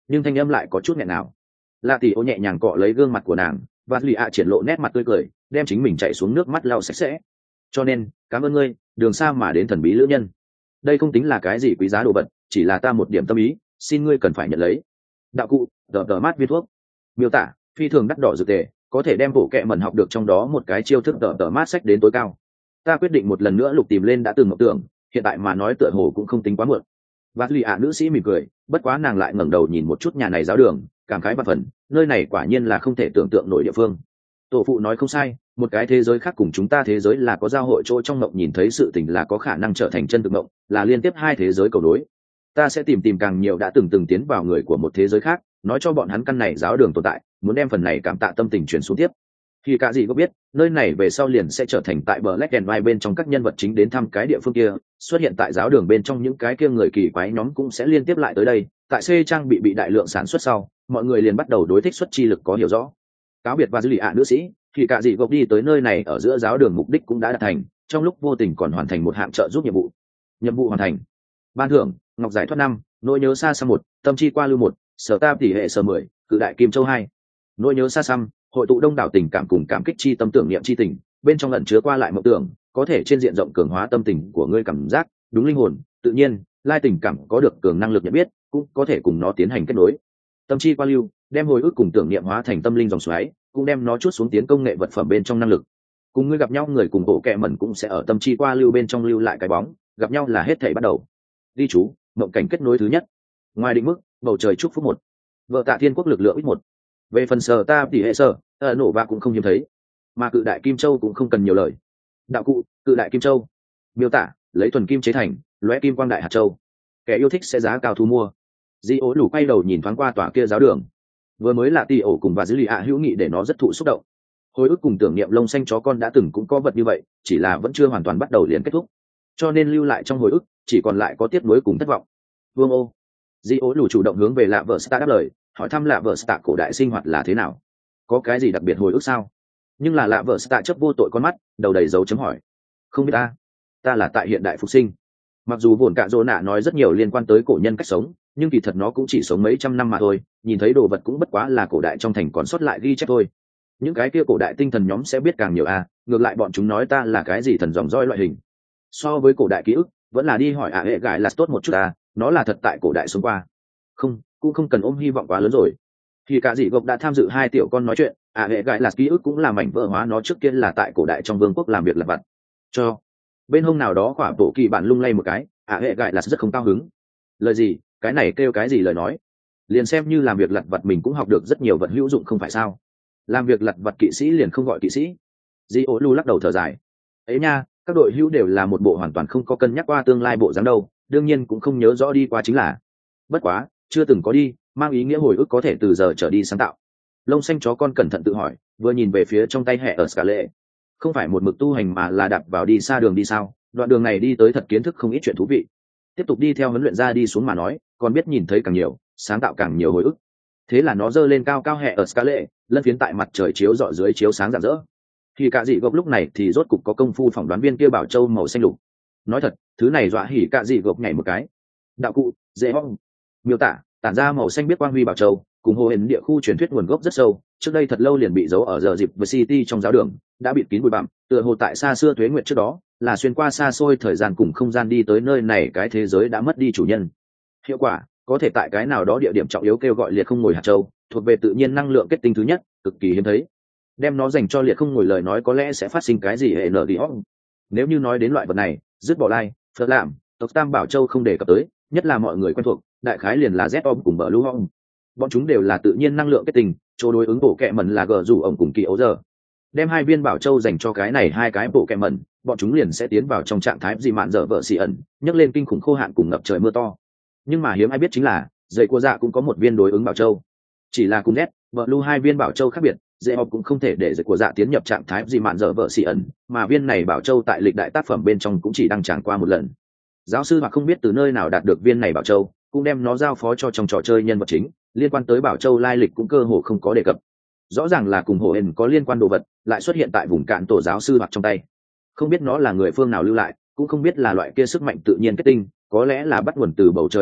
nhưng thanh âm lại có chút nghẹn nào. Lạ tỷ ô nhẹ nhàng cọ lấy gương mặt của nàng, và lì ạ triển lộ nét mặt tươi cười, đem chính mình chạy xuống nước mắt lau sạch sẽ. Cho nên cảm ơn ngươi, đường xa mà đến thần bí lữ nhân. Đây không tính là cái gì quý giá đồ vật, chỉ là ta một điểm tâm ý, xin ngươi cần phải nhận lấy. Đạo cụ đờ đờ mát viên thuốc, miêu tả phi thường đắt đỏ dược tề, có thể đem bộ kệ mẩn học được trong đó một cái chiêu thức đờ đờ mát sách đến tối cao. Ta quyết định một lần nữa lục tìm lên đã từng mộng tưởng, hiện tại mà nói tựa hồ cũng không tính quá muộn. Và lì ạ nữ sĩ mỉm cười, bất quá nàng lại ngẩng đầu nhìn một chút nhà này giáo đường, cảm khái và phần, nơi này quả nhiên là không thể tưởng tượng nổi địa phương. Tổ phụ nói không sai, một cái thế giới khác cùng chúng ta thế giới là có giao hội chỗ trong mộng nhìn thấy sự tình là có khả năng trở thành chân thực mộng, là liên tiếp hai thế giới cầu đối. Ta sẽ tìm tìm càng nhiều đã từng từng tiến vào người của một thế giới khác, nói cho bọn hắn căn này giáo đường tồn tại, muốn đem phần này cảm tạ tâm tình truyền xuống tiếp. Thì cả gì có biết, nơi này về sau liền sẽ trở thành tại Black and White bên trong các nhân vật chính đến thăm cái địa phương kia, xuất hiện tại giáo đường bên trong những cái kia người kỳ quái nhóm cũng sẽ liên tiếp lại tới đây. Tại C trang bị bị đại lượng sản xuất sau, mọi người liền bắt đầu đối thích xuất chi lực có hiểu rõ. Cáo biệt và dư lì ạ nữ sĩ, thì cả gì gộp đi tới nơi này ở giữa giáo đường mục đích cũng đã đạt thành, trong lúc vô tình còn hoàn thành một hạng trợ giúp nhiệm vụ. Nhiệm vụ hoàn thành. Ban thưởng: ngọc giải thoát năm, nỗi nhớ xa xăm một, tâm chi qua lưu một, sở tam tỷ hệ sở mười, cự đại kim châu hai. Nỗi nhớ xa xăm hội tụ đông đảo tình cảm cùng cảm kích chi tâm tưởng niệm chi tình, bên trong ẩn chứa qua lại mộng tưởng, có thể trên diện rộng cường hóa tâm tình của ngươi cảm giác, đúng linh hồn, tự nhiên, lai tình cảm có được cường năng lực nhận biết, cũng có thể cùng nó tiến hành kết nối. Tâm chi qua lưu, đem hồi ức cùng tưởng niệm hóa thành tâm linh dòng xoáy, cũng đem nó chút xuống tiến công nghệ vật phẩm bên trong năng lực. Cùng ngươi gặp nhau người cùng bộ kệ mẩn cũng sẽ ở tâm chi qua lưu bên trong lưu lại cái bóng, gặp nhau là hết thảy bắt đầu. Đi chú, mộng cảnh kết nối thứ nhất. Ngoài định mức, bầu trời chúc phúc một. Vợ Tạ Thiên Quốc lực lượng ít một. Về phần sở ta tỷ hệ sở, ở nổ bạc cũng không hiếm thấy, mà cự đại kim châu cũng không cần nhiều lời. Đạo cụ cự đại kim châu, miêu tả lấy thuần kim chế thành, lóe kim quang đại hạt châu, kẻ yêu thích sẽ giá cao thu mua. Di ố lù quay đầu nhìn thoáng qua tòa kia giáo đường, vừa mới là tỷ ổ cùng và dữ lì ạ hữu nghị để nó rất thụ xúc động. Hồi ức cùng tưởng niệm lông xanh chó con đã từng cũng có vật như vậy, chỉ là vẫn chưa hoàn toàn bắt đầu liền kết thúc, cho nên lưu lại trong hồi ức chỉ còn lại có tiếc nuối cùng thất vọng. Vương ô, Di ố lù chủ động hướng về lạ vợ Star đáp lời, hỏi thăm lạ vợ Star cổ đại sinh hoạt là thế nào, có cái gì đặc biệt hồi ức sao? Nhưng là lạ vợ Star chấp vô tội con mắt, đầu đầy dấu chấm hỏi. Không biết ta, ta là tại hiện đại phục sinh. Mặc dù vồn cạ dỗ nạ nói rất nhiều liên quan tới cổ nhân cách sống, nhưng kỳ thật nó cũng chỉ sống mấy trăm năm mà thôi, nhìn thấy đồ vật cũng bất quá là cổ đại trong thành còn sót lại ghi chép thôi. Những cái kia cổ đại tinh thần nhóm sẽ biết càng nhiều à, ngược lại bọn chúng nói ta là cái gì thần dòng roi loại hình. So với cổ đại ký ức, vẫn là đi hỏi ạ hệ gài là tốt một chút à, nó là thật tại cổ đại sống qua. Không, cũng không cần ôm hy vọng quá lớn rồi. Thì cả dị gộc đã tham dự hai tiểu con nói chuyện, ạ hệ gài là ký ức cũng là mảnh vỡ hóa nó trước kia là tại cổ đại trong vương quốc làm việc lặt vặt. Cho bên hông nào đó khỏa bộ kỳ bạn lung lay một cái, ạ hệ gài là rất không cao hứng. Lời gì, cái này kêu cái gì lời nói? Liền xem như làm việc lặt vặt mình cũng học được rất nhiều vật hữu dụng không phải sao? Làm việc lặt vặt kỵ sĩ liền không gọi kỵ sĩ. Di ố lu lắc đầu thở dài. Ấy nha, các đội hữu đều là một bộ hoàn toàn không có cân nhắc qua tương lai bộ dáng đâu, đương nhiên cũng không nhớ rõ đi qua chính là. Bất quá, chưa từng có đi, mang ý nghĩa hồi ức có thể từ giờ trở đi sáng tạo. Lông xanh chó con cẩn thận tự hỏi, vừa nhìn về phía trong tay hẹ ở Scarlet. Không phải một mực tu hành mà là đạp vào đi xa đường đi sao? Đoạn đường này đi tới thật kiến thức không ít chuyện thú vị. Tiếp tục đi theo huấn luyện ra đi xuống mà nói, còn biết nhìn thấy càng nhiều, sáng tạo càng nhiều hồi ức. Thế là nó giơ lên cao cao hẹ ở Scarlet, lân phiến tại mặt trời chiếu rọi dưới chiếu sáng rạng rỡ. Thì cả dị gộc lúc này thì rốt cục có công phu phỏng đoán viên kia bảo châu màu xanh lục. Nói thật, thứ này dọa hỉ cả dị gộc nhảy một cái. Đạo cụ dễ hong, miêu tả tản ra màu xanh biết quang huy bảo châu, cùng hồ hển địa khu truyền thuyết nguồn gốc rất sâu, trước đây thật lâu liền bị giấu ở giờ dịp với City trong giáo đường, đã bịt kín bụi bặm, tựa hồ tại xa xưa tuế nguyệt trước đó, là xuyên qua xa xôi thời gian cùng không gian đi tới nơi này, cái thế giới đã mất đi chủ nhân. Hiệu quả, có thể tại cái nào đó địa điểm trọng yếu kêu gọi liệt không ngồi hạt châu, thuộc về tự nhiên năng lượng kết tinh thứ nhất, cực kỳ hiếm thấy. Đem nó dành cho liệt không ngồi lời nói có lẽ sẽ phát sinh cái gì hệ nở đi óc. Nếu như nói đến loại vật này, dứt bỏ lai, phật làm, tộc Tam Bảo Châu không đề cập tới, nhất là mọi người quen thuộc, đại khái liền là Z-om cùng Blue Hom. Bọn chúng đều là tự nhiên năng lượng kết tinh, chỗ đối ứng bổ kẹ mẩn là gờ rủ ổng cùng kỳ ấu giờ. Đem hai viên bảo châu dành cho cái này hai cái bộ kẹ mẩn, bọn chúng liền sẽ tiến vào trong trạng thái dị mạn dở vợ xì ẩn, nhấc lên kinh khủng khô hạn cùng ngập trời mưa to. Nhưng mà hiếm ai biết chính là, dậy của dạ cũng có một viên đối ứng bảo châu. Chỉ là cùng Z, vợ lưu hai viên bảo châu khác biệt, dễ học cũng không thể để dậy của dạ tiến nhập trạng thái dị mạn dở vợ xì ẩn, mà viên này bảo châu tại lịch đại tác phẩm bên trong cũng chỉ đăng tràng qua một lần. Giáo sư hoặc không biết từ nơi nào đạt được viên này bảo châu, cũng đem nó giao phó cho trong trò chơi nhân vật chính, liên quan tới bảo châu lai lịch cũng cơ hồ không có đề cập. Rõ ràng là cùng hồ hển có liên quan đồ vật, lại xuất hiện tại vùng cạn tổ giáo sư hoặc trong tay. Không biết nó là người phương nào lưu lại, cũng không biết là loại kia sức mạnh tự nhiên kết tinh, có lẽ là bắt nguồn từ bầu trời lực lượng,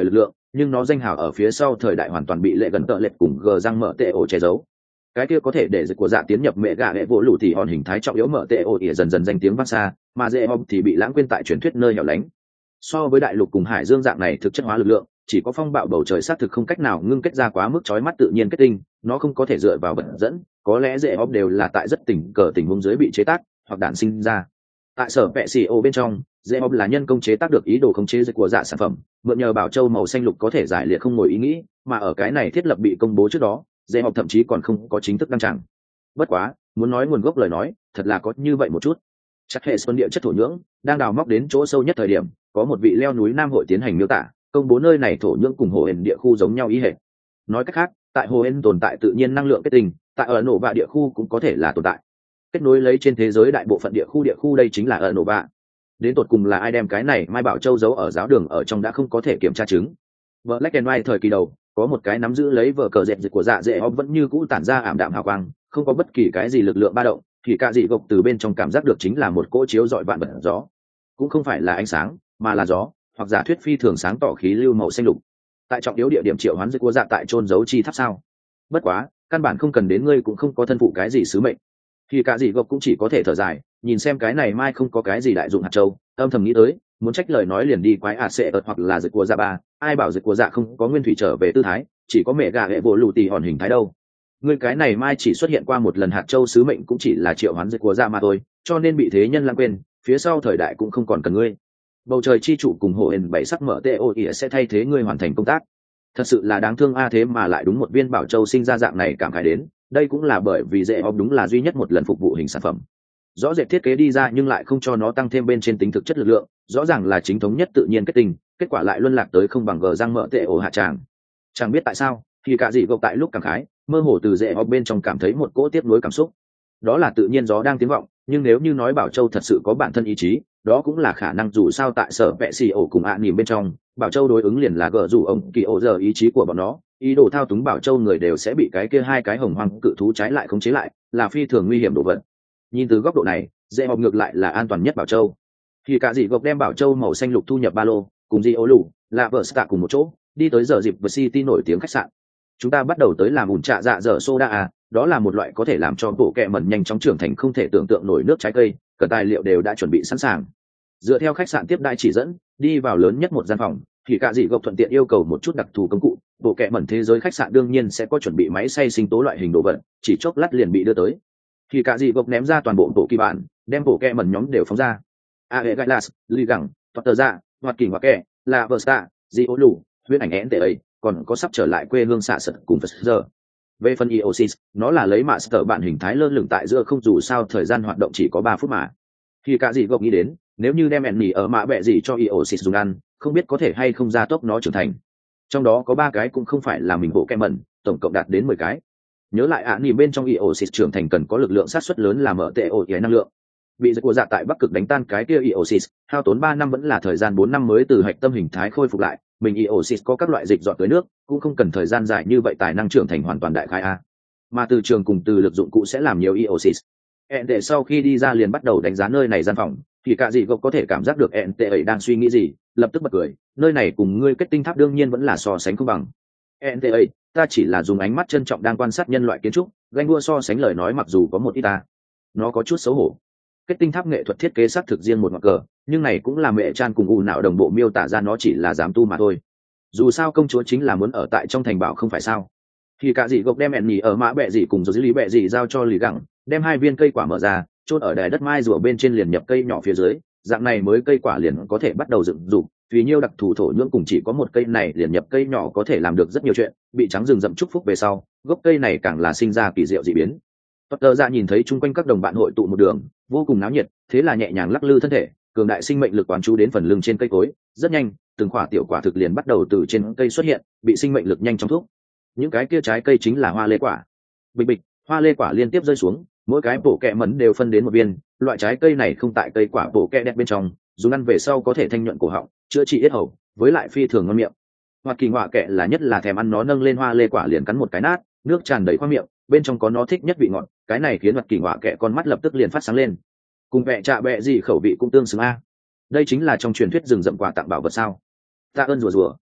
nhưng nó danh hào ở phía sau thời đại hoàn toàn bị lệ gần tợ lệch cùng gờ răng mở tệ ổ che giấu. Cái kia có thể để dịch của dạ tiến nhập mẹ gà hệ vỗ lũ thì hòn hình thái trọng yếu mở tệ ổ ỉa dần dần danh tiếng vang xa, mà dễ hòm thì bị lãng quên tại truyền thuyết nơi hẻo lánh. So với đại lục cùng hải dương dạng này thực chất hóa lực lượng, chỉ có phong bạo bầu trời xác thực không cách nào ngưng kết ra quá mức chói mắt tự nhiên kết tinh, nó không có thể dựa vào vận dẫn, có lẽ dễ hòm đều là tại rất tình cờ tình huống dưới bị chế tác hoặc đản sinh ra. Tại sở vẽ xì ô bên trong, dễ hòm là nhân công chế tác được ý đồ khống chế dịch của dạ sản phẩm, mượn nhờ bảo châu màu xanh lục có thể giải liệt không ngồi ý nghĩ, mà ở cái này thiết lập bị công bố trước đó, dễ hòm thậm chí còn không có chính thức đăng tràng. Bất quá, muốn nói nguồn gốc lời nói, thật là có như vậy một chút. Chắc hệ xuân địa chất thổ nhưỡng đang đào móc đến chỗ sâu nhất thời điểm, có một vị leo núi nam hội tiến hành miêu tả, công bố nơi này thổ nhưỡng cùng hồ hển địa khu giống nhau ý hệ. Nói cách khác, tại hồ hển tồn tại tự nhiên năng lượng kết tinh, tại ở nổ vạ địa khu cũng có thể là tồn tại. Kết nối lấy trên thế giới đại bộ phận địa khu địa khu đây chính là ở nổ vạ. Đến tột cùng là ai đem cái này Mai Bảo Châu giấu ở giáo đường ở trong đã không có thể kiểm tra chứng. Black and White thời kỳ đầu, có một cái nắm giữ lấy vở cờ dẹp dịch của dạ dễ hòm vẫn như cũ tản ra ảm đạm hào quang, không có bất kỳ cái gì lực lượng ba động, thì cả dị gộc từ bên trong cảm giác được chính là một cỗ chiếu dọi vạn vật gió, cũng không phải là ánh sáng mà là gió, hoặc giả thuyết phi thường sáng tỏ khí lưu màu xanh lục. Tại trọng yếu địa điểm triệu hoán dịch của dạ tại trôn giấu chi tháp sao? Bất quá, căn bản không cần đến ngươi cũng không có thân phụ cái gì sứ mệnh. Thì cả dị gộc cũng chỉ có thể thở dài, nhìn xem cái này mai không có cái gì đại dụng hạt châu, âm thầm nghĩ tới, muốn trách lời nói liền đi quái ạt sẽ ợt hoặc là dịch của dạ ba, ai bảo dịch của dạ không có nguyên thủy trở về tư thái, chỉ có mẹ gà hệ bộ lù tì hòn hình thái đâu. Người cái này mai chỉ xuất hiện qua một lần hạt châu sứ mệnh cũng chỉ là triệu hoán dịch của dạ mà thôi, cho nên bị thế nhân lãng quên, phía sau thời đại cũng không còn cần ngươi. Bầu trời chi trụ cùng hồ hển bảy sắc mở tê ô ỉa sẽ thay thế ngươi hoàn thành công tác. Thật sự là đáng thương a, thế mà lại đúng một viên bảo châu sinh ra dạng này cảm khái đến, đây cũng là bởi vì dễ hòm đúng là duy nhất một lần phục vụ hình sản phẩm. Rõ rệt thiết kế đi ra nhưng lại không cho nó tăng thêm bên trên tính thực chất lực lượng, rõ ràng là chính thống nhất tự nhiên kết tinh, kết quả lại luân lạc tới không bằng gờ răng mở tệ ổ hạ tràng. Chẳng biết tại sao, thì cả dị gộc tại lúc cảm khái, mơ hồ từ dễ hòm bên trong cảm thấy một cỗ tiếp nối cảm xúc. Đó là tự nhiên gió đang tiếng vọng, nhưng nếu như nói Bảo Châu thật sự có bản thân ý chí, đó cũng là khả năng, dù sao tại sở vẽ xì ổ cùng ạ à nỉm bên trong, Bảo Châu đối ứng liền là gờ rủ ông kỳ ổ giờ ý chí của bọn nó, ý đồ thao túng Bảo Châu người đều sẽ bị cái kia hai cái hồng hoang cự thú trái lại khống chế lại, là phi thường nguy hiểm đồ vật. Nhìn từ góc độ này, dễ hòm ngược lại là an toàn nhất Bảo Châu. Thì cả dị gộc đem Bảo Châu màu xanh lục thu nhập ba lô, cùng dị ố lù là vợ stạ cùng một chỗ, đi tới giờ dịp vật city nổi tiếng khách sạn. Chúng ta bắt đầu tới làm ủn trạ dạ dở soda à, đó là một loại có thể làm cho bộ kẹ mẩn nhanh chóng trưởng thành không thể tưởng tượng nổi nước trái cây, cả tài liệu đều đã chuẩn bị sẵn sàng. Dựa theo khách sạn tiếp đãi chỉ dẫn, đi vào lớn nhất một gian phòng, thì cả dị gộc thuận tiện yêu cầu một chút đặc thù công cụ. Bộ kẹ mẩn thế giới khách sạn đương nhiên sẽ có chuẩn bị máy xay sinh tố loại hình đồ vật, chỉ chốc lát liền bị đưa tới. Thì cả dị gộc ném ra toàn bộ bộ kỳ bản, đem bộ kẹ mẩn nhóm đều phóng ra. Aegalas, Ly Gẳng, Potter ra, Hoạt Kỳ Hoa Kẹ, La Versta, Di Ô Lù, huyết ảnh én tệ ấy, còn có sắp trở lại quê hương xạ sật cùng Phật giờ. Về phần Eosis, nó là lấy master bản hình thái lơ lửng tại giữa không, dù sao thời gian hoạt động chỉ có ba phút mà. Thì cả dị gộc nghĩ đến, nếu như đem Enny ở mã bẹ gì cho Eosis dùng ăn, không biết có thể hay không gia tốc nó trưởng thành. Trong đó có ba cái cũng không phải là mình bộ kem mẩn, tổng cộng đạt đến mười cái. Nhớ lại ạ nỉ bên trong Eosis trưởng thành cần có lực lượng sát xuất lớn là mở tệ ổ ỉa năng lượng. Bị giật của dạ tại Bắc Cực đánh tan cái kia Eosis, hao tốn ba năm vẫn là thời gian bốn năm mới từ hạch tâm hình thái khôi phục lại, mình Eosis có các loại dịch dọn tới nước, cũng không cần thời gian dài như vậy tài năng trưởng thành hoàn toàn đại khai a. Mà từ trường cùng từ lực dụng cụ sẽ làm nhiều Eosis. En để sau khi đi ra liền bắt đầu đánh giá nơi này gian phòng, thì cả gì gộc có thể cảm giác được En tệ ấy đang suy nghĩ gì, lập tức bật cười, nơi này cùng ngươi kết tinh tháp đương nhiên vẫn là so sánh không bằng. En tệ ấy, ta chỉ là dùng ánh mắt trân trọng đang quan sát nhân loại kiến trúc, ganh đua so sánh lời nói mặc dù có một ít ta. Nó có chút xấu hổ. Kết tinh tháp nghệ thuật thiết kế xác thực riêng một mặt cờ, nhưng này cũng là mẹ chan cùng u não đồng bộ miêu tả ra nó chỉ là dám tu mà thôi. Dù sao công chúa chính là muốn ở tại trong thành bảo không phải sao. Thì cả dị gộc đem ẹn nhì ở mã bẹ dị cùng rồi lý bẹ dị giao cho lì gẳng, đem hai viên cây quả mở ra, chốt ở đài đất mai rùa bên trên liền nhập cây nhỏ phía dưới, dạng này mới cây quả liền có thể bắt đầu dựng dục. Vì nhiêu đặc thù thổ nhưỡng cùng chỉ có một cây này liền nhập cây nhỏ có thể làm được rất nhiều chuyện, bị trắng rừng rậm chúc phúc về sau, gốc cây này càng là sinh ra kỳ diệu dị biến. Potter ra nhìn thấy chung quanh các đồng bạn hội tụ một đường, vô cùng náo nhiệt, thế là nhẹ nhàng lắc lư thân thể, cường đại sinh mệnh lực quán chú đến phần lưng trên cây cối, rất nhanh, từng quả tiểu quả thực liền bắt đầu từ trên cây xuất hiện, bị sinh mệnh lực nhanh chóng thúc. Những cái kia trái cây chính là hoa lê quả. Bịch bịch, hoa lê quả liên tiếp rơi xuống, mỗi cái bổ kẹ mẩn đều phân đến một viên, loại trái cây này không tại cây quả bổ kẹ đẹp bên trong, dùng ăn về sau có thể thanh nhuận cổ họng, chữa trị yết hầu, với lại phi thường ngon miệng. Hoạt Kỳ Hoa Kẹ là nhất là thèm ăn nó, nâng lên hoa lê quả liền cắn một cái nát, nước tràn đầy khoang miệng, bên trong có nó thích nhất vị ngọt, cái này khiến Hoạt Kỳ Hoa Kẹ con mắt lập tức liền phát sáng lên. Cùng vẹ trạ bẹ gì khẩu vị cũng tương xứng a. Đây chính là trong truyền thuyết rừng rậm quà tặng bảo vật sao? Tạ ơn rùa rùa.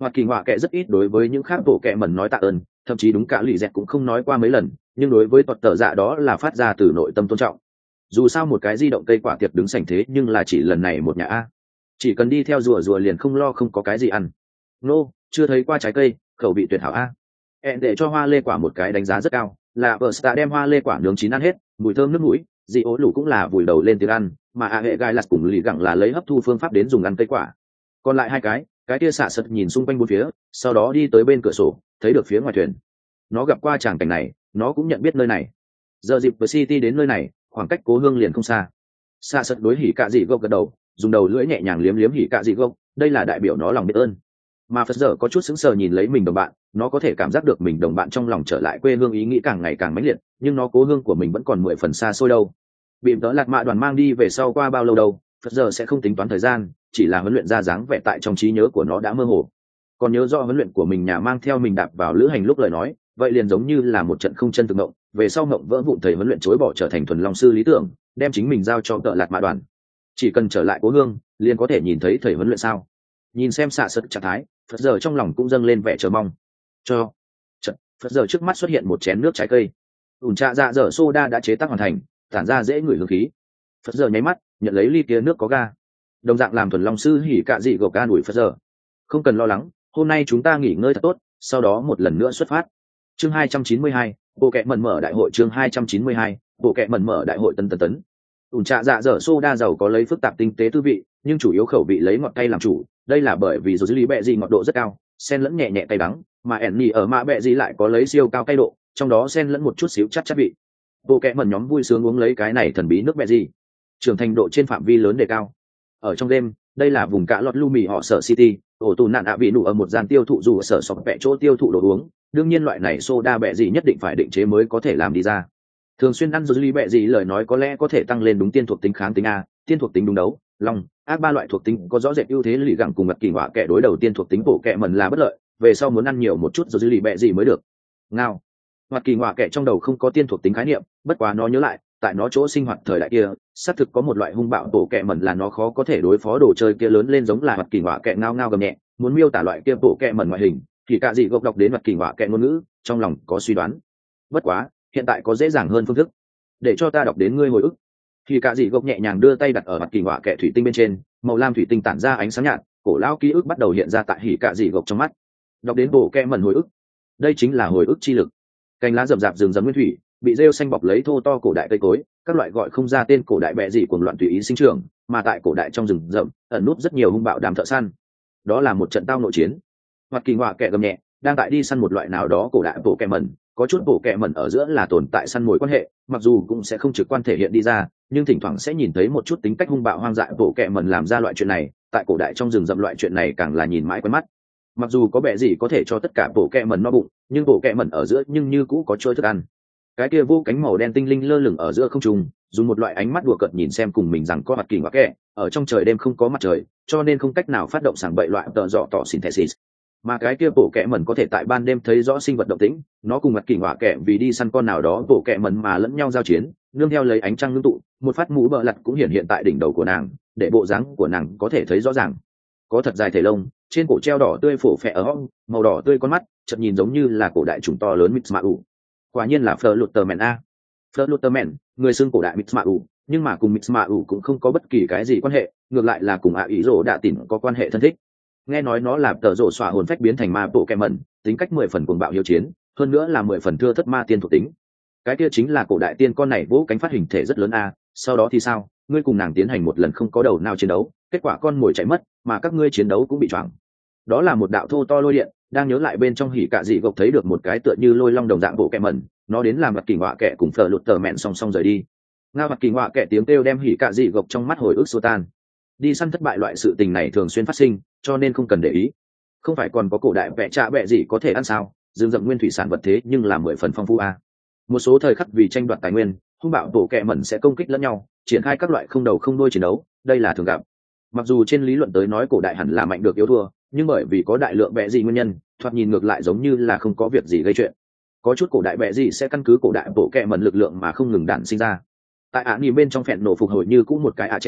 Hoạt Kỳ Họa Kệ rất ít đối với những khác bộ kệ mẩn nói tạ ơn, thậm chí đúng cả lì dẹt cũng không nói qua mấy lần, nhưng đối với tuật tờ dạ đó là phát ra từ nội tâm tôn trọng. Dù sao một cái di động cây quả tiệc đứng sảnh thế nhưng là chỉ lần này một nhà a, chỉ cần đi theo rùa rùa liền không lo không có cái gì ăn. Nô, no, chưa thấy qua trái cây, khẩu vị tuyệt hảo a. Hẹn để cho hoa lê quả một cái đánh giá rất cao, là vợ Sta đem hoa lê quả nướng chín ăn hết, mùi thơm nước mũi, dị ố lủ cũng là vùi đầu lên tiếng ăn, mà a hệ gai lạt cùng lì gẳng là lấy hấp thu phương pháp đến dùng ăn cây quả. Còn lại hai cái, cái kia xạ sật nhìn xung quanh bốn phía, sau đó đi tới bên cửa sổ, thấy được phía ngoài thuyền. Nó gặp qua tràng cảnh này, nó cũng nhận biết nơi này. Giờ dịp với City đến nơi này, khoảng cách cố hương liền không xa. Xạ sật đối hỉ cạ dị gốc gật đầu, dùng đầu lưỡi nhẹ nhàng liếm liếm hỉ cạ dị gốc, đây là đại biểu nó lòng biết ơn. Mà Phật giờ có chút sững sờ nhìn lấy mình đồng bạn, nó có thể cảm giác được mình đồng bạn trong lòng trở lại quê hương ý nghĩ càng ngày càng mãnh liệt, nhưng nó cố hương của mình vẫn còn mười phần xa xôi đâu. Bị tớ lạc mạ đoàn mang đi về sau qua bao lâu đâu, Phật giờ sẽ không tính toán thời gian, chỉ là huấn luyện ra dáng vẻ tại trong trí nhớ của nó đã mơ hồ. Còn nhớ rõ huấn luyện của mình nhà mang theo mình đạp vào lữ hành lúc lời nói, vậy liền giống như là một trận không chân thực mộng, về sau mộng vỡ vụn thầy huấn luyện chối bỏ trở thành thuần long sư lý tưởng, đem chính mình giao cho tợ lạc mạ đoàn. Chỉ cần trở lại cố hương, liền có thể nhìn thấy thầy huấn luyện sao? Nhìn xem xạ sật trạng thái, Phật giờ trong lòng cũng dâng lên vẻ chờ mong. Cho Chật, Phật giờ trước mắt xuất hiện một chén nước trái cây. Ủn trà dạ dở soda đã chế tác hoàn thành, tản ra dễ ngửi hương khí. Phật giờ nháy mắt, nhận lấy ly kia nước có ga. Đồng dạng làm thuần long sư hỉ cạ dị gộc ga đuổi Phật giờ. Không cần lo lắng, hôm nay chúng ta nghỉ ngơi thật tốt, sau đó một lần nữa xuất phát. Chương hai trăm chín mươi hai, bộ kệ mẩn mở đại hội. Chương hai trăm chín mươi hai, bộ kệ mẩn mở đại hội tân tấn tấn. Ủn trà dạ dở soda giàu có lấy phức tạp tinh tế tư vị, nhưng chủ yếu khẩu vị lấy ngọt cay làm chủ. Đây là bởi vì dầu lý bẹ gì ngọt độ rất cao, xen lẫn nhẹ nhẹ cay đắng, mà ẻn nhì ở mạ bẹ gì lại có lấy siêu cao cay độ, trong đó xen lẫn một chút xíu chắc chắc vị. Bộ kệ mẩn nhóm vui sướng uống lấy cái này thần bí nước bẹ gì, trưởng thành độ trên phạm vi lớn đề cao. Ở trong đêm, đây là vùng cả lọt Lumi họ sở City, ổ tù nạn ạ vị nụ ở một gian tiêu thụ dù ở sở sọc bẹ chỗ tiêu thụ đồ uống, đương nhiên loại này soda bẹ gì nhất định phải định chế mới có thể làm đi ra. Thường xuyên ăn dầu lý bẹ gì lời nói có lẽ có thể tăng lên đúng tiên thuộc tính kháng tính a, tiên thuộc tính đúng đấu, long, ác ba loại thuộc tính có rõ rệt ưu thế lì gẳng cùng mặt kỳ họa kẻ đối đầu tiên thuộc tính bộ kẹ mẩn là bất lợi, về sau muốn ăn nhiều một chút rồi dư lì bẹ gì mới được. Ngao, mặt kỳ họa kẻ trong đầu không có tiên thuộc tính khái niệm, bất quá nó nhớ lại, tại nó chỗ sinh hoạt thời đại kia, xác thực có một loại hung bạo bộ kẹ mẩn là nó khó có thể đối phó đồ chơi kia lớn lên giống là mặt kỳ họa kẻ ngao ngao gầm nhẹ, muốn miêu tả loại kia bộ kẹ mẩn ngoại hình, thì cả gì gộc đọc đến mặt kỳ họa kẻ ngôn ngữ, trong lòng có suy đoán. Bất quá, hiện tại có dễ dàng hơn phương thức, để cho ta đọc đến ngươi hồi ức. Thì cả dị gộc nhẹ nhàng đưa tay đặt ở mặt kỳ họa kệ thủy tinh bên trên, màu lam thủy tinh tản ra ánh sáng nhạt, cổ lão ký ức bắt đầu hiện ra tại hỉ cả dị gộc trong mắt. Đọc đến bộ kệ mẩn hồi ức, đây chính là hồi ức chi lực. Cành lá rậm rạp rừng rậm nguyên thủy, bị rêu xanh bọc lấy thô to cổ đại cây cối, các loại gọi không ra tên cổ đại bẹ dị cuồng loạn tùy ý sinh trưởng, mà tại cổ đại trong rừng rậm ẩn núp rất nhiều hung bạo đàm thợ săn. Đó là một trận tao nội chiến. Mặt kỳ họa kệ gầm nhẹ, đang tại đi săn một loại nào đó cổ đại bộ kệ mẩn, có chút bộ kệ mẩn ở giữa là tồn tại săn mồi quan hệ, mặc dù cũng sẽ không trực quan thể hiện đi ra, nhưng thỉnh thoảng sẽ nhìn thấy một chút tính cách hung bạo hoang dại bộ kệ mẩn làm ra loại chuyện này. Tại cổ đại trong rừng rậm loại chuyện này càng là nhìn mãi quen mắt. Mặc dù có bẹ gì có thể cho tất cả bộ kệ mẩn no bụng, nhưng bộ kệ mẩn ở giữa nhưng như cũ có trôi thức ăn. Cái kia vô cánh màu đen tinh linh lơ lửng ở giữa không trung, dùng một loại ánh mắt đùa cợt nhìn xem cùng mình rằng có mặt kỳ ngoại kệ, ở trong trời đêm không có mặt trời, cho nên không cách nào phát động sảng bậy loại tợ dọ tỏ synthesis. Mà cái kia bộ kệ mẩn có thể tại ban đêm thấy rõ sinh vật động tĩnh, nó cùng mặt kỳ ngoại kệ vì đi săn con nào đó bộ kệ mẩn mà lẫn nhau giao chiến, nương theo lấy ánh trăng ngưng tụ, một phát mũ bờ lật cũng hiện hiện tại đỉnh đầu của nàng, để bộ dáng của nàng có thể thấy rõ ràng. Có thật dài thể lông, trên cổ treo đỏ tươi phổ phệ ở hông, màu đỏ tươi con mắt, chợt nhìn giống như là cổ đại trùng to lớn Mitsmau. Quả nhiên là Flutterman a. Flutterman, người xưng cổ đại Mitsmau, nhưng mà cùng Mitsmau cũng không có bất kỳ cái gì quan hệ, ngược lại là cùng ạ ý rồ đạ tỉn có quan hệ thân thích. Nghe nói nó là tờ rồ xóa hồn phách biến thành ma bộ kẹ mẩn, tính cách mười phần cuồng bạo hiếu chiến, hơn nữa là mười phần thưa thất ma tiên thuộc tính. Cái kia chính là cổ đại tiên con này vỗ cánh phát hình thể rất lớn a, sau đó thì sao? Ngươi cùng nàng tiến hành một lần không có đầu nào chiến đấu, kết quả con mồi chạy mất, mà các ngươi chiến đấu cũng bị choáng. Đó là một đạo thô to lôi điện, đang nhớ lại bên trong hỉ cạ dị gộc thấy được một cái tựa như lôi long đồng dạng bộ kẹ mẩn, nó đến làm mặt kỳ họa kẹ cùng phở lụt tờ mẹn song song rời đi. Ngao mặt kỳ họa kẹ tiếng kêu đem hỉ cạ dị gộc trong mắt hồi ức xua tan. Đi săn thất bại loại sự tình này thường xuyên phát sinh, cho nên không cần để ý. Không phải còn có cổ đại vẽ trạ bẹ gì có thể ăn sao? Dương rậm nguyên thủy sản vật thế nhưng là mười phần phong phú a. Một số thời khắc vì tranh đoạt tài nguyên, hung bạo bộ kẹ mẩn sẽ công kích lẫn nhau, triển khai các loại không đầu không đuôi chiến đấu, đây là thường gặp. Mặc dù trên lý luận tới nói cổ đại hẳn là mạnh được yếu thua, nhưng bởi vì có đại lượng bẹ gì nguyên nhân, thoạt nhìn ngược lại giống như là không có việc gì gây chuyện. Có chút cổ đại bẹ gì sẽ căn cứ cổ đại bộ kẹ mẩn lực lượng mà không ngừng đản sinh ra. Tại ạ à, bên trong phèn nổ phục hồi như cũng một cái ạ à chèn,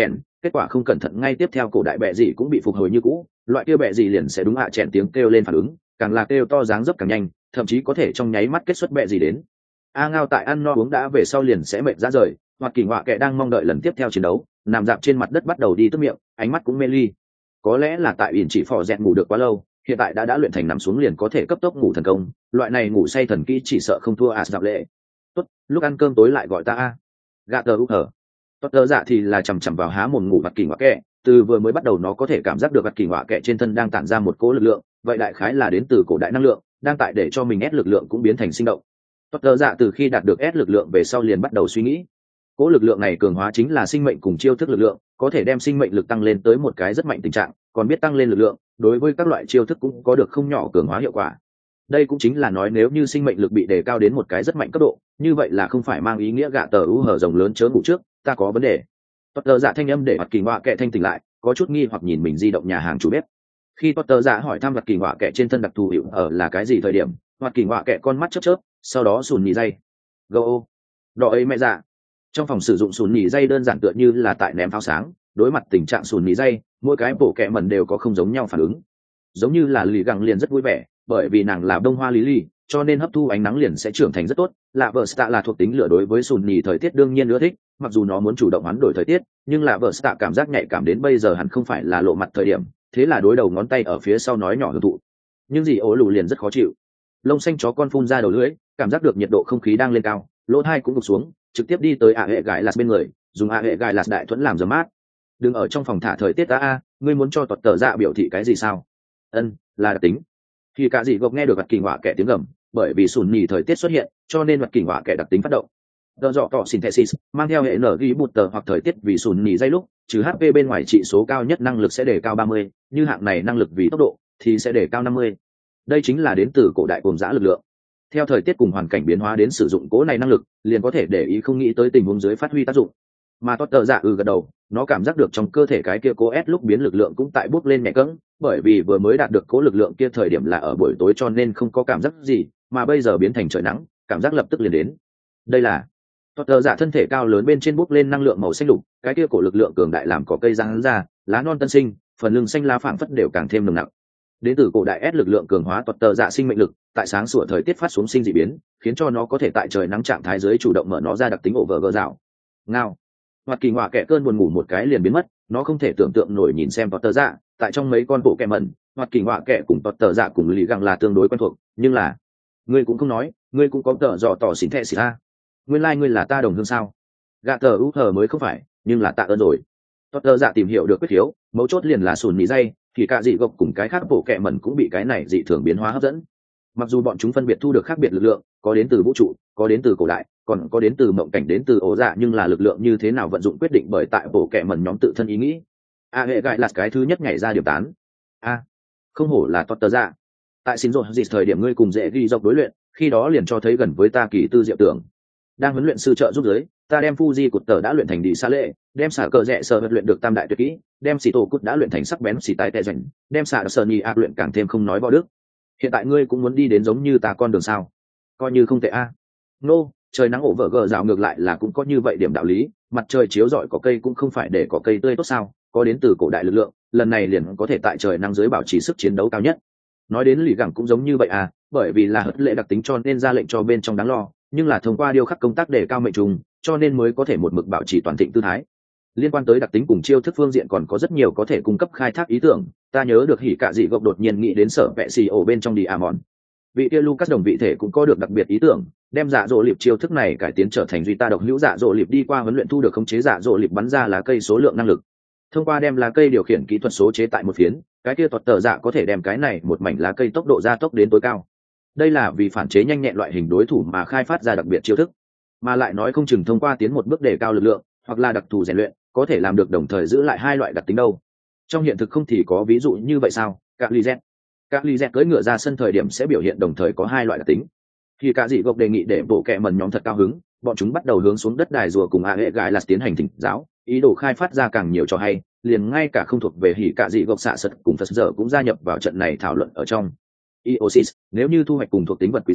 kết quả không cẩn thận ngay tiếp theo cổ đại bẹ gì cũng bị phục hồi như cũ, loại kia bẹ gì liền sẽ đúng hạ chèn tiếng kêu lên phản ứng, càng là kêu to dáng dấp càng nhanh, thậm chí có thể trong nháy mắt kết xuất bẹ gì đến. A Ngao tại ăn no uống đã về sau liền sẽ mệt ra rời, hoặc kỳ họa kệ đang mong đợi lần tiếp theo chiến đấu, nằm dạp trên mặt đất bắt đầu đi tức miệng, ánh mắt cũng mê ly. Có lẽ là tại ỉn chỉ phò dẹt ngủ được quá lâu, hiện tại đã đã luyện thành nằm xuống liền có thể cấp tốc ngủ thần công, loại này ngủ say thần kỹ chỉ sợ không thua ạt dạo lệ. Tốt, lúc ăn cơm tối lại gọi ta a. Gạ tờ úp hở. Tốt tờ dạ thì là chằm chằm vào há mồm ngủ vặt kỳ họa kệ, từ vừa mới bắt đầu nó có thể cảm giác được vặt kỳ họa kệ trên thân đang tản ra một cỗ lực lượng, vậy đại khái là đến từ cổ đại năng lượng, đang tại để cho mình ép lực lượng cũng biến thành sinh động. Tốt tờ dạ từ khi đạt được ép lực lượng về sau liền bắt đầu suy nghĩ. Cỗ lực lượng này cường hóa chính là sinh mệnh cùng chiêu thức lực lượng, có thể đem sinh mệnh lực tăng lên tới một cái rất mạnh tình trạng, còn biết tăng lên lực lượng, đối với các loại chiêu thức cũng có được không nhỏ cường hóa hiệu quả. Đây cũng chính là nói nếu như sinh mệnh lực bị đề cao đến một cái rất mạnh cấp độ, như vậy là không phải mang ý nghĩa gạ tờ u hở rồng lớn chớ ngủ trước, ta có vấn đề. Potter dạ thanh âm để mặt kỳ ngoạ kệ thanh tỉnh lại, có chút nghi hoặc nhìn mình di động nhà hàng chủ bếp. Khi Potter dạ hỏi thăm mặt kỳ ngoạ kệ trên thân đặc thù hiệu ở là cái gì thời điểm, mặt kỳ ngoạ kệ con mắt chớp chớp, sau đó sùn nhì dây. Go. Đọ ấy mẹ dạ. Trong phòng sử dụng sùn nhì dây đơn giản tựa như là tại ném pháo sáng, đối mặt tình trạng sùn nhì dây, mỗi cái bộ kệ mẩn đều có không giống nhau phản ứng. Giống như là lì gẳng liền rất vui vẻ, bởi vì nàng là đông hoa lý lì, cho nên hấp thu ánh nắng liền sẽ trưởng thành rất tốt. Lạ vợ stạ là thuộc tính lửa đối với sùn nhì thời tiết đương nhiên ưa thích, mặc dù nó muốn chủ động hoán đổi thời tiết, nhưng lạ vợ stạ cảm giác nhạy cảm đến bây giờ hẳn không phải là lộ mặt thời điểm, thế là đối đầu ngón tay ở phía sau nói nhỏ hưởng thụ. Nhưng gì ố lù liền rất khó chịu. Lông xanh chó con phun ra đầu lưỡi, cảm giác được nhiệt độ không khí đang lên cao, lỗ tai cũng gục xuống, trực tiếp đi tới ạ hệ gãi lạt bên người, dùng ạ hệ gãi lạt đại thuẫn làm giấm mát. Đừng ở trong phòng thả thời tiết ta a, ngươi muốn cho tuật tờ dạ biểu thị cái gì sao? Ân, là đặc tính. Khi cả gì gộc nghe được vật kỳ họa kẻ tiếng gầm, bởi vì sùn nhì thời tiết xuất hiện, cho nên vật kỳ họa kẻ đặc tính phát động. Tờ dọ tỏ synthesis mang theo hệ nở ghi bụt tờ hoặc thời tiết vì sùn nhì dây lúc, trừ hát pê bên ngoài trị số cao nhất năng lực sẽ đề cao ba mươi, như hạng này năng lực vì tốc độ thì sẽ đề cao năm mươi. Đây chính là đến từ cổ đại cuồng dã lực lượng. Theo thời tiết cùng hoàn cảnh biến hóa đến sử dụng cố này năng lực, liền có thể để ý không nghĩ tới tình huống dưới phát huy tác dụng. Mà tốt tờ dạ ừ gật đầu, nó cảm giác được trong cơ thể cái kia cố ép lúc biến lực lượng cũng tại bút lên nhẹ cẫng, bởi vì vừa mới đạt được cố lực lượng kia thời điểm là ở buổi tối cho nên không có cảm giác gì, mà bây giờ biến thành trời nắng, cảm giác lập tức liền đến. Đây là tốt tờ dạ thân thể cao lớn bên trên bút lên năng lượng màu xanh lục, cái kia cổ lực lượng cường đại làm cỏ cây răng ra, lá non tân sinh, phần lưng xanh lá phảng phất đều càng thêm nồng nặc. Đến từ cổ đại ép lực lượng cường hóa tốt tờ dạ sinh mệnh lực, tại sáng sủa thời tiết phát xuống sinh dị biến, khiến cho nó có thể tại trời nắng trạng thái dưới chủ động mở nó ra đặc tính ổ vờ gờ rào. Ngao. Hoặc kỳ họa kẻ cơn buồn ngủ một cái liền biến mất, nó không thể tưởng tượng nổi nhìn xem Potter dạ, tại trong mấy con bộ kẻ mẩn, hoặc kỳ họa kẻ cùng Potter dạ cùng lì găng là tương đối quen thuộc, nhưng là ngươi cũng không nói, ngươi cũng có tờ dò tỏ xỉn thẹ xỉ a. Nguyên lai like ngươi là ta đồng hương sao? Gạ tờ ú hờ mới không phải, nhưng là tạ ơn rồi. Potter dạ tìm hiểu được quyết khiếu, mấu chốt liền là sùn mì dây, thì cả dị gộc cùng cái khác bộ kẻ mẩn cũng bị cái này dị thường biến hóa hấp dẫn. Mặc dù bọn chúng phân biệt thu được khác biệt lực lượng, có đến từ vũ trụ, có đến từ cổ đại, còn có đến từ mộng cảnh đến từ ố dạ, nhưng là lực lượng như thế nào vận dụng quyết định bởi tại bộ kệ mẩn nhóm tự thân ý nghĩ. A hệ gãi là cái thứ nhất nhảy ra điểm tán. A, không hổ là tốt tờ dạ. Tại xin rồi dịch thời điểm ngươi cùng dễ ghi dọc đối luyện, khi đó liền cho thấy gần với ta kỳ tư diệu tưởng. Đang huấn luyện sư trợ giúp giới, ta đem Fuji cột tờ đã luyện thành đi xa lệ, đem xả cờ rẽ sờ luyện được tam đại tuyệt kỹ, đem xì tổ cút đã luyện thành sắc bén xì tái tệ rảnh, đem xả sờ nhì ác luyện càng thêm không nói võ đức. Hiện tại ngươi cũng muốn đi đến giống như ta con đường sao? Coi như không tệ a. Nô, trời nắng ổ vợ gờ rào ngược lại là cũng có như vậy điểm đạo lý, mặt trời chiếu rọi có cây cũng không phải để có cây tươi tốt sao, có đến từ cổ đại lực lượng, lần này liền có thể tại trời nắng dưới bảo trì sức chiến đấu cao nhất. Nói đến lì gẳng cũng giống như vậy à, bởi vì là hất lệ đặc tính cho nên ra lệnh cho bên trong đáng lo, nhưng là thông qua điêu khắc công tác để cao mệnh trùng, cho nên mới có thể một mực bảo trì toàn thịnh tư thái. Liên quan tới đặc tính cùng chiêu thức phương diện còn có rất nhiều có thể cung cấp khai thác ý tưởng, ta nhớ được hỉ cả dị gộc đột nhiên nghĩ đến sở vẽ xì ổ bên trong đi à mòn. Vị kia Lucas đồng vị thể cũng có được đặc biệt ý tưởng, đem dạ dỗ liệp chiêu thức này cải tiến trở thành duy ta độc hữu dạ dỗ liệp đi qua huấn luyện thu được khống chế dạ dỗ liệp bắn ra lá cây số lượng năng lực. Thông qua đem lá cây điều khiển kỹ thuật số chế tại một phiến, cái kia tuật tờ dạ có thể đem cái này một mảnh lá cây tốc độ gia tốc đến tối cao. Đây là vì phản chế nhanh nhẹn loại hình đối thủ mà khai phát ra đặc biệt chiêu thức, mà lại nói không chừng thông qua tiến một bước đề cao lực lượng, hoặc là đặc thù rèn luyện, có thể làm được đồng thời giữ lại hai loại đặc tính đâu. Trong hiện thực không thì có ví dụ như vậy sao? Các ly z các ly z cưỡi ngựa ra sân thời điểm sẽ biểu hiện đồng thời có hai loại đặc tính. Khi cả dị gộc đề nghị để bộ kệ mần nhóm thật cao hứng, bọn chúng bắt đầu hướng xuống đất đài rùa cùng a hệ gãi là tiến hành thỉnh giáo, ý đồ khai phát ra càng nhiều cho hay, liền ngay cả không thuộc về hỉ cả dị gộc xạ sật cùng phật giờ cũng gia nhập vào trận này thảo luận ở trong. Iosis, nếu như thu hoạch cùng thuộc tính vật quý giá,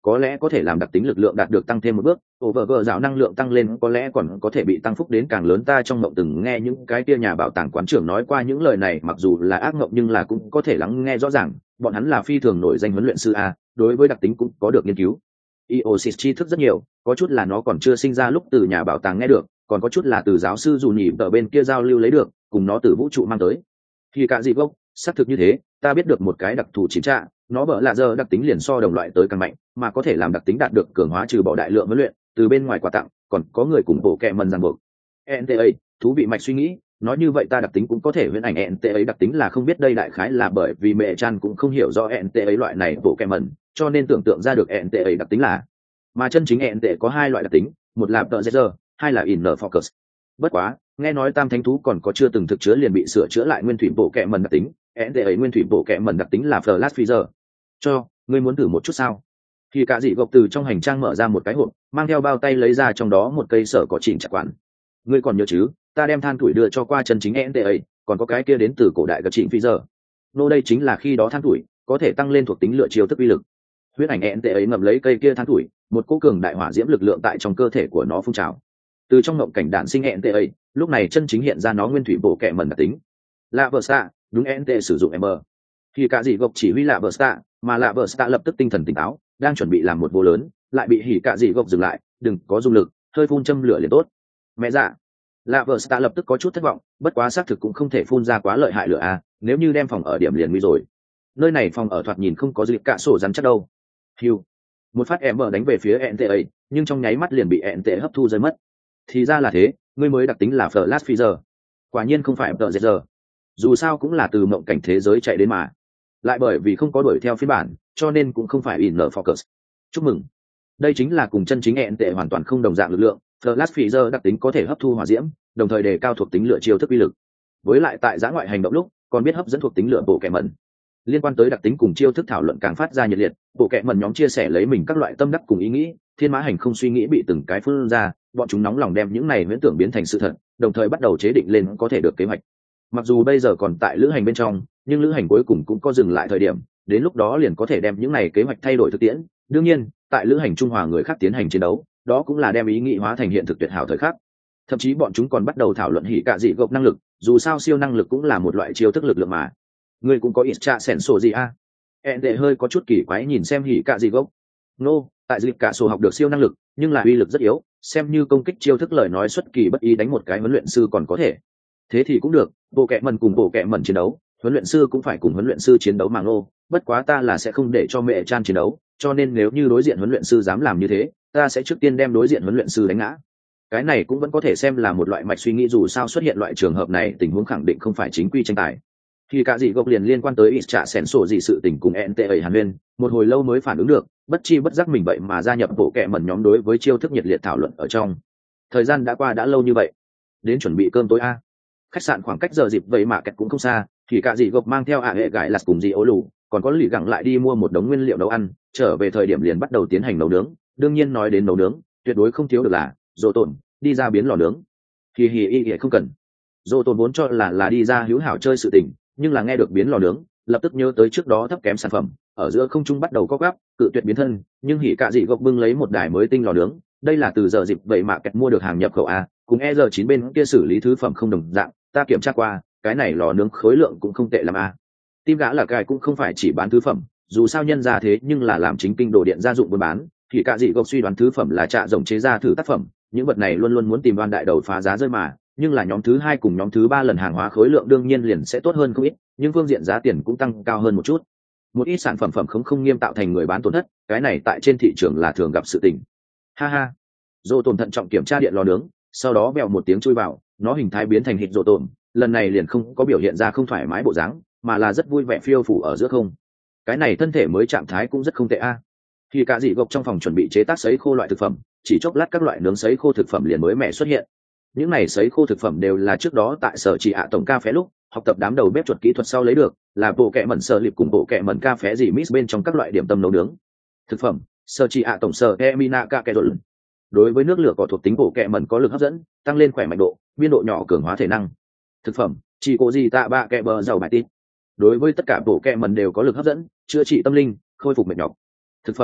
có lẽ có thể làm đặc tính lực lượng đạt được tăng thêm một bước, over dạo năng lượng tăng lên có lẽ còn có thể bị tăng phúc đến càng lớn. Ta trong mộng từng nghe những cái kia nhà bảo tàng quán trưởng nói qua những lời này, mặc dù là ác mộng nhưng là cũng có thể lắng nghe rõ ràng, bọn hắn là phi thường nổi danh huấn luyện sư a, đối với đặc tính cũng có được nghiên cứu. Iosis tri thức rất nhiều, có chút là nó còn chưa sinh ra lúc từ nhà bảo tàng nghe được, còn có chút là từ giáo sư dù nhỉ ở bên kia giao lưu lấy được, cùng nó từ vũ trụ mang tới. Khi cả gì gốc, xác thực như thế, ta biết được một cái đặc thù chính trạng, nó bở lạ giờ đặc tính liền so đồng loại tới càng mạnh, mà có thể làm đặc tính đạt được cường hóa trừ bỏ đại lượng huấn luyện, từ bên ngoài quà tặng, còn có người cùng bộ kẹ mần ràng buộc. en tê a, thú vị mạch suy nghĩ, nói như vậy ta đặc tính cũng có thể huyễn ảnh en tê a đặc tính là không biết, đây đại khái là bởi vì mẹ chan cũng không hiểu rõ en tê a loại này bộ kẹ mần, cho nên tưởng tượng ra được en tê a đặc tính là. Mà chân chính en tê a có hai loại đặc tính, một là tợ giờ, hai là inner focus. Bất quá, nghe nói tam thánh thú còn có chưa từng thực chứa liền bị sửa chữa lại nguyên thủy bộ kẹ mần đặc tính, en tê a nguyên thủy bộ kẹ mần đặc tính là flash freezer. Cho, ngươi muốn thử một chút sao? Khi cả dị gộc từ trong hành trang mở ra một cái hộp, mang theo bao tay lấy ra trong đó một cây sở có chỉnh chặt quản. Ngươi còn nhớ chứ, ta đem than tuổi đưa cho qua chân chính en tê a, còn có cái kia đến từ cổ đại gặp chỉnh freezer. Nô đây chính là khi đó than tuổi, có thể tăng lên thuộc tính lựa chiêu thức uy lực. Huyết ảnh en tê a ngậm lấy cây kia than tuổi, một cỗ cường đại hỏa diễm lực lượng tại trong cơ thể của nó phun trào. Từ trong ngộng cảnh đạn sinh en tê a, lúc này chân chính hiện ra nó nguyên thủy bộ kệ mẩn đặc tính. Lạ vợ xạ, đúng en tê a sử dụng em bờ. Khi cả dị gộc chỉ huy lạ vợ xạ, mà lạ vợ xạ lập tức tinh thần tỉnh táo, đang chuẩn bị làm một vô lớn, lại bị hỉ cả dị gộc dừng lại, đừng có dùng lực, hơi phun châm lửa liền tốt. Mẹ dạ, lạ vợ xạ lập tức có chút thất vọng, bất quá xác thực cũng không thể phun ra quá lợi hại lửa à, nếu như đem phòng ở điểm liền nguy rồi. Nơi này phòng ở thoạt nhìn không có dịp cả sổ rắn chắc đâu. Hiu, một phát em bờ đánh về phía en tê a, nhưng trong nháy mắt liền bị en tê a hấp thu rơi mất. Thì ra là thế, ngươi mới đặc tính là flash freezer, quả nhiên không phải tợ giờ. Dù sao cũng là từ mộng cảnh thế giới chạy đến mà, lại bởi vì không có đuổi theo phiên bản, cho nên cũng không phải inner focus. Chúc mừng, đây chính là cùng chân chính en tê a hoàn toàn không đồng dạng lực lượng. Flash freezer đặc tính có thể hấp thu hỏa diễm, đồng thời đề cao thuộc tính lửa chiêu thức uy lực. Với lại tại giã ngoại hành động lúc, còn biết hấp dẫn thuộc tính lửa bộ kẻ mẩn. Liên quan tới đặc tính cùng chiêu thức thảo luận càng phát ra nhiệt liệt, bộ kệ mẩn nhóm chia sẻ lấy mình các loại tâm đắc cùng ý nghĩ, thiên mã hành không suy nghĩ bị từng cái phương ra, bọn chúng nóng lòng đem những này huyễn tưởng biến thành sự thật, đồng thời bắt đầu chế định lên có thể được kế hoạch. Mặc dù bây giờ còn tại lữ hành bên trong, nhưng lữ hành cuối cùng cũng có dừng lại thời điểm, đến lúc đó liền có thể đem những này kế hoạch thay đổi thực tiễn. Đương nhiên, tại lữ hành trung hòa người khác tiến hành chiến đấu, đó cũng là đem ý nghĩ hóa thành hiện thực tuyệt hảo thời khắc. Thậm chí bọn chúng còn bắt đầu thảo luận hỉ cả dị gộc năng lực, dù sao siêu năng lực cũng là một loại chiêu thức lực lượng mà. Ngươi cũng có ít trạ sẻn sổ gì à? En tệ hơi có chút kỳ quái nhìn xem hỉ cả gì gốc. Nô, no, tại dịp cả sổ học được siêu năng lực, nhưng là uy lực rất yếu, xem như công kích chiêu thức lời nói xuất kỳ bất ý đánh một cái huấn luyện sư còn có thể. Thế thì cũng được, bộ kệ mẩn cùng bộ kệ mẩn chiến đấu, huấn luyện sư cũng phải cùng huấn luyện sư chiến đấu mà nô. Bất quá ta là sẽ không để cho mẹ chan chiến đấu, cho nên nếu như đối diện huấn luyện sư dám làm như thế, ta sẽ trước tiên đem đối diện huấn luyện sư đánh ngã. Cái này cũng vẫn có thể xem là một loại mạch suy nghĩ, dù sao xuất hiện loại trường hợp này tình huống khẳng định không phải chính quy tranh tài. Khi cả dị gộc liền liên quan tới ít trả sẻn sổ gì sự tình cùng en tê a hàn huyên, một hồi lâu mới phản ứng được, bất chi bất giác mình vậy mà gia nhập bộ kệ mẩn nhóm đối với chiêu thức nhiệt liệt thảo luận ở trong. Thời gian đã qua đã lâu như vậy, đến chuẩn bị cơm tối a. Khách sạn khoảng cách giờ dịp vậy mà kẹt cũng không xa, thì cả dị gộc mang theo ạ hệ gãi lạt cùng dị ố lù, còn có lì gẳng lại đi mua một đống nguyên liệu nấu ăn, trở về thời điểm liền bắt đầu tiến hành nấu nướng. Đương nhiên nói đến nấu nướng, tuyệt đối không thiếu được là dỗ tổn đi ra biến lò nướng. Thì hì y không cần, dỗ tổn vốn cho là là đi ra hữu hảo chơi sự tình, nhưng là nghe được biến lò nướng, lập tức nhớ tới trước đó thấp kém sản phẩm, ở giữa không trung bắt đầu co gắp, cự tuyệt biến thân, nhưng hỉ cả dị gộc bưng lấy một đài mới tinh lò nướng, đây là từ giờ dịp vậy mà kẹt mua được hàng nhập khẩu a, cùng e rờ chín bên kia xử lý thứ phẩm không đồng dạng, ta kiểm tra qua, cái này lò nướng khối lượng cũng không tệ lắm a. Tim gã là cái cũng không phải chỉ bán thứ phẩm, dù sao nhân ra thế nhưng là làm chính kinh đồ điện gia dụng buôn bán, thì cả dị gộc suy đoán thứ phẩm là trạ rồng chế ra thử tác phẩm, những vật này luôn luôn muốn tìm đoan đại đầu phá giá rơi mà. Nhưng là nhóm thứ hai cùng nhóm thứ ba lần hàng hóa khối lượng đương nhiên liền sẽ tốt hơn không ít, nhưng phương diện giá tiền cũng tăng cao hơn một chút. Một ít sản phẩm phẩm không không nghiêm tạo thành người bán tổn thất, cái này tại trên thị trường là thường gặp sự tình. Ha ha. Dô tồn thận trọng kiểm tra điện lò nướng, sau đó bèo một tiếng chui vào, nó hình thái biến thành hịt dô tồn, lần này liền không có biểu hiện ra không thoải mái bộ dáng, mà là rất vui vẻ phiêu phủ ở giữa không. Cái này thân thể mới trạng thái cũng rất không tệ a. Khi cả dị gộc trong phòng chuẩn bị chế tác sấy khô loại thực phẩm, chỉ chốc lát các loại nướng sấy khô thực phẩm liền mới mẻ xuất hiện. Những này sấy khô thực phẩm đều là trước đó tại sở chỉ ạ tổng ca phé lúc học tập đám đầu bếp chuột kỹ thuật sau lấy được, là bộ kệ mẩn sở liệp cùng bộ kệ mẩn ca phé gì mix bên trong các loại điểm tâm nấu nướng thực phẩm. Sở chỉ ạ tổng sở emina ca kệ rồi. Đối với nước lửa có thuộc tính bộ kệ mẩn có lực hấp dẫn, tăng lên khỏe mạnh độ, biên độ nhỏ cường hóa thể năng. Thực phẩm chỉ có gì tạ bạ kệ bờ giàu bài tít. Đối với tất cả bộ kệ mẩn đều có lực hấp dẫn, chữa trị tâm linh, khôi phục mệt nhọc. Thực phẩm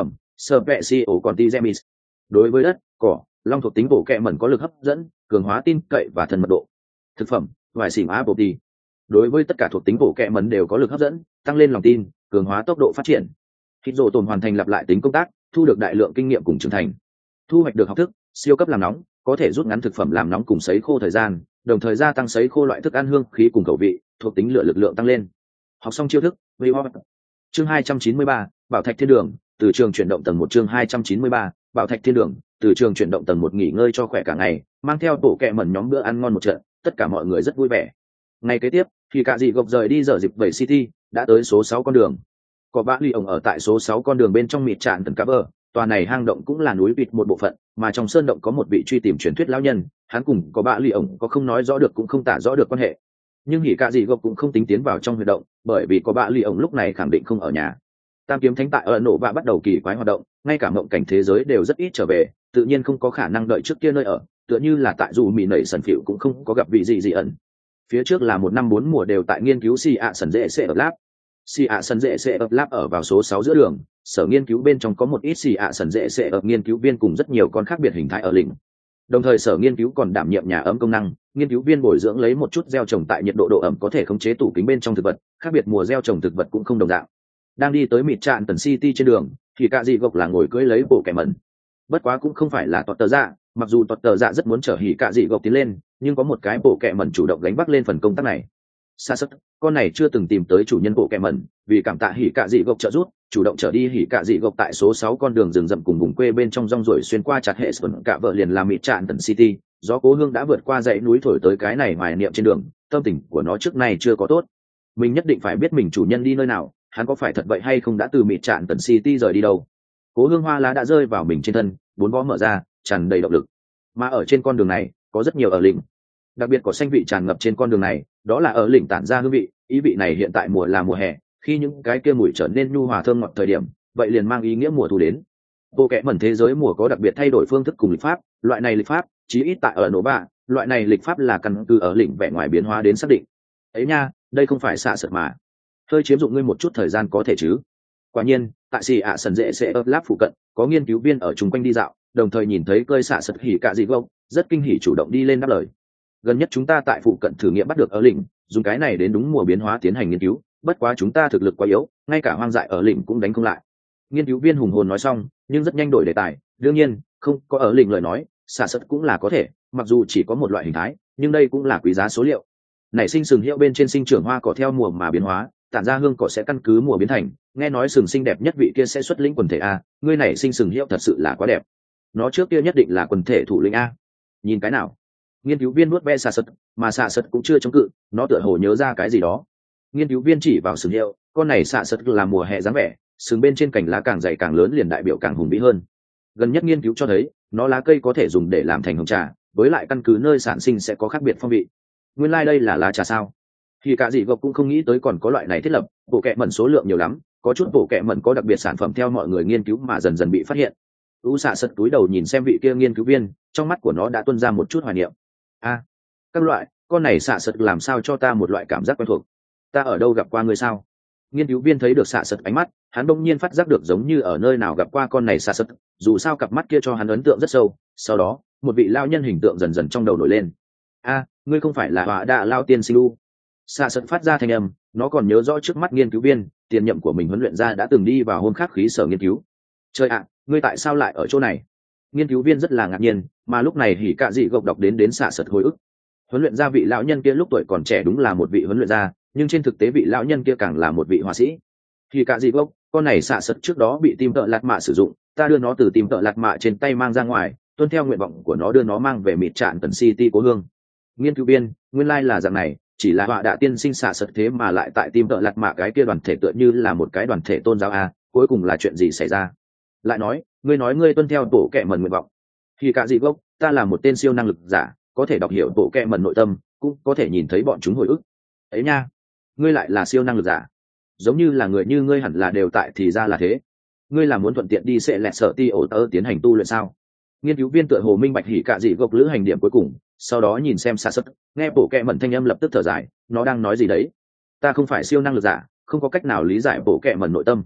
Specio Contigemis. Đối với đất, cỏ, long thuộc tính bộ kẹ mẩn có lực hấp dẫn, cường hóa tin cậy và thân mật độ. Thực phẩm, vải xỉm Apopti. Đối với tất cả thuộc tính bộ kẹ mẩn đều có lực hấp dẫn, tăng lên lòng tin, cường hóa tốc độ phát triển. Hít rồ tồn hoàn thành lặp lại tính công tác, thu được đại lượng kinh nghiệm cùng trưởng thành. Thu hoạch được học thức, siêu cấp làm nóng, có thể rút ngắn thực phẩm làm nóng cùng sấy khô thời gian, đồng thời gia tăng sấy khô loại thức ăn hương khí cùng khẩu vị, thuộc tính lửa lực lượng tăng lên. Học xong chiêu thức, chương hai trăm chín mươi ba, Bảo Thạch Thiên Đường, từ trường chuyển động tầng một chương hai trăm chín mươi ba, Bảo Thạch Thiên Đường, từ trường chuyển động tầng một nghỉ ngơi cho khỏe cả ngày, mang theo bộ kẹ mẩn nhóm bữa ăn ngon một trận, tất cả mọi người rất vui vẻ. Ngày kế tiếp, thì cả dị gộc rời đi giờ dịp vẩy City, đã tới số sáu con đường. Có bã ly ổng ở tại số sáu con đường bên trong mịt tràn tần cá bờ, tòa này hang động cũng là núi vịt một bộ phận, mà trong sơn động có một vị truy tìm truyền thuyết lão nhân, hắn cùng có bã ly ổng có không nói rõ được cũng không tả rõ được quan hệ. Nhưng hỉ cả dị gộc cũng không tính tiến vào trong huyệt động, bởi vì có bã ly ổng lúc này khẳng định không ở nhà. Tam kiếm thánh tại ở nổ vạ bắt đầu kỳ quái hoạt động, ngay cả mộng cảnh thế giới đều rất ít trở về, tự nhiên không có khả năng đợi trước kia nơi ở, tựa như là tại dù mì nảy sần phịu cũng không có gặp vị gì gì ẩn. Phía trước là một năm bốn mùa đều tại nghiên cứu si ạ sần dễ sẽ ở lab. Si ạ sần dễ sẽ ở lab ở vào số sáu giữa đường, sở nghiên cứu bên trong có một ít si ạ sần dễ sẽ ở nghiên cứu viên cùng rất nhiều con khác biệt hình thái ở lĩnh. Đồng thời sở nghiên cứu còn đảm nhiệm nhà ấm công năng, nghiên cứu viên bồi dưỡng lấy một chút gieo trồng tại nhiệt độ độ ẩm có thể khống chế tủ kính bên trong thực vật, khác biệt mùa gieo trồng thực vật cũng không đồng dạng. Đang đi tới mịt trạn tần city trên đường thì cả dị gộc là ngồi cưỡi lấy bộ kẻ mẩn. Bất quá cũng không phải là tọt tờ dạ, mặc dù tọt tờ dạ rất muốn chở hỉ cả dị gộc tiến lên, nhưng có một cái bộ kẻ mẩn chủ động gánh vác lên phần công tác này. Xa sức, con này chưa từng tìm tới chủ nhân bộ kẻ mẩn, vì cảm tạ hỉ cả dị gộc trợ giúp, chủ động chở đi hỉ cả dị gộc tại số sáu con đường rừng rậm cùng vùng quê bên trong rong ruổi xuyên qua chặt hệ sườn cả vợ liền làm mịt trạn tần city. Gió cố hương đã vượt qua dãy núi thổi tới cái này hoài niệm trên đường, tâm tình của nó trước nay chưa có tốt. Mình nhất định phải biết mình chủ nhân đi nơi nào, hắn có phải thật vậy hay không đã từ mịt trạn tần city rời đi đâu. Cố hương hoa lá đã rơi vào mình trên thân, bốn vó mở ra, tràn đầy động lực. Mà ở trên con đường này có rất nhiều ở lĩnh, đặc biệt có xanh vị tràn ngập trên con đường này, đó là ở lĩnh tản ra hương vị. Ý vị này hiện tại mùa là mùa hè, khi những cái kia mùi trở nên nhu hòa thơm ngọt thời điểm, vậy liền mang ý nghĩa mùa thu đến. Bộ kẽ mẩn thế giới mùa có đặc biệt thay đổi phương thức cùng lịch pháp, loại này lịch pháp chí ít tại ở nổ bạ, loại này lịch pháp là căn cứ ở lĩnh vẻ ngoài biến hóa đến xác định. Ấy nha, đây không phải xạ sật mà hơi chiếm dụng ngươi một chút thời gian có thể chứ. Quả nhiên tại xì ạ sần dễ sẽ ấp láp phụ cận có nghiên cứu viên ở chung quanh đi dạo, đồng thời nhìn thấy cơi xạ sật hỉ cả dị gốc, rất kinh hỉ chủ động đi lên đáp lời. Gần nhất chúng ta tại phụ cận thử nghiệm bắt được ở lĩnh, dùng cái này đến đúng mùa biến hóa tiến hành nghiên cứu, bất quá chúng ta thực lực quá yếu, ngay cả hoang dại ở lĩnh cũng đánh không lại. Nghiên cứu viên hùng hồn nói xong, nhưng rất nhanh đổi đề tài. Đương nhiên không có ở lĩnh lời nói, xạ sật cũng là có thể, mặc dù chỉ có một loại hình thái, nhưng đây cũng là quý giá số liệu. Nảy sinh sừng hiệu bên trên sinh trưởng hoa cỏ theo mùa mà biến hóa, tản ra hương cỏ sẽ căn cứ mùa biến thành. Nghe nói sừng xinh đẹp nhất vị kia sẽ xuất lĩnh quần thể a, ngươi này sinh sừng hiệu thật sự là quá đẹp. Nó trước kia nhất định là quần thể thủ lĩnh a. Nhìn cái nào? Nghiên cứu viên nuốt ve xạ sật, mà xạ sật cũng chưa chống cự, nó tựa hồ nhớ ra cái gì đó. Nghiên cứu viên chỉ vào sừng hiệu, con này xạ sật là mùa hè dáng vẻ, sừng bên trên cành lá càng dày càng lớn liền đại biểu càng hùng vĩ hơn. Gần nhất nghiên cứu cho thấy, nó lá cây có thể dùng để làm thành hồng trà, với lại căn cứ nơi sản sinh sẽ có khác biệt phong vị. Nguyên lai like đây là lá trà sao? Thì cả dị gộc cũng không nghĩ tới còn có loại này thiết lập, bộ kệ mẩn số lượng nhiều lắm, có chút bộ kệ mẩn có đặc biệt sản phẩm theo mọi người nghiên cứu mà dần dần bị phát hiện. U xạ sật túi đầu nhìn xem vị kia nghiên cứu viên, trong mắt của nó đã tuôn ra một chút hoài niệm. A, à, các loại, con này xạ sật làm sao cho ta một loại cảm giác quen thuộc. Ta ở đâu gặp qua ngươi sao? Nghiên cứu viên thấy được xạ sật ánh mắt, hắn bỗng nhiên phát giác được giống như ở nơi nào gặp qua con này xạ sật, dù sao cặp mắt kia cho hắn ấn tượng rất sâu. Sau đó, một vị lao nhân hình tượng dần dần trong đầu nổi lên. A, ngươi không phải là họa đạ lao tiên sinh u? Xạ sật phát ra thanh âm, nó còn nhớ rõ trước mắt nghiên cứu viên, tiền nhậm của mình huấn luyện ra đã từng đi vào hôm khắc khí sở nghiên cứu. Trời ạ, ngươi tại sao lại ở chỗ này? Nghiên cứu viên rất là ngạc nhiên, mà lúc này hỉ cạ dị gộc đọc đến đến xạ sật hồi ức. Huấn luyện ra vị lão nhân kia lúc tuổi còn trẻ đúng là một vị huấn luyện gia, nhưng trên thực tế vị lão nhân kia càng là một vị họa sĩ. Hỉ cạ dị gộc, con này xạ sật trước đó bị tim tợ lạt mạ sử dụng, ta đưa nó từ tim tợ lạt mạ trên tay mang ra ngoài, tuân theo nguyện vọng của nó đưa nó mang về mịt trạn tần city cố hương. Nghiên cứu viên, nguyên lai là dạng này, chỉ là họa đạ tiên sinh xạ sật thế mà lại tại tim tợ lạt mạ cái kia đoàn thể tựa như là một cái đoàn thể tôn giáo a, cuối cùng là chuyện gì xảy ra? Lại nói, ngươi nói ngươi tuân theo tổ kệ mẩn nguyện vọng. Thì cả dị gốc, ta là một tên siêu năng lực giả, có thể đọc hiểu tổ kệ mẩn nội tâm, cũng có thể nhìn thấy bọn chúng hồi ức. Ấy nha, ngươi lại là siêu năng lực giả, giống như là người như ngươi hẳn là đều tại thì ra là thế. Ngươi là muốn thuận tiện đi sẽ lẹt sợ ti ổ tơ tiến hành tu luyện sao? Nghiên cứu viên tựa hồ minh bạch hỉ cả dị gốc lữ hành điểm cuối cùng, sau đó nhìn xem xa sất, nghe bộ kệ mẩn thanh âm lập tức thở dài, nó đang nói gì đấy? Ta không phải siêu năng lực giả, không có cách nào lý giải bộ kệ mẩn nội tâm.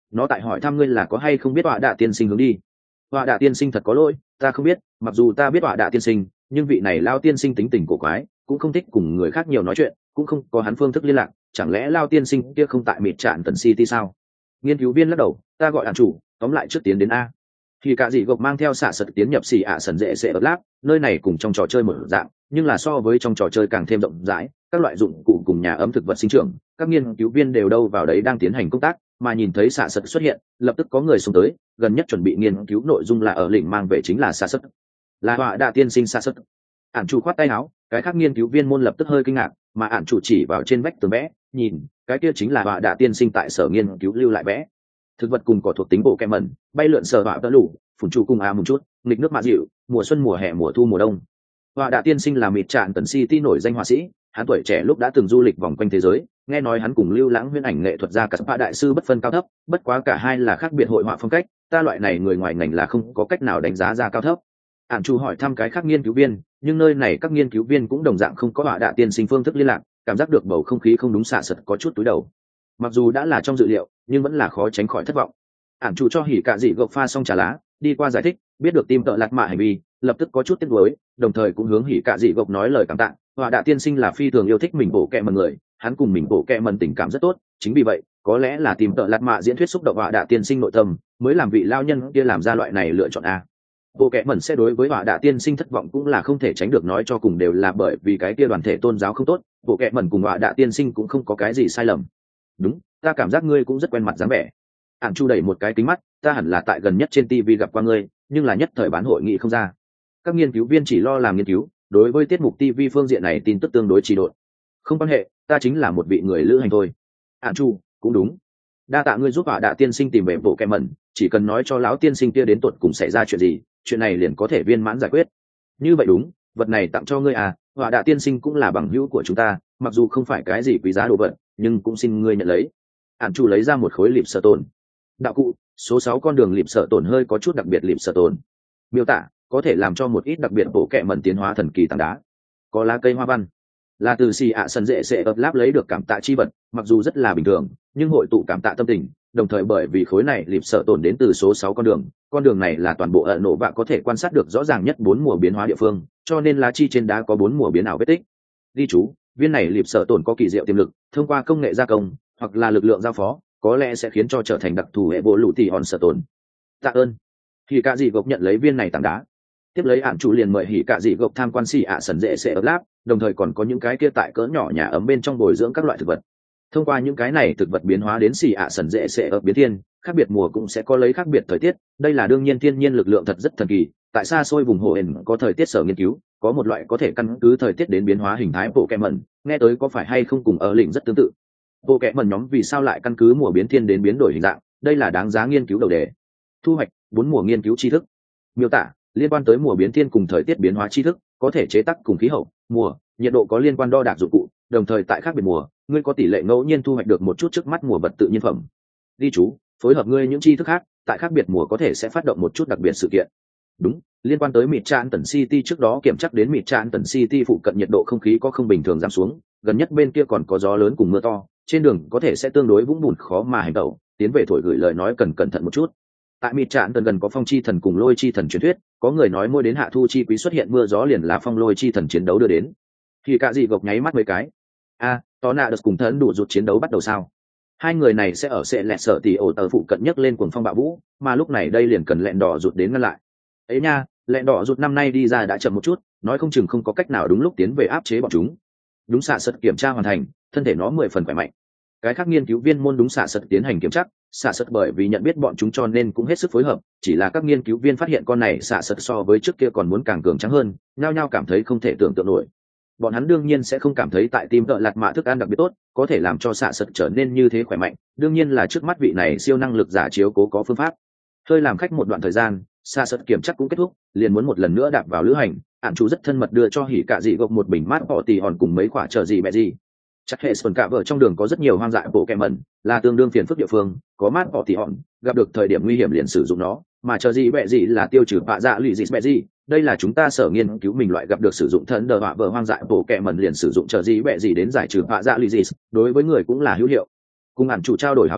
nó tại hỏi thăm ngươi là có hay không biết họa đạ tiên sinh hướng đi. Họa đạ tiên sinh thật có lỗi, ta không biết, mặc dù ta biết họa đạ tiên sinh, nhưng vị này lao tiên sinh tính tình cổ quái, cũng không thích cùng người khác nhiều nói chuyện, cũng không có hắn phương thức liên lạc, chẳng lẽ lao tiên sinh kia không tại mịt trạn tần city sao? Nghiên cứu viên lắc đầu, ta gọi ạn chủ, tóm lại trước tiến đến a. Thì cả dị gộc mang theo xạ sật tiến nhập xì ạ sần dễ sẽ ớt láp, nơi này cùng trong trò chơi một dạng, nhưng là so với trong trò chơi càng thêm rộng rãi, các loại dụng cụ cùng nhà ấm thực vật sinh trưởng, các nghiên cứu viên đều đâu vào đấy đang tiến hành công tác, mà nhìn thấy xạ sật xuất hiện, lập tức có người xông tới, gần nhất chuẩn bị nghiên cứu nội dung là ở lĩnh mang về chính là xạ sật, là họa đạ tiên sinh xạ sật. Ản chủ khoát tay áo, cái khác nghiên cứu viên môn lập tức hơi kinh ngạc, mà ản chủ chỉ vào trên vách tường vẽ, nhìn, cái kia chính là họa đạ tiên sinh tại sở nghiên cứu lưu lại vẽ. Thực vật cùng cỏ thuộc tính bộ kẹm mẩn, bay lượn sở họa tơ lủ, phủn trụ cùng a một chút, nghịch nước mạ dịu, mùa xuân mùa hè mùa thu mùa đông. Họa đạ tiên sinh là mịt trạn tần city nổi danh họa sĩ, hắn tuổi trẻ lúc đã từng du lịch vòng quanh thế giới, nghe nói hắn cùng lưu lãng huyễn ảnh nghệ thuật gia cả spa đại sư bất phân cao thấp, bất quá cả hai là khác biệt hội họa phong cách, ta loại này người ngoài ngành là không có cách nào đánh giá ra cao thấp. Ản chủ hỏi thăm cái khác nghiên cứu viên, nhưng nơi này các nghiên cứu viên cũng đồng dạng không có họa đạ tiên sinh phương thức liên lạc, cảm giác được bầu không khí không đúng, xạ sật có chút túi đầu. Mặc dù đã là trong dự liệu, nhưng vẫn là khó tránh khỏi thất vọng. Ản chủ cho hỉ cả dị gộc pha xong trà lá, đi qua giải thích, biết được tim tợ lạt mạ hành vi, lập tức có chút tiếc nuối, đồng thời cũng hướng hỉ cả dị gộc nói lời cảm tạ. Họa đạ tiên sinh là phi thường yêu thích mình bộ kẹ mần người, hắn cùng mình bộ kẹ mần tình cảm rất tốt, chính vì vậy, có lẽ là tim tợ lạt mạ diễn thuyết xúc động họa đạ tiên sinh nội tâm, mới làm vị lao nhân kia làm ra loại này lựa chọn a. Bộ kẹ mẩn sẽ đối với họa đạ tiên sinh thất vọng cũng là không thể tránh được, nói cho cùng đều là bởi vì cái kia đoàn thể tôn giáo không tốt, bộ kẹ mẩn cùng họa đạ tiên sinh cũng không có cái gì sai lầm. Đúng, ta cảm giác ngươi cũng rất quen mặt dáng vẻ. Ản chu đẩy một cái kính mắt, ta hẳn là tại gần nhất trên tivi gặp qua ngươi, nhưng là nhất thời bán hội nghị không ra. Các nghiên cứu viên chỉ lo làm nghiên cứu, đối với tiết mục tivi phương diện này tin tức tương đối trì độn. Không quan hệ, ta chính là một vị người lữ hành thôi. Ản chu, cũng đúng. Đa tạ ngươi giúp họa đạ tiên sinh tìm về bộ kẹ mẩn, chỉ cần nói cho lão tiên sinh kia đến tuột cùng xảy ra chuyện gì, chuyện này liền có thể viên mãn giải quyết. Như vậy đúng, vật này tặng cho ngươi à, họa đạ tiên sinh cũng là bằng hữu của chúng ta, mặc dù không phải cái gì quý giá đồ vật, nhưng cũng xin ngươi nhận lấy. Ản chủ lấy ra một khối lịp sợ tồn. Đạo cụ, số sáu con đường lịp sợ tồn hơi có chút đặc biệt lịp sợ tồn. Miêu tả, có thể làm cho một ít đặc biệt bộ kệ mẩn tiến hóa thần kỳ tảng đá. Có lá cây hoa văn. Là từ xì ạ sần dễ sẽ ập láp lấy được cảm tạ chi vật, mặc dù rất là bình thường, nhưng hội tụ cảm tạ tâm tình, đồng thời bởi vì khối này lịp sợ tồn đến từ số sáu con đường, con đường này là toàn bộ ẩn nổ và có thể quan sát được rõ ràng nhất bốn mùa biến hóa địa phương, cho nên lá chi trên đá có bốn mùa biến ảo vết tích. Ghi chú, viên này lịp sợ tồn có kỳ diệu tiềm lực, thông qua công nghệ gia công hoặc là lực lượng giao phó, có lẽ sẽ khiến cho trở thành đặc thù hệ bộ lũ tỷ hòn sợ tồn. Tạ ơn. Hỉ cả dị gộc nhận lấy viên này tảng đá, tiếp lấy ản chủ liền mời hỉ cả dị gộc tham quan xì ạ sần dễ sẽ ấp láp, đồng thời còn có những cái kia tại cỡ nhỏ nhà ấm bên trong bồi dưỡng các loại thực vật. Thông qua những cái này thực vật biến hóa đến xì ạ sần dễ sẽ ấp biến thiên, khác biệt mùa cũng sẽ có lấy khác biệt thời tiết, đây là đương nhiên, thiên nhiên lực lượng thật rất thần kỳ. Tại xa xôi vùng hồ ẩn có thời tiết sở nghiên cứu, có một loại có thể căn cứ thời tiết đến biến hóa hình thái bộ kẹ mẩn, nghe tới có phải hay không cùng ở lĩnh rất tương tự. Bộ kẹ mẩn nhóm vì sao lại căn cứ mùa biến thiên đến biến đổi hình dạng, đây là đáng giá nghiên cứu đầu đề. Thu hoạch bốn mùa nghiên cứu tri thức. Miêu tả, liên quan tới mùa biến thiên cùng thời tiết biến hóa tri thức, có thể chế tác cùng khí hậu, mùa, nhiệt độ có liên quan đo đạc dụng cụ, đồng thời tại khác biệt mùa, ngươi có tỷ lệ ngẫu nhiên thu hoạch được một chút trước mắt mùa vật tự nhiên phẩm. Ghi chú, phối hợp ngươi những tri thức khác, tại khác biệt mùa có thể sẽ phát động một chút đặc biệt sự kiện. Đúng, liên quan tới mịt trạn tần city, trước đó kiểm chắc đến mịt trạn tần city phụ cận nhiệt độ không khí có không bình thường giảm xuống, gần nhất bên kia còn có gió lớn cùng mưa to, trên đường có thể sẽ tương đối vũng bùn khó mà hành tẩu, tiến về thổi gửi lời nói cần cẩn thận một chút. Tại mịt trạn tần gần có phong chi thần cùng lôi chi thần truyền thuyết, có người nói mỗi đến hạ thu chi quý xuất hiện mưa gió liền là phong lôi chi thần chiến đấu đưa đến. Thì cả gì gộc nháy mắt mấy cái. A, à, tó nạ được cùng thần đủ rụt chiến đấu bắt đầu sao? Hai người này sẽ ở sẽ lẹt sợ tỷ ổ tờ phụ cận nhất lên cuồng phong bạo vũ, mà lúc này đây liền cần lẹn đỏ rụt đến ngăn lại. Ấy nha, lẹn đỏ rụt năm nay đi ra đã chậm một chút, nói không chừng không có cách nào đúng lúc tiến về áp chế bọn chúng. Đúng xạ sật kiểm tra hoàn thành, thân thể nó mười phần khỏe mạnh. Cái khác nghiên cứu viên môn đúng xạ sật tiến hành kiểm tra, xạ sật bởi vì nhận biết bọn chúng cho nên cũng hết sức phối hợp, chỉ là các nghiên cứu viên phát hiện con này xạ sật so với trước kia còn muốn càng cường tráng hơn, nhao nhao cảm thấy không thể tưởng tượng nổi. Bọn hắn đương nhiên sẽ không cảm thấy tại tim tợ lạt mạ thức ăn đặc biệt tốt, có thể làm cho xạ sật trở nên như thế khỏe mạnh, đương nhiên là trước mắt vị này siêu năng lực giả chiếu cố có phương pháp. Hơi làm khách một đoạn thời gian, xạ sật kiểm chắc cũng kết thúc, liền muốn một lần nữa đạp vào lữ hành. Ản chủ rất thân mật đưa cho hỉ cả dị gộc một bình mát bỏ tì hòn cùng mấy quả chờ gì mẹ gì. Chắc hệ sườn cả vợ trong đường có rất nhiều hoang dại bộ kẹ mẩn, là tương đương phiền phức địa phương, có mát bỏ tì hòn, gặp được thời điểm nguy hiểm liền sử dụng nó, mà chờ gì mẹ gì là tiêu trừ bạ dạ lụy dị mẹ gì. Đây là chúng ta sở nghiên cứu mình loại gặp được sử dụng thần đờ họa vợ hoang dại bộ kẹ mẩn liền sử dụng chờ gì mẹ gì đến giải trừ bạ dạ lụy dị, đối với người cũng là hữu hiệu. Cùng ản chủ trao đổi hảo hữu,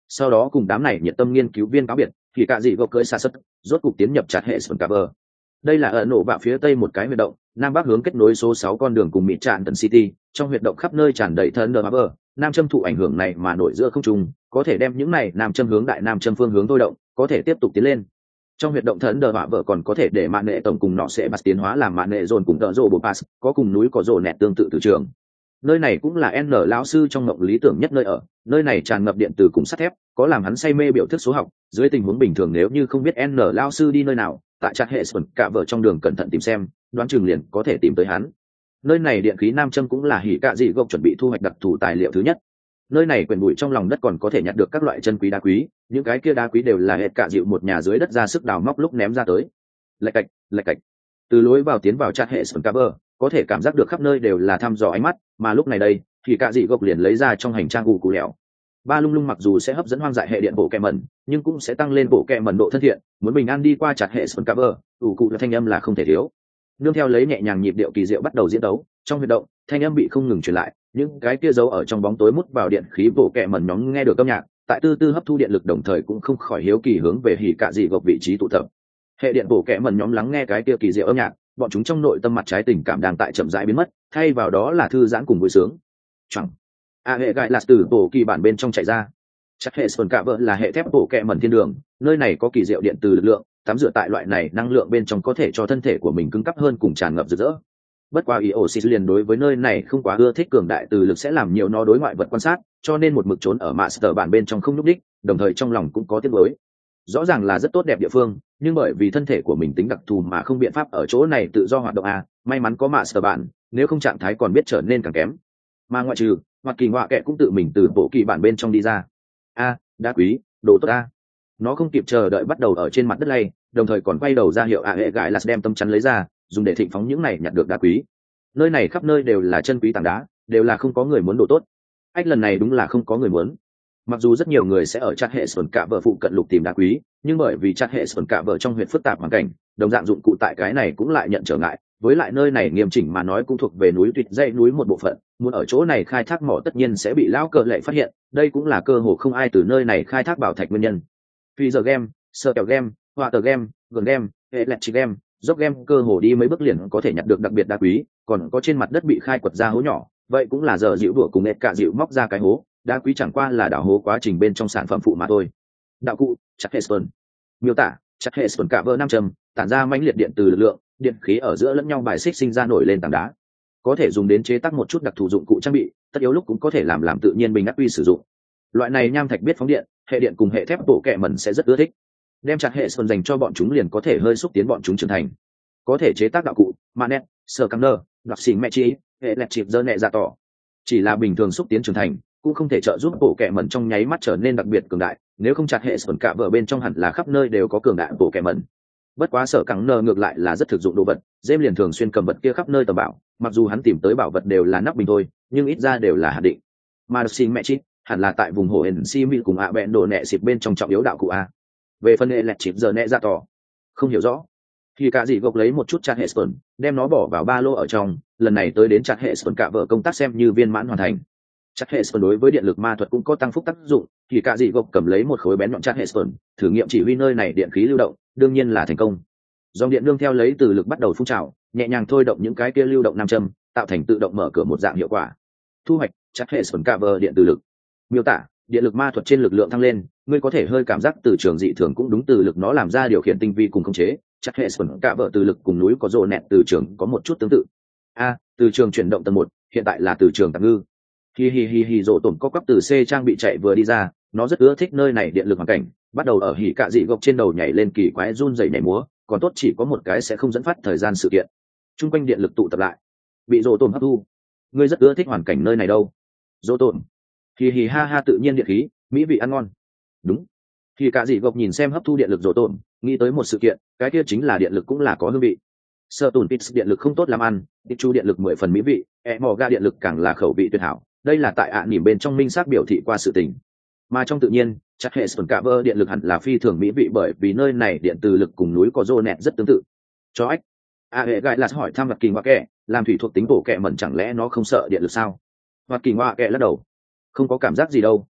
sau đó cùng đám này nhiệt tâm nghiên cứu viên cáo biệt, thì cả gì gộc cưỡi xa sất rốt cục tiến nhập chặt hệ sườn cover. Đây là ở nổ bạ phía tây một cái huyệt động, nam bắc hướng kết nối số sáu con đường cùng mịt tràn tần city, trong huyệt động khắp nơi tràn đầy thân đờ bờ, nam châm thụ ảnh hưởng này mà nổi giữa không trung, có thể đem những này nam châm hướng đại nam châm phương hướng thôi động, có thể tiếp tục tiến lên. Trong huyệt động thần đờ bờ còn có thể để mạng nệ tổng cùng nọ sẽ bắt tiến hóa làm mạng nệ dồn cùng đỡ rồ bộ pass, có cùng núi có rồ nẹt tương tự từ trường. Nơi này cũng là N lão sư trong mộng lý tưởng nhất nơi ở, nơi này tràn ngập điện từ cùng sắt thép, có làm hắn say mê biểu thức số học. Dưới tình huống bình thường nếu như không biết N lão sư đi nơi nào, tại chat hệ sườn cả vợ trong đường cẩn thận tìm xem, đoán chừng liền có thể tìm tới hắn. Nơi này điện khí nam châm cũng là hỉ cạ dị gộc chuẩn bị thu hoạch đặc thù tài liệu thứ nhất. Nơi này quyền bụi trong lòng đất còn có thể nhặt được các loại chân quý đá quý, những cái kia đá quý đều là hệ cạ dịu một nhà dưới đất ra sức đào móc lúc ném ra tới. Lạch cạch, lạch cạch. Từ lối vào tiến vào chat hệ sườn cả vợ, có thể cảm giác được khắp nơi đều là thăm dò ánh mắt, mà lúc này đây thì cạ dị gộc liền lấy ra trong hành trang ủ cụ lẹo. Ba lung lung mặc dù sẽ hấp dẫn hoang dại hệ điện bộ kẹ mẩn, nhưng cũng sẽ tăng lên bộ kẹ mẩn độ thân thiện, muốn bình an đi qua chặt hệ sơn cover, ủ cụ là thanh âm là không thể thiếu. Nương theo lấy nhẹ nhàng nhịp điệu kỳ diệu bắt đầu diễn đấu, trong huy động, thanh âm bị không ngừng truyền lại, những cái kia giấu ở trong bóng tối mút vào điện khí bộ kẹ mẩn nhóm nghe được âm nhạc, tại tư tư hấp thu điện lực đồng thời cũng không khỏi hiếu kỳ hướng về hỉ cạ dị gộc vị trí tụ tập. Hệ điện bộ kẹ mẩn nhóm lắng nghe cái kia kỳ diệu âm nhạc, bọn chúng trong nội tâm mặt trái tình cảm đang tại chậm rãi biến mất, thay vào đó là thư giãn cùng vui sướng. Chẳng a hệ gại là từ bộ kỳ bản bên trong chạy ra. Chắc hệ sơn cả vợ là hệ thép bộ kẹ mẩn thiên đường, nơi này có kỳ diệu điện từ lực lượng, tắm rửa tại loại này năng lượng bên trong có thể cho thân thể của mình cứng cáp hơn cùng tràn ngập rực rỡ. Bất quá Iosis liền đối với nơi này không quá ưa thích cường đại từ lực sẽ làm nhiều nó đối ngoại vật quan sát, cho nên một mực trốn ở master bản bên trong không lúc đích, đồng thời trong lòng cũng có tiếc nuối. Rõ ràng là rất tốt đẹp địa phương, nhưng bởi vì thân thể của mình tính đặc thù mà không biện pháp ở chỗ này tự do hoạt động à, may mắn có master bản, nếu không trạng thái còn biết trở nên càng kém. Mà ngoại trừ, hoặc kỳ ngoại kệ cũng tự mình từ bộ kỳ bản bên trong đi ra. A, đá quý, đồ tốt a. Nó không kịp chờ đợi bắt đầu ở trên mặt đất lay, đồng thời còn quay đầu ra hiệu a hệ gãi là đem tâm chắn lấy ra, dùng để thịnh phóng những này nhặt được đá quý. Nơi này khắp nơi đều là chân quý tảng đá, đều là không có người muốn đồ tốt. Ách lần này đúng là không có người muốn. Mặc dù rất nhiều người sẽ ở chat hệ sườn cả vợ phụ cận lục tìm đá quý, nhưng bởi vì chat hệ sườn cả vợ trong huyện phức tạp hoàn cảnh, đồng dạng dụng cụ tại cái này cũng lại nhận trở ngại. Với lại nơi này nghiêm chỉnh mà nói cũng thuộc về núi tuyệt dãy núi một bộ phận, muốn ở chỗ này khai thác mỏ tất nhiên sẽ bị lão cờ lệ phát hiện, đây cũng là cơ hội không ai từ nơi này khai thác bảo thạch nguyên nhân. Phi giờ game, sơ kẹo game, hoa tờ game, gần game, electric game, dốc game cơ hồ đi mấy bước liền có thể nhặt được đặc biệt đá quý, còn có trên mặt đất bị khai quật ra hố nhỏ, vậy cũng là giờ dịu đũa cùng nệt cả dịu móc ra cái hố, đá quý chẳng qua là đào hố quá trình bên trong sản phẩm phụ mà thôi. Đạo cụ, chắc Heston. Miêu tả, chắc Heston cả vỡ năm trầm, tản ra mãnh liệt điện từ lực lượng, điện khí ở giữa lẫn nhau bài xích sinh ra nổi lên tảng đá, có thể dùng đến chế tác một chút đặc thù dụng cụ trang bị, tất yếu lúc cũng có thể làm làm tự nhiên bình ắc quy sử dụng. Loại này nham thạch biết phóng điện, hệ điện cùng hệ thép bộ kẹ mẩn sẽ rất ưa thích. Đem chặt hệ sơn dành cho bọn chúng liền có thể hơi xúc tiến bọn chúng trưởng thành. Có thể chế tác đạo cụ, manet, sờ căng nơ, đặc xỉn mẹ chi, hệ lẹt chịp dơ nẹ ra tỏ. Chỉ là bình thường xúc tiến trưởng thành, cũng không thể trợ giúp bộ kẹ mẩn trong nháy mắt trở nên đặc biệt cường đại. Nếu không chặt hệ sơn cả vở bên trong hẳn là khắp nơi đều có cường đại bộ kẹ mẩn. Bất quá sở căng nơ ngược lại là rất thực dụng đồ vật, James liền thường xuyên cầm vật kia khắp nơi tầm bảo, mặc dù hắn tìm tới bảo vật đều là nắp bình thôi, nhưng ít ra đều là hạt định. Mà đặc xỉn mẹ chi, hẳn là tại vùng hồ hển si mi cùng ạ bẹn đồ nẹ xịp bên trong trọng yếu đạo cụ a. Về phần hệ lẹt chịp giờ nẹ ra tỏ, không hiểu rõ. Khi cả gì gộc lấy một chút chặt hệ sơn, đem nó bỏ vào ba lô ở trong, lần này tới đến chặt hệ sơn cả vợ công tác xem như viên mãn hoàn thành. Chặt hệ sơn đối với điện lực ma thuật cũng có tăng phúc tác dụng, thì cả gì gộc cầm lấy một khối bén nhọn chặt hệ sơn, thử nghiệm chỉ huy nơi này điện khí lưu động, đương nhiên là thành công. Dòng điện đương theo lấy từ lực bắt đầu phun trào, nhẹ nhàng thôi động những cái kia lưu động nam châm, tạo thành tự động mở cửa một dạng hiệu quả. Thu hoạch, chặt hệ sơn cover điện từ lực. Miêu tả, điện lực ma thuật trên lực lượng tăng lên, ngươi có thể hơi cảm giác từ trường dị thường cũng đúng từ lực nó làm ra điều khiển tinh vi cùng khống chế. Chắc hệ sơn cover từ lực cùng núi có rồ nẹt từ trường có một chút tương tự. A, từ trường chuyển động tầng một, hiện tại là từ trường tạm ngư. Hi hi hi hi rồ tổn có cấp từ C trang bị chạy vừa đi ra, nó rất ưa thích nơi này điện lực hoàn cảnh, bắt đầu ở hỉ cạ dị gộc trên đầu nhảy lên kỳ quái run rẩy nhảy múa, còn tốt chỉ có một cái sẽ không dẫn phát thời gian sự kiện. Trung quanh điện lực tụ tập lại, bị rồ tổn hấp thu. Ngươi rất ưa thích hoàn cảnh nơi này đâu? Rồ tổn. Hi hi ha ha tự nhiên điện khí, mỹ vị ăn ngon. Đúng. Hỉ cạ dị gộc nhìn xem hấp thu điện lực rồ tổn, nghĩ tới một sự kiện, cái kia chính là điện lực cũng là có hương vị. Sơ tổn pizza điện lực không tốt làm ăn, ít chu điện lực mười phần mỹ vị, e mò ga điện lực càng là khẩu vị tuyệt hảo. Đây là tại ạ à nỉm bên trong minh xác biểu thị qua sự tình. Mà trong tự nhiên, chắc hệ sơn cả vơ điện lực hẳn là phi thường mỹ vị bởi vì nơi này điện từ lực cùng núi có rô nẹt rất tương tự. Cho ách. A hệ gãi là hỏi thăm Hoạt Kỳ Ngoa Kệ, làm thủy thuộc tính bổ kệ mẩn chẳng lẽ nó không sợ điện lực sao? Hoạt Kỳ Ngoa Kệ lắc đầu. Không có cảm giác gì đâu.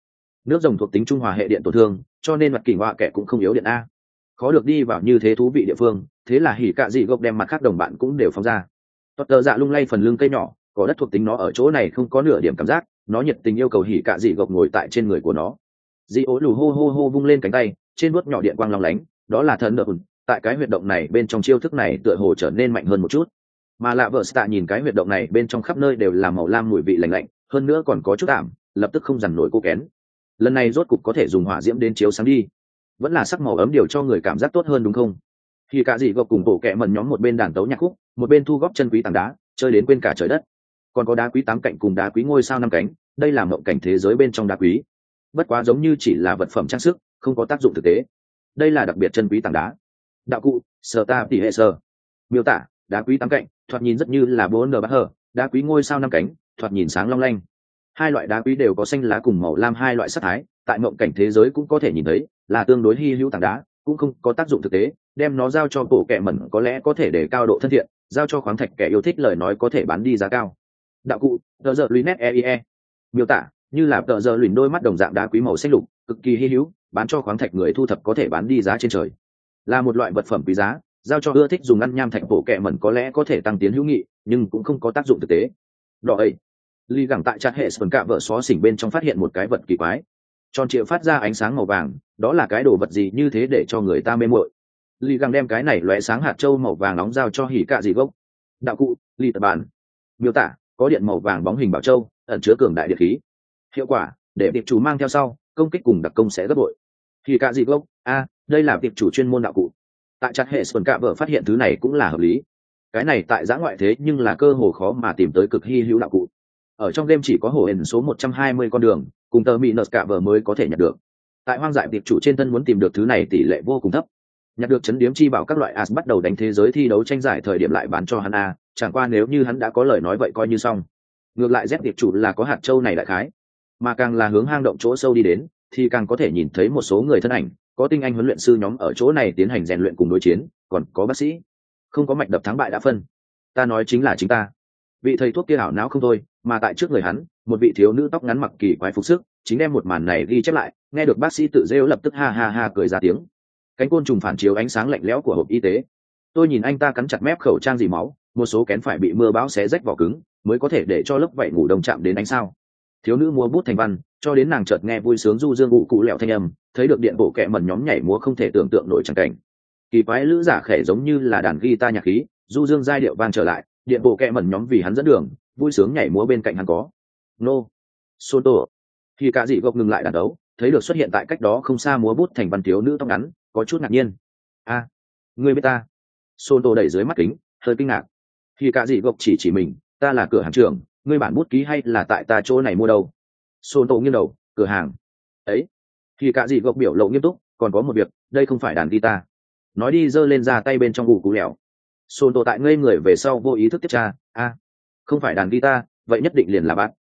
nước rồng thuộc tính trung hòa hệ điện tổn thương, cho nên mặt kỳ họa kẻ cũng không yếu điện a. Khó được đi vào như thế thú vị địa phương, thế là hỉ cạ dị gốc đem mặt khác đồng bạn cũng đều phóng ra. Tốt tờ dạ lung lay phần lưng cây nhỏ, có đất thuộc tính nó ở chỗ này không có nửa điểm cảm giác, nó nhiệt tình yêu cầu hỉ cạ dị gốc ngồi tại trên người của nó. Dị ố lù hô hô hô vung lên cánh tay, trên vuốt nhỏ điện quang long lánh, đó là thần nợ hùn. Tại cái huyệt động này bên trong chiêu thức này tựa hồ trở nên mạnh hơn một chút. Mà lạ vợ tạ nhìn cái huyệt động này bên trong khắp nơi đều là màu lam mùi vị lạnh lạnh, hơn nữa còn có chút ảm, lập tức không dằn nổi cô kén. Lần này rốt cục có thể dùng hỏa diễm đến chiếu sáng đi, vẫn là sắc màu ấm điều cho người cảm giác tốt hơn đúng không? Khi cả dị gộc cùng bộ kẹ mần nhóm một bên đàn tấu nhạc khúc, một bên thu góp chân quý tảng đá, chơi đến quên cả trời đất. Còn có đá quý tám cạnh cùng đá quý ngôi sao năm cánh, đây là mộng cảnh thế giới bên trong đá quý. Bất quá giống như chỉ là vật phẩm trang sức, không có tác dụng thực tế. Đây là đặc biệt chân quý tảng đá. Đạo cụ, sở ta tỷ hệ sơ. Miêu tả, đá quý tám cạnh, thoạt nhìn rất như là bốn nở bát hở, đá quý ngôi sao năm cánh, thoạt nhìn sáng long lanh. Hai loại đá quý đều có xanh lá cùng màu lam hai loại sắc thái, tại mộng cảnh thế giới cũng có thể nhìn thấy, là tương đối hy hữu tảng đá, cũng không có tác dụng thực tế, đem nó giao cho bộ kẻ mẩn có lẽ có thể để cao độ thân thiện, giao cho khoáng thạch kẻ yêu thích lời nói có thể bán đi giá cao. Đạo cụ, tờ giờ luinet eie. Miêu tả, như là tờ giờ lùn đôi mắt đồng dạng đá quý màu xanh lục, cực kỳ hy hữu, bán cho khoáng thạch người thu thập có thể bán đi giá trên trời. Là một loại vật phẩm quý giá, giao cho ưa thích dùng ngăn nham thạch bộ kẻ mẩn có lẽ có thể tăng tiến hữu nghị, nhưng cũng không có tác dụng thực tế. Đỏ ấy. Ly gẳng tại chặt hệ sườn cạ vợ xó xỉnh bên trong phát hiện một cái vật kỳ quái, tròn trịa phát ra ánh sáng màu vàng, đó là cái đồ vật gì như thế để cho người ta mê muội. Ly gẳng đem cái này lóe sáng hạt châu màu vàng nóng giao cho hỉ cạ dị gốc. Đạo cụ, ly tập bản. Miêu tả, có điện màu vàng bóng hình bảo châu, ẩn chứa cường đại điện khí. Hiệu quả, để tiệp chủ mang theo sau, công kích cùng đặc công sẽ gấp bội. Hỉ cạ dị gốc, a, đây là tiệp chủ chuyên môn đạo cụ. Tại chặt hệ sườn cạ vợ phát hiện thứ này cũng là hợp lý. Cái này tại giã ngoại thế nhưng là cơ hồ khó mà tìm tới cực hy hữu đạo cụ. Ở trong game chỉ có hổ hển số một trăm hai mươi con đường, cùng tờ mỹ nợ cả vợ mới có thể nhặt được. Tại hoang dại tiệp chủ trên thân muốn tìm được thứ này tỷ lệ vô cùng thấp. Nhặt được chấn điếm chi bảo các loại as bắt đầu đánh thế giới thi đấu tranh giải thời điểm lại bán cho hắn a, chẳng qua nếu như hắn đã có lời nói vậy coi như xong. Ngược lại Z tiệp chủ là có hạt châu này đại khái, mà càng là hướng hang động chỗ sâu đi đến, thì càng có thể nhìn thấy một số người thân ảnh, có tinh anh huấn luyện sư nhóm ở chỗ này tiến hành rèn luyện cùng đối chiến, còn có bác sĩ. Không có mạch đập thắng bại đã phân. Ta nói chính là chính ta. Vị thầy thuốc kia ảo não không thôi, mà tại trước người hắn, một vị thiếu nữ tóc ngắn mặc kỳ quái phục sức, chính đem một màn này ghi chép lại, nghe được bác sĩ tự rêu lập tức ha ha ha cười ra tiếng. Cánh côn trùng phản chiếu ánh sáng lạnh lẽo của hộp y tế. Tôi nhìn anh ta cắn chặt mép khẩu trang dì máu, một số kén phải bị mưa bão xé rách vỏ cứng, mới có thể để cho lớp vảy ngủ đông chạm đến ánh sao. Thiếu nữ múa bút thành văn, cho đến nàng chợt nghe vui sướng du dương ngụ cụ lẹo thanh âm, thấy được điện bộ kẹ mẩn nhóm nhảy múa không thể tưởng tượng nổi chẳng cảnh. Kỳ quái lữ giả khẽ giống như là đàn guitar nhạc khí, du dương giai điệu vang trở lại, điện bộ kẹ mẩn nhóm vì hắn dẫn đường, vui sướng nhảy múa bên cạnh hắn có. Nô, Soto. Khi cả dị gộc ngừng lại đàn đấu, thấy được xuất hiện tại cách đó không xa múa bút thành văn thiếu nữ tóc ngắn, có chút ngạc nhiên. A, à, ngươi biết ta? Soto đẩy dưới mắt kính, hơi kinh ngạc. Khi cả dị gộc chỉ chỉ mình, ta là cửa hàng trưởng, ngươi bản bút ký hay là tại ta chỗ này mua đâu? Soto nghiêng đầu, cửa hàng. Ấy. Khi cả dị gộc biểu lộ nghiêm túc, còn có một việc, đây không phải đàn guitar. Nói đi giơ lên ra tay bên trong gù cú lẹo. Soto tại ngây người về sau vô ý thức tiếp tra, a, à, không phải đàn guitar, vậy nhất định liền là bát.